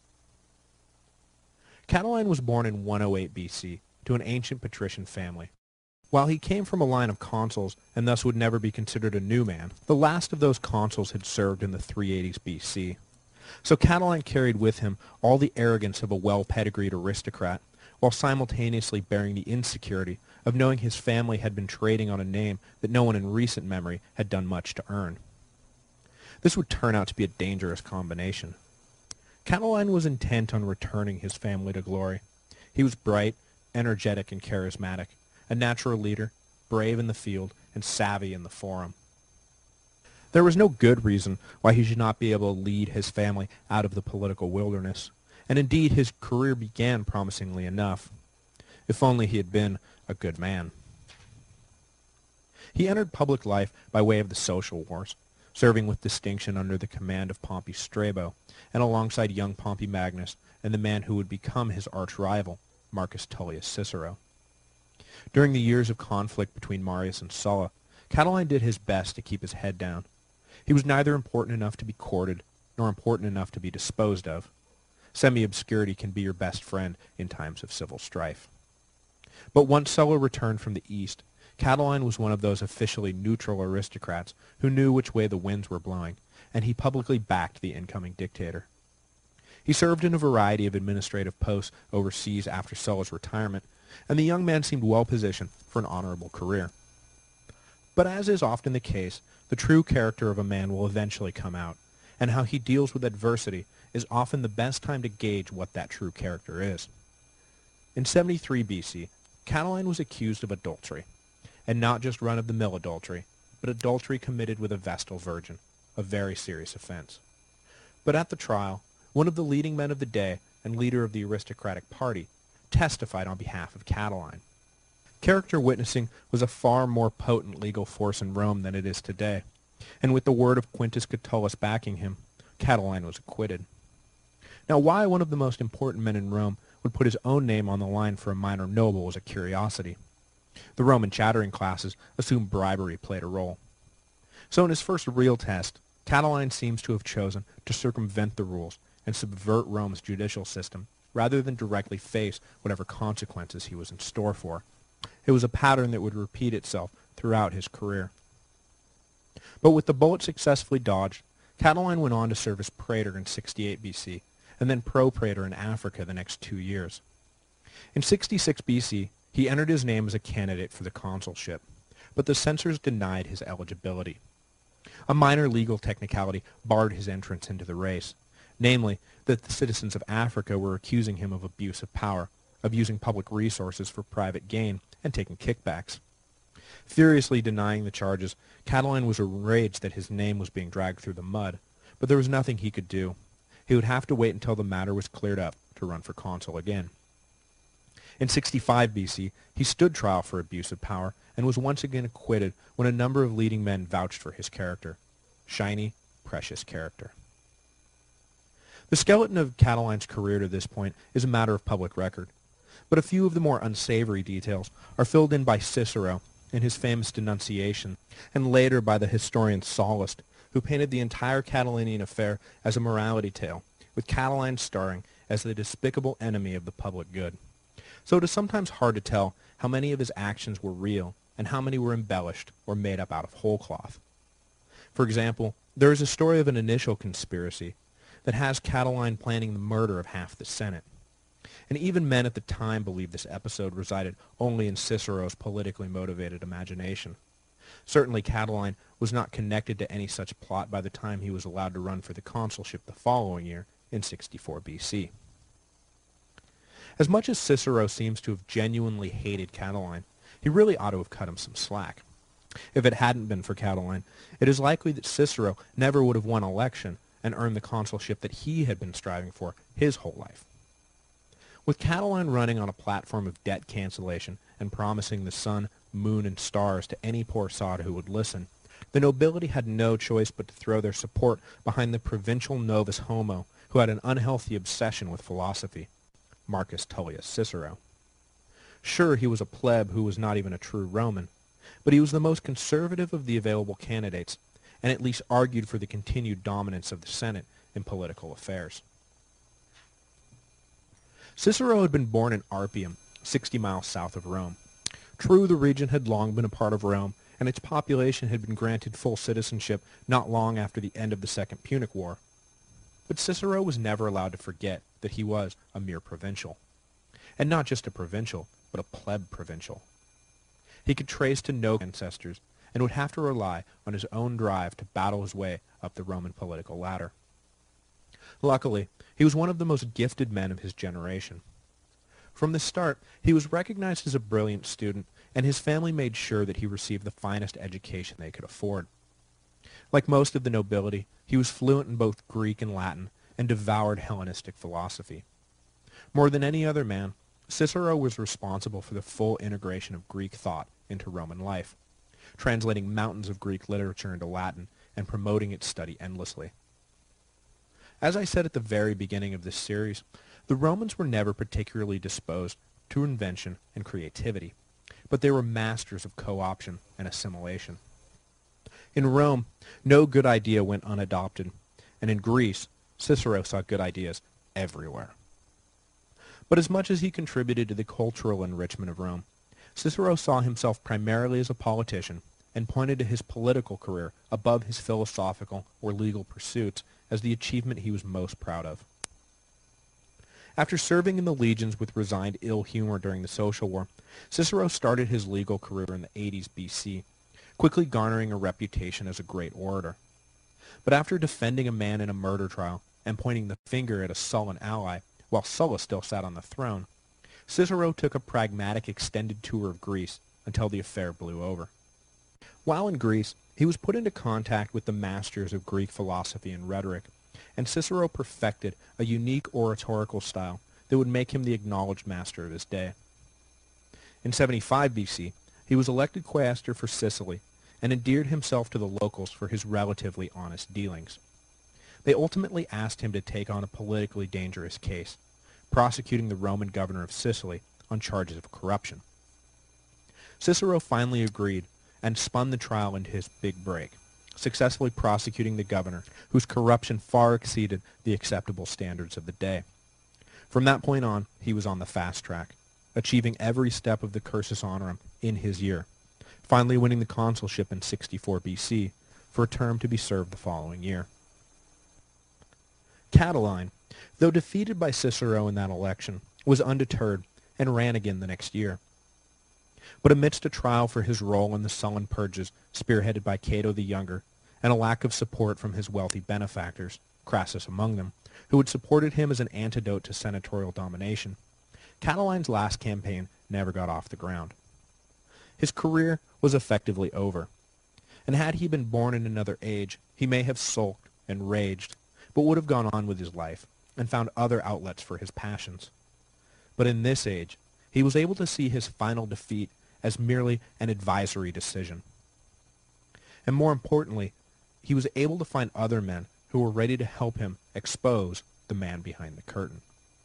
Catiline was born in one oh eight B C to an ancient patrician family. While he came from a line of consuls and thus would never be considered a new man, the last of those consuls had served in the three eighties B C. So Catiline carried with him all the arrogance of a well-pedigreed aristocrat, while simultaneously bearing the insecurity of knowing his family had been trading on a name that no one in recent memory had done much to earn. This would turn out to be a dangerous combination. Catiline was intent on returning his family to glory. He was bright, energetic, and charismatic, a natural leader, brave in the field, and savvy in the forum. There was no good reason why he should not be able to lead his family out of the political wilderness, and indeed his career began promisingly enough, if only he had been a good man. He entered public life by way of the social wars, serving with distinction under the command of Pompey Strabo, and alongside young Pompey Magnus and the man who would become his arch-rival, Marcus Tullius Cicero. During the years of conflict between Marius and Sulla, Catiline did his best to keep his head down. He was neither important enough to be courted, nor important enough to be disposed of. Semi-obscurity can be your best friend in times of civil strife. But once Sulla returned from the east, Catiline was one of those officially neutral aristocrats who knew which way the winds were blowing, and he publicly backed the incoming dictator. He served in a variety of administrative posts overseas after Sulla's retirement, and the young man seemed well positioned for an honorable career. But as is often the case, the true character of a man will eventually come out, and how he deals with adversity is often the best time to gauge what that true character is. In seventy-three B C, Catiline was accused of adultery, and not just run-of-the-mill adultery, but adultery committed with a Vestal virgin, a very serious offense. But at the trial, one of the leading men of the day and leader of the aristocratic party testified on behalf of Catiline. Character witnessing was a far more potent legal force in Rome than it is today, and with the word of Quintus Catullus backing him, Catiline was acquitted. Now, why one of the most important men in Rome would put his own name on the line for a minor noble was a curiosity. The Roman chattering classes assumed bribery played a role. So in his first real test, Catiline seems to have chosen to circumvent the rules and subvert Rome's judicial system, rather than directly face whatever consequences he was in store for. It was a pattern that would repeat itself throughout his career. But with the bullet successfully dodged, Catiline went on to serve as praetor in sixty-eight B C, and then pro-praetor in Africa the next two years. In sixty-six B C, he entered his name as a candidate for the consulship, but the censors denied his eligibility. A minor legal technicality barred his entrance into the race, namely that the citizens of Africa were accusing him of abuse of power, of using public resources for private gain, and taking kickbacks. Furiously denying the charges, Catiline was enraged that his name was being dragged through the mud, but there was nothing he could do. He would have to wait until the matter was cleared up to run for consul again. In sixty-five B C, he stood trial for abuse of power and was once again acquitted when a number of leading men vouched for his character. Shiny, precious character. The skeleton of Catiline's career to this point is a matter of public record, but a few of the more unsavory details are filled in by Cicero in his famous denunciation, and later by the historian Sallust, who painted the entire Catilinian affair as a morality tale, with Catiline starring as the despicable enemy of the public good. So it is sometimes hard to tell how many of his actions were real and how many were embellished or made up out of whole cloth. For example, there is a story of an initial conspiracy that has Catiline planning the murder of half the Senate. And even men at the time believed this episode resided only in Cicero's politically motivated imagination. Certainly Catiline was not connected to any such plot by the time he was allowed to run for the consulship the following year in sixty-four B C. As much as Cicero seems to have genuinely hated Catiline, he really ought to have cut him some slack. If it hadn't been for Catiline, it is likely that Cicero never would have won election and earned the consulship that he had been striving for his whole life. With Catiline running on a platform of debt cancellation and promising the sun, moon, and stars to any poor sod who would listen, the nobility had no choice but to throw their support behind the provincial novus homo who had an unhealthy obsession with philosophy, Marcus Tullius Cicero. Sure, he was a pleb who was not even a true Roman, but he was the most conservative of the available candidates, and at least argued for the continued dominance of the Senate in political affairs. Cicero had been born in Arpium, sixty miles south of Rome. True, the region had long been a part of Rome, and its population had been granted full citizenship not long after the end of the Second Punic War. But Cicero was never allowed to forget that he was a mere provincial. And not just a provincial, but a pleb provincial. He could trace to no ancestors, and would have to rely on his own drive to battle his way up the Roman political ladder. Luckily, he was one of the most gifted men of his generation. From the start, he was recognized as a brilliant student, and his family made sure that he received the finest education they could afford. Like most of the nobility, he was fluent in both Greek and Latin, and devoured Hellenistic philosophy. More than any other man, Cicero was responsible for the full integration of Greek thought into Roman life, translating mountains of Greek literature into Latin and promoting its study endlessly. As I said at the very beginning of this series, the Romans were never particularly disposed to invention and creativity, but they were masters of co-option and assimilation. In Rome, no good idea went unadopted, and in Greece, Cicero saw good ideas everywhere. But as much as he contributed to the cultural enrichment of Rome, Cicero saw himself primarily as a politician and pointed to his political career above his philosophical or legal pursuits as the achievement he was most proud of. After serving in the legions with resigned ill humor during the Social War, Cicero started his legal career in the eighties B C, quickly garnering a reputation as a great orator. But after defending a man in a murder trial and pointing the finger at a sullen ally, while Sulla still sat on the throne, Cicero took a pragmatic extended tour of Greece until the affair blew over. While in Greece, he was put into contact with the masters of Greek philosophy and rhetoric, and Cicero perfected a unique oratorical style that would make him the acknowledged master of his day. In seventy-five B C, he was elected quaestor for Sicily and endeared himself to the locals for his relatively honest dealings. They ultimately asked him to take on a politically dangerous case, prosecuting the Roman governor of Sicily on charges of corruption. Cicero finally agreed and spun the trial into his big break, successfully prosecuting the governor, whose corruption far exceeded the acceptable standards of the day. From that point on, he was on the fast track, achieving every step of the cursus honorum in his year, finally winning the consulship in sixty-four B C for a term to be served the following year. Catiline, though defeated by Cicero in that election, was undeterred and ran again the next year. But amidst a trial for his role in the Sullan purges spearheaded by Cato the Younger, and a lack of support from his wealthy benefactors, Crassus among them, who had supported him as an antidote to senatorial domination, Catiline's last campaign never got off the ground. his career was effectively over. And had he been born in another age, he may have sulked and raged, but would have gone on with his life and found other outlets for his passions. But in this age, he was able to see his final defeat as merely an advisory decision. And more importantly, he was able to find other men who were ready to help him expose the man behind the curtain.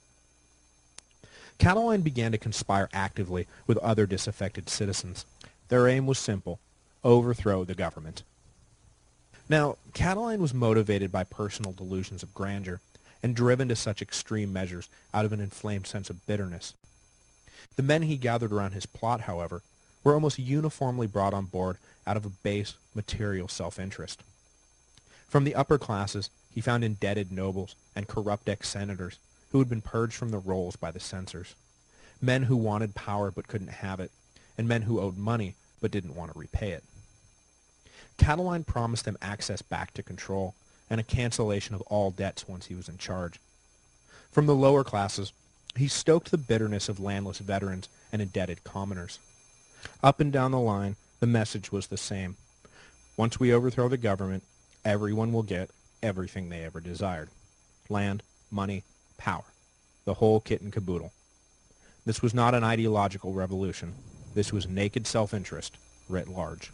Catiline began to conspire actively with other disaffected citizens. Their aim was simple: overthrow the government. Now, Catiline was motivated by personal delusions of grandeur and driven to such extreme measures out of an inflamed sense of bitterness. The men he gathered around his plot, however, were almost uniformly brought on board out of a base, material self-interest. From the upper classes, he found indebted nobles and corrupt ex-senators who had been purged from the rolls by the censors, men who wanted power but couldn't have it, and men who owed money but didn't want to repay it. Catiline promised them access back to control and a cancellation of all debts once he was in charge. From the lower classes, he stoked the bitterness of landless veterans and indebted commoners. Up and down the line, the message was the same. Once we overthrow the government, everyone will get everything they ever desired: land, money, power, the whole kit and caboodle. This was not an ideological revolution. This was naked self-interest, writ large.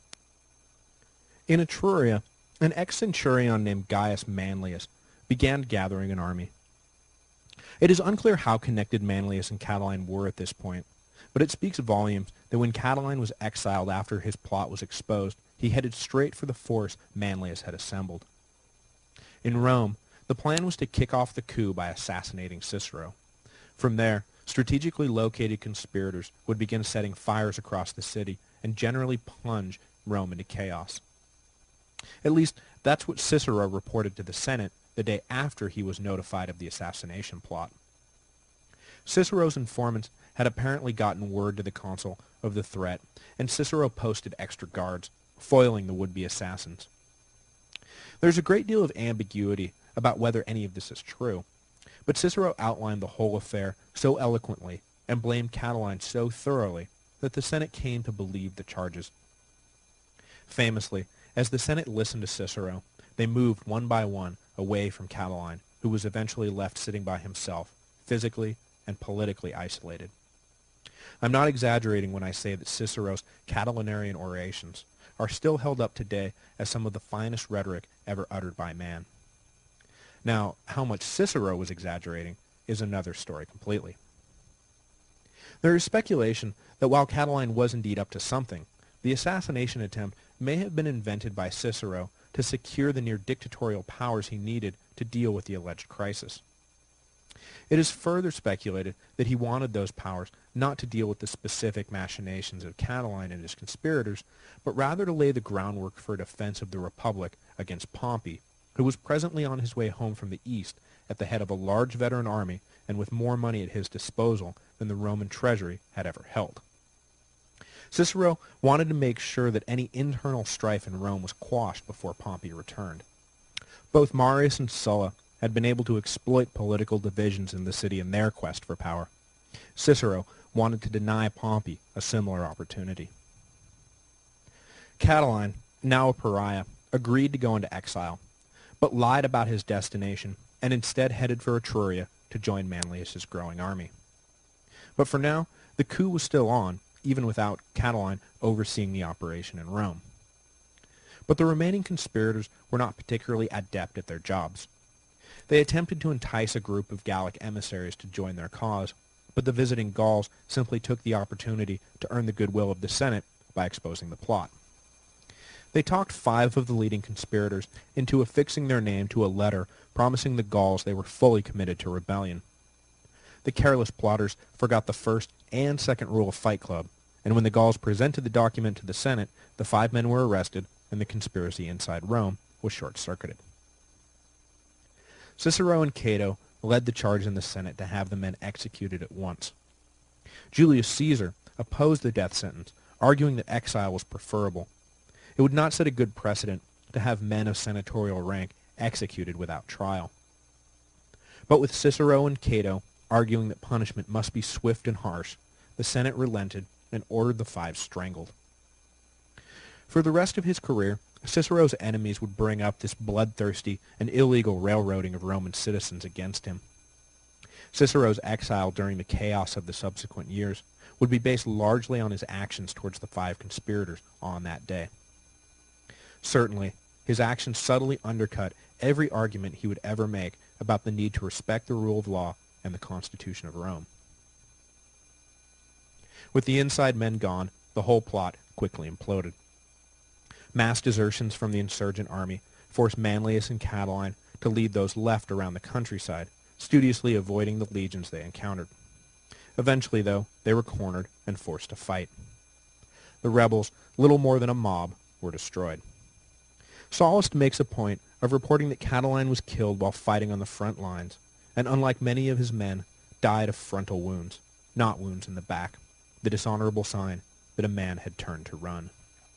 In Etruria, an ex-centurion named Gaius Manlius began gathering an army. It is unclear how connected Manlius and Catiline were at this point, but it speaks volumes that when Catiline was exiled after his plot was exposed, he headed straight for the force Manlius had assembled. In Rome, the plan was to kick off the coup by assassinating Cicero. From there, strategically located conspirators would begin setting fires across the city and generally plunge Rome into chaos. At least, that's what Cicero reported to the Senate the day after he was notified of the assassination plot. Cicero's informants had apparently gotten word to the consul of the threat, and Cicero posted extra guards, foiling the would-be assassins. There's a great deal of ambiguity about whether any of this is true, but Cicero outlined the whole affair so eloquently and blamed Catiline so thoroughly that the Senate came to believe the charges. Famously, as the Senate listened to Cicero, they moved one by one away from Catiline, who was eventually left sitting by himself, physically and politically isolated. I'm not exaggerating when I say that Cicero's Catilinarian orations are still held up today as some of the finest rhetoric ever uttered by man. Now, how much Cicero was exaggerating is another story completely. There is speculation that while Catiline was indeed up to something, the assassination attempt may have been invented by Cicero to secure the near-dictatorial powers he needed to deal with the alleged crisis. It is further speculated that he wanted those powers not to deal with the specific machinations of Catiline and his conspirators, but rather to lay the groundwork for a defense of the Republic against Pompey, who was presently on his way home from the east at the head of a large veteran army and with more money at his disposal than the Roman treasury had ever held. Cicero wanted to make sure that any internal strife in Rome was quashed before Pompey returned. Both Marius and Sulla had been able to exploit political divisions in the city in their quest for power. Cicero wanted to deny Pompey a similar opportunity. Catiline, now a pariah, agreed to go into exile, but lied about his destination and instead headed for Etruria to join Manlius's growing army. But for now, the coup was still on, even without Catiline overseeing the operation in Rome. But the remaining conspirators were not particularly adept at their jobs. They attempted to entice a group of Gallic emissaries to join their cause, but the visiting Gauls simply took the opportunity to earn the goodwill of the Senate by exposing the plot. They talked five of the leading conspirators into affixing their name to a letter promising the Gauls they were fully committed to rebellion. The careless plotters forgot the first and second rule of Fight Club, and when the Gauls presented the document to the Senate, the five men were arrested, and the conspiracy inside Rome was short-circuited. Cicero and Cato led the charge in the Senate to have the men executed at once. Julius Caesar opposed the death sentence, arguing that exile was preferable. It would not set a good precedent to have men of senatorial rank executed without trial. But with Cicero and Cato arguing that punishment must be swift and harsh, the Senate relented and ordered the five strangled. For the rest of his career, Cicero's enemies would bring up this bloodthirsty and illegal railroading of Roman citizens against him. Cicero's exile during the chaos of the subsequent years would be based largely on his actions towards the five conspirators on that day. Certainly, his actions subtly undercut every argument he would ever make about the need to respect the rule of law and the Constitution of Rome. With the inside men gone, the whole plot quickly imploded. Mass desertions from the insurgent army forced Manlius and Catiline to lead those left around the countryside, studiously avoiding the legions they encountered. Eventually, though, they were cornered and forced to fight. The rebels, little more than a mob, were destroyed. Sallust makes a point of reporting that Catiline was killed while fighting on the front lines, and unlike many of his men, died of frontal wounds, not wounds in the back, the dishonorable sign that a man had turned to run.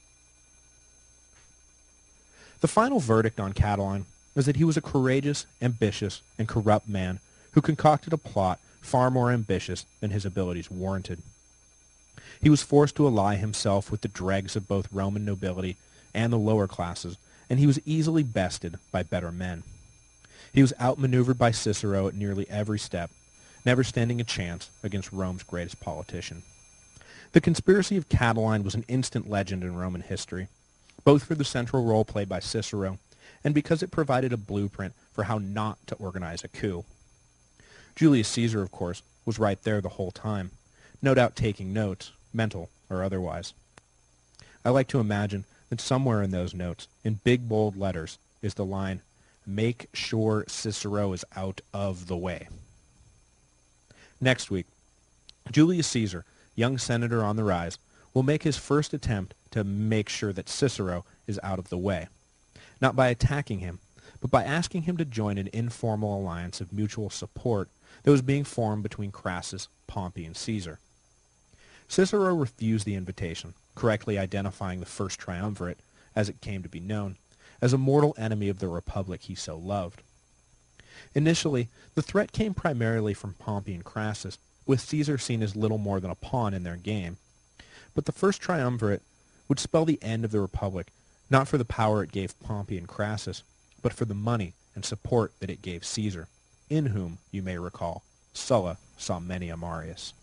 The final verdict on Catiline was that he was a courageous, ambitious, and corrupt man who concocted a plot far more ambitious than his abilities warranted. He was forced to ally himself with the dregs of both Roman nobility and the lower classes, and he was easily bested by better men. He was outmaneuvered by Cicero at nearly every step, never standing a chance against Rome's greatest politician. The conspiracy of Catiline was an instant legend in Roman history, both for the central role played by Cicero and because it provided a blueprint for how not to organize a coup. Julius Caesar, of course, was right there the whole time, no doubt taking notes, mental or otherwise. I like to imagine that somewhere in those notes, in big bold letters, is the line, "Make sure Cicero is out of the way." Next week, Julius Caesar, young senator on the rise, will make his first attempt to make sure that Cicero is out of the way, not by attacking him, but by asking him to join an informal alliance of mutual support that was being formed between Crassus, Pompey, and Caesar. Cicero refused the invitation, correctly identifying the First Triumvirate, as it came to be known, as a mortal enemy of the Republic he so loved. Initially, the threat came primarily from Pompey and Crassus, with Caesar seen as little more than a pawn in their game. But the First Triumvirate would spell the end of the Republic, not for the power it gave Pompey and Crassus, but for the money and support that it gave Caesar, in whom, you may recall, Sulla saw many a Marius.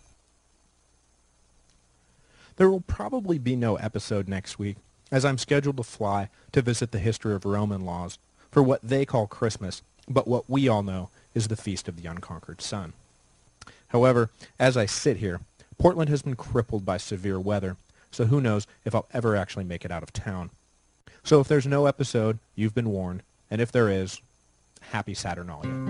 There will probably be no episode next week, as I'm scheduled to fly to visit the history of Roman laws for what they call Christmas, but what we all know is the Feast of the Unconquered Sun. However, as I sit here, Portland has been crippled by severe weather, so who knows if I'll ever actually make it out of town. So if there's no episode, you've been warned, and if there is, happy Saturnalia.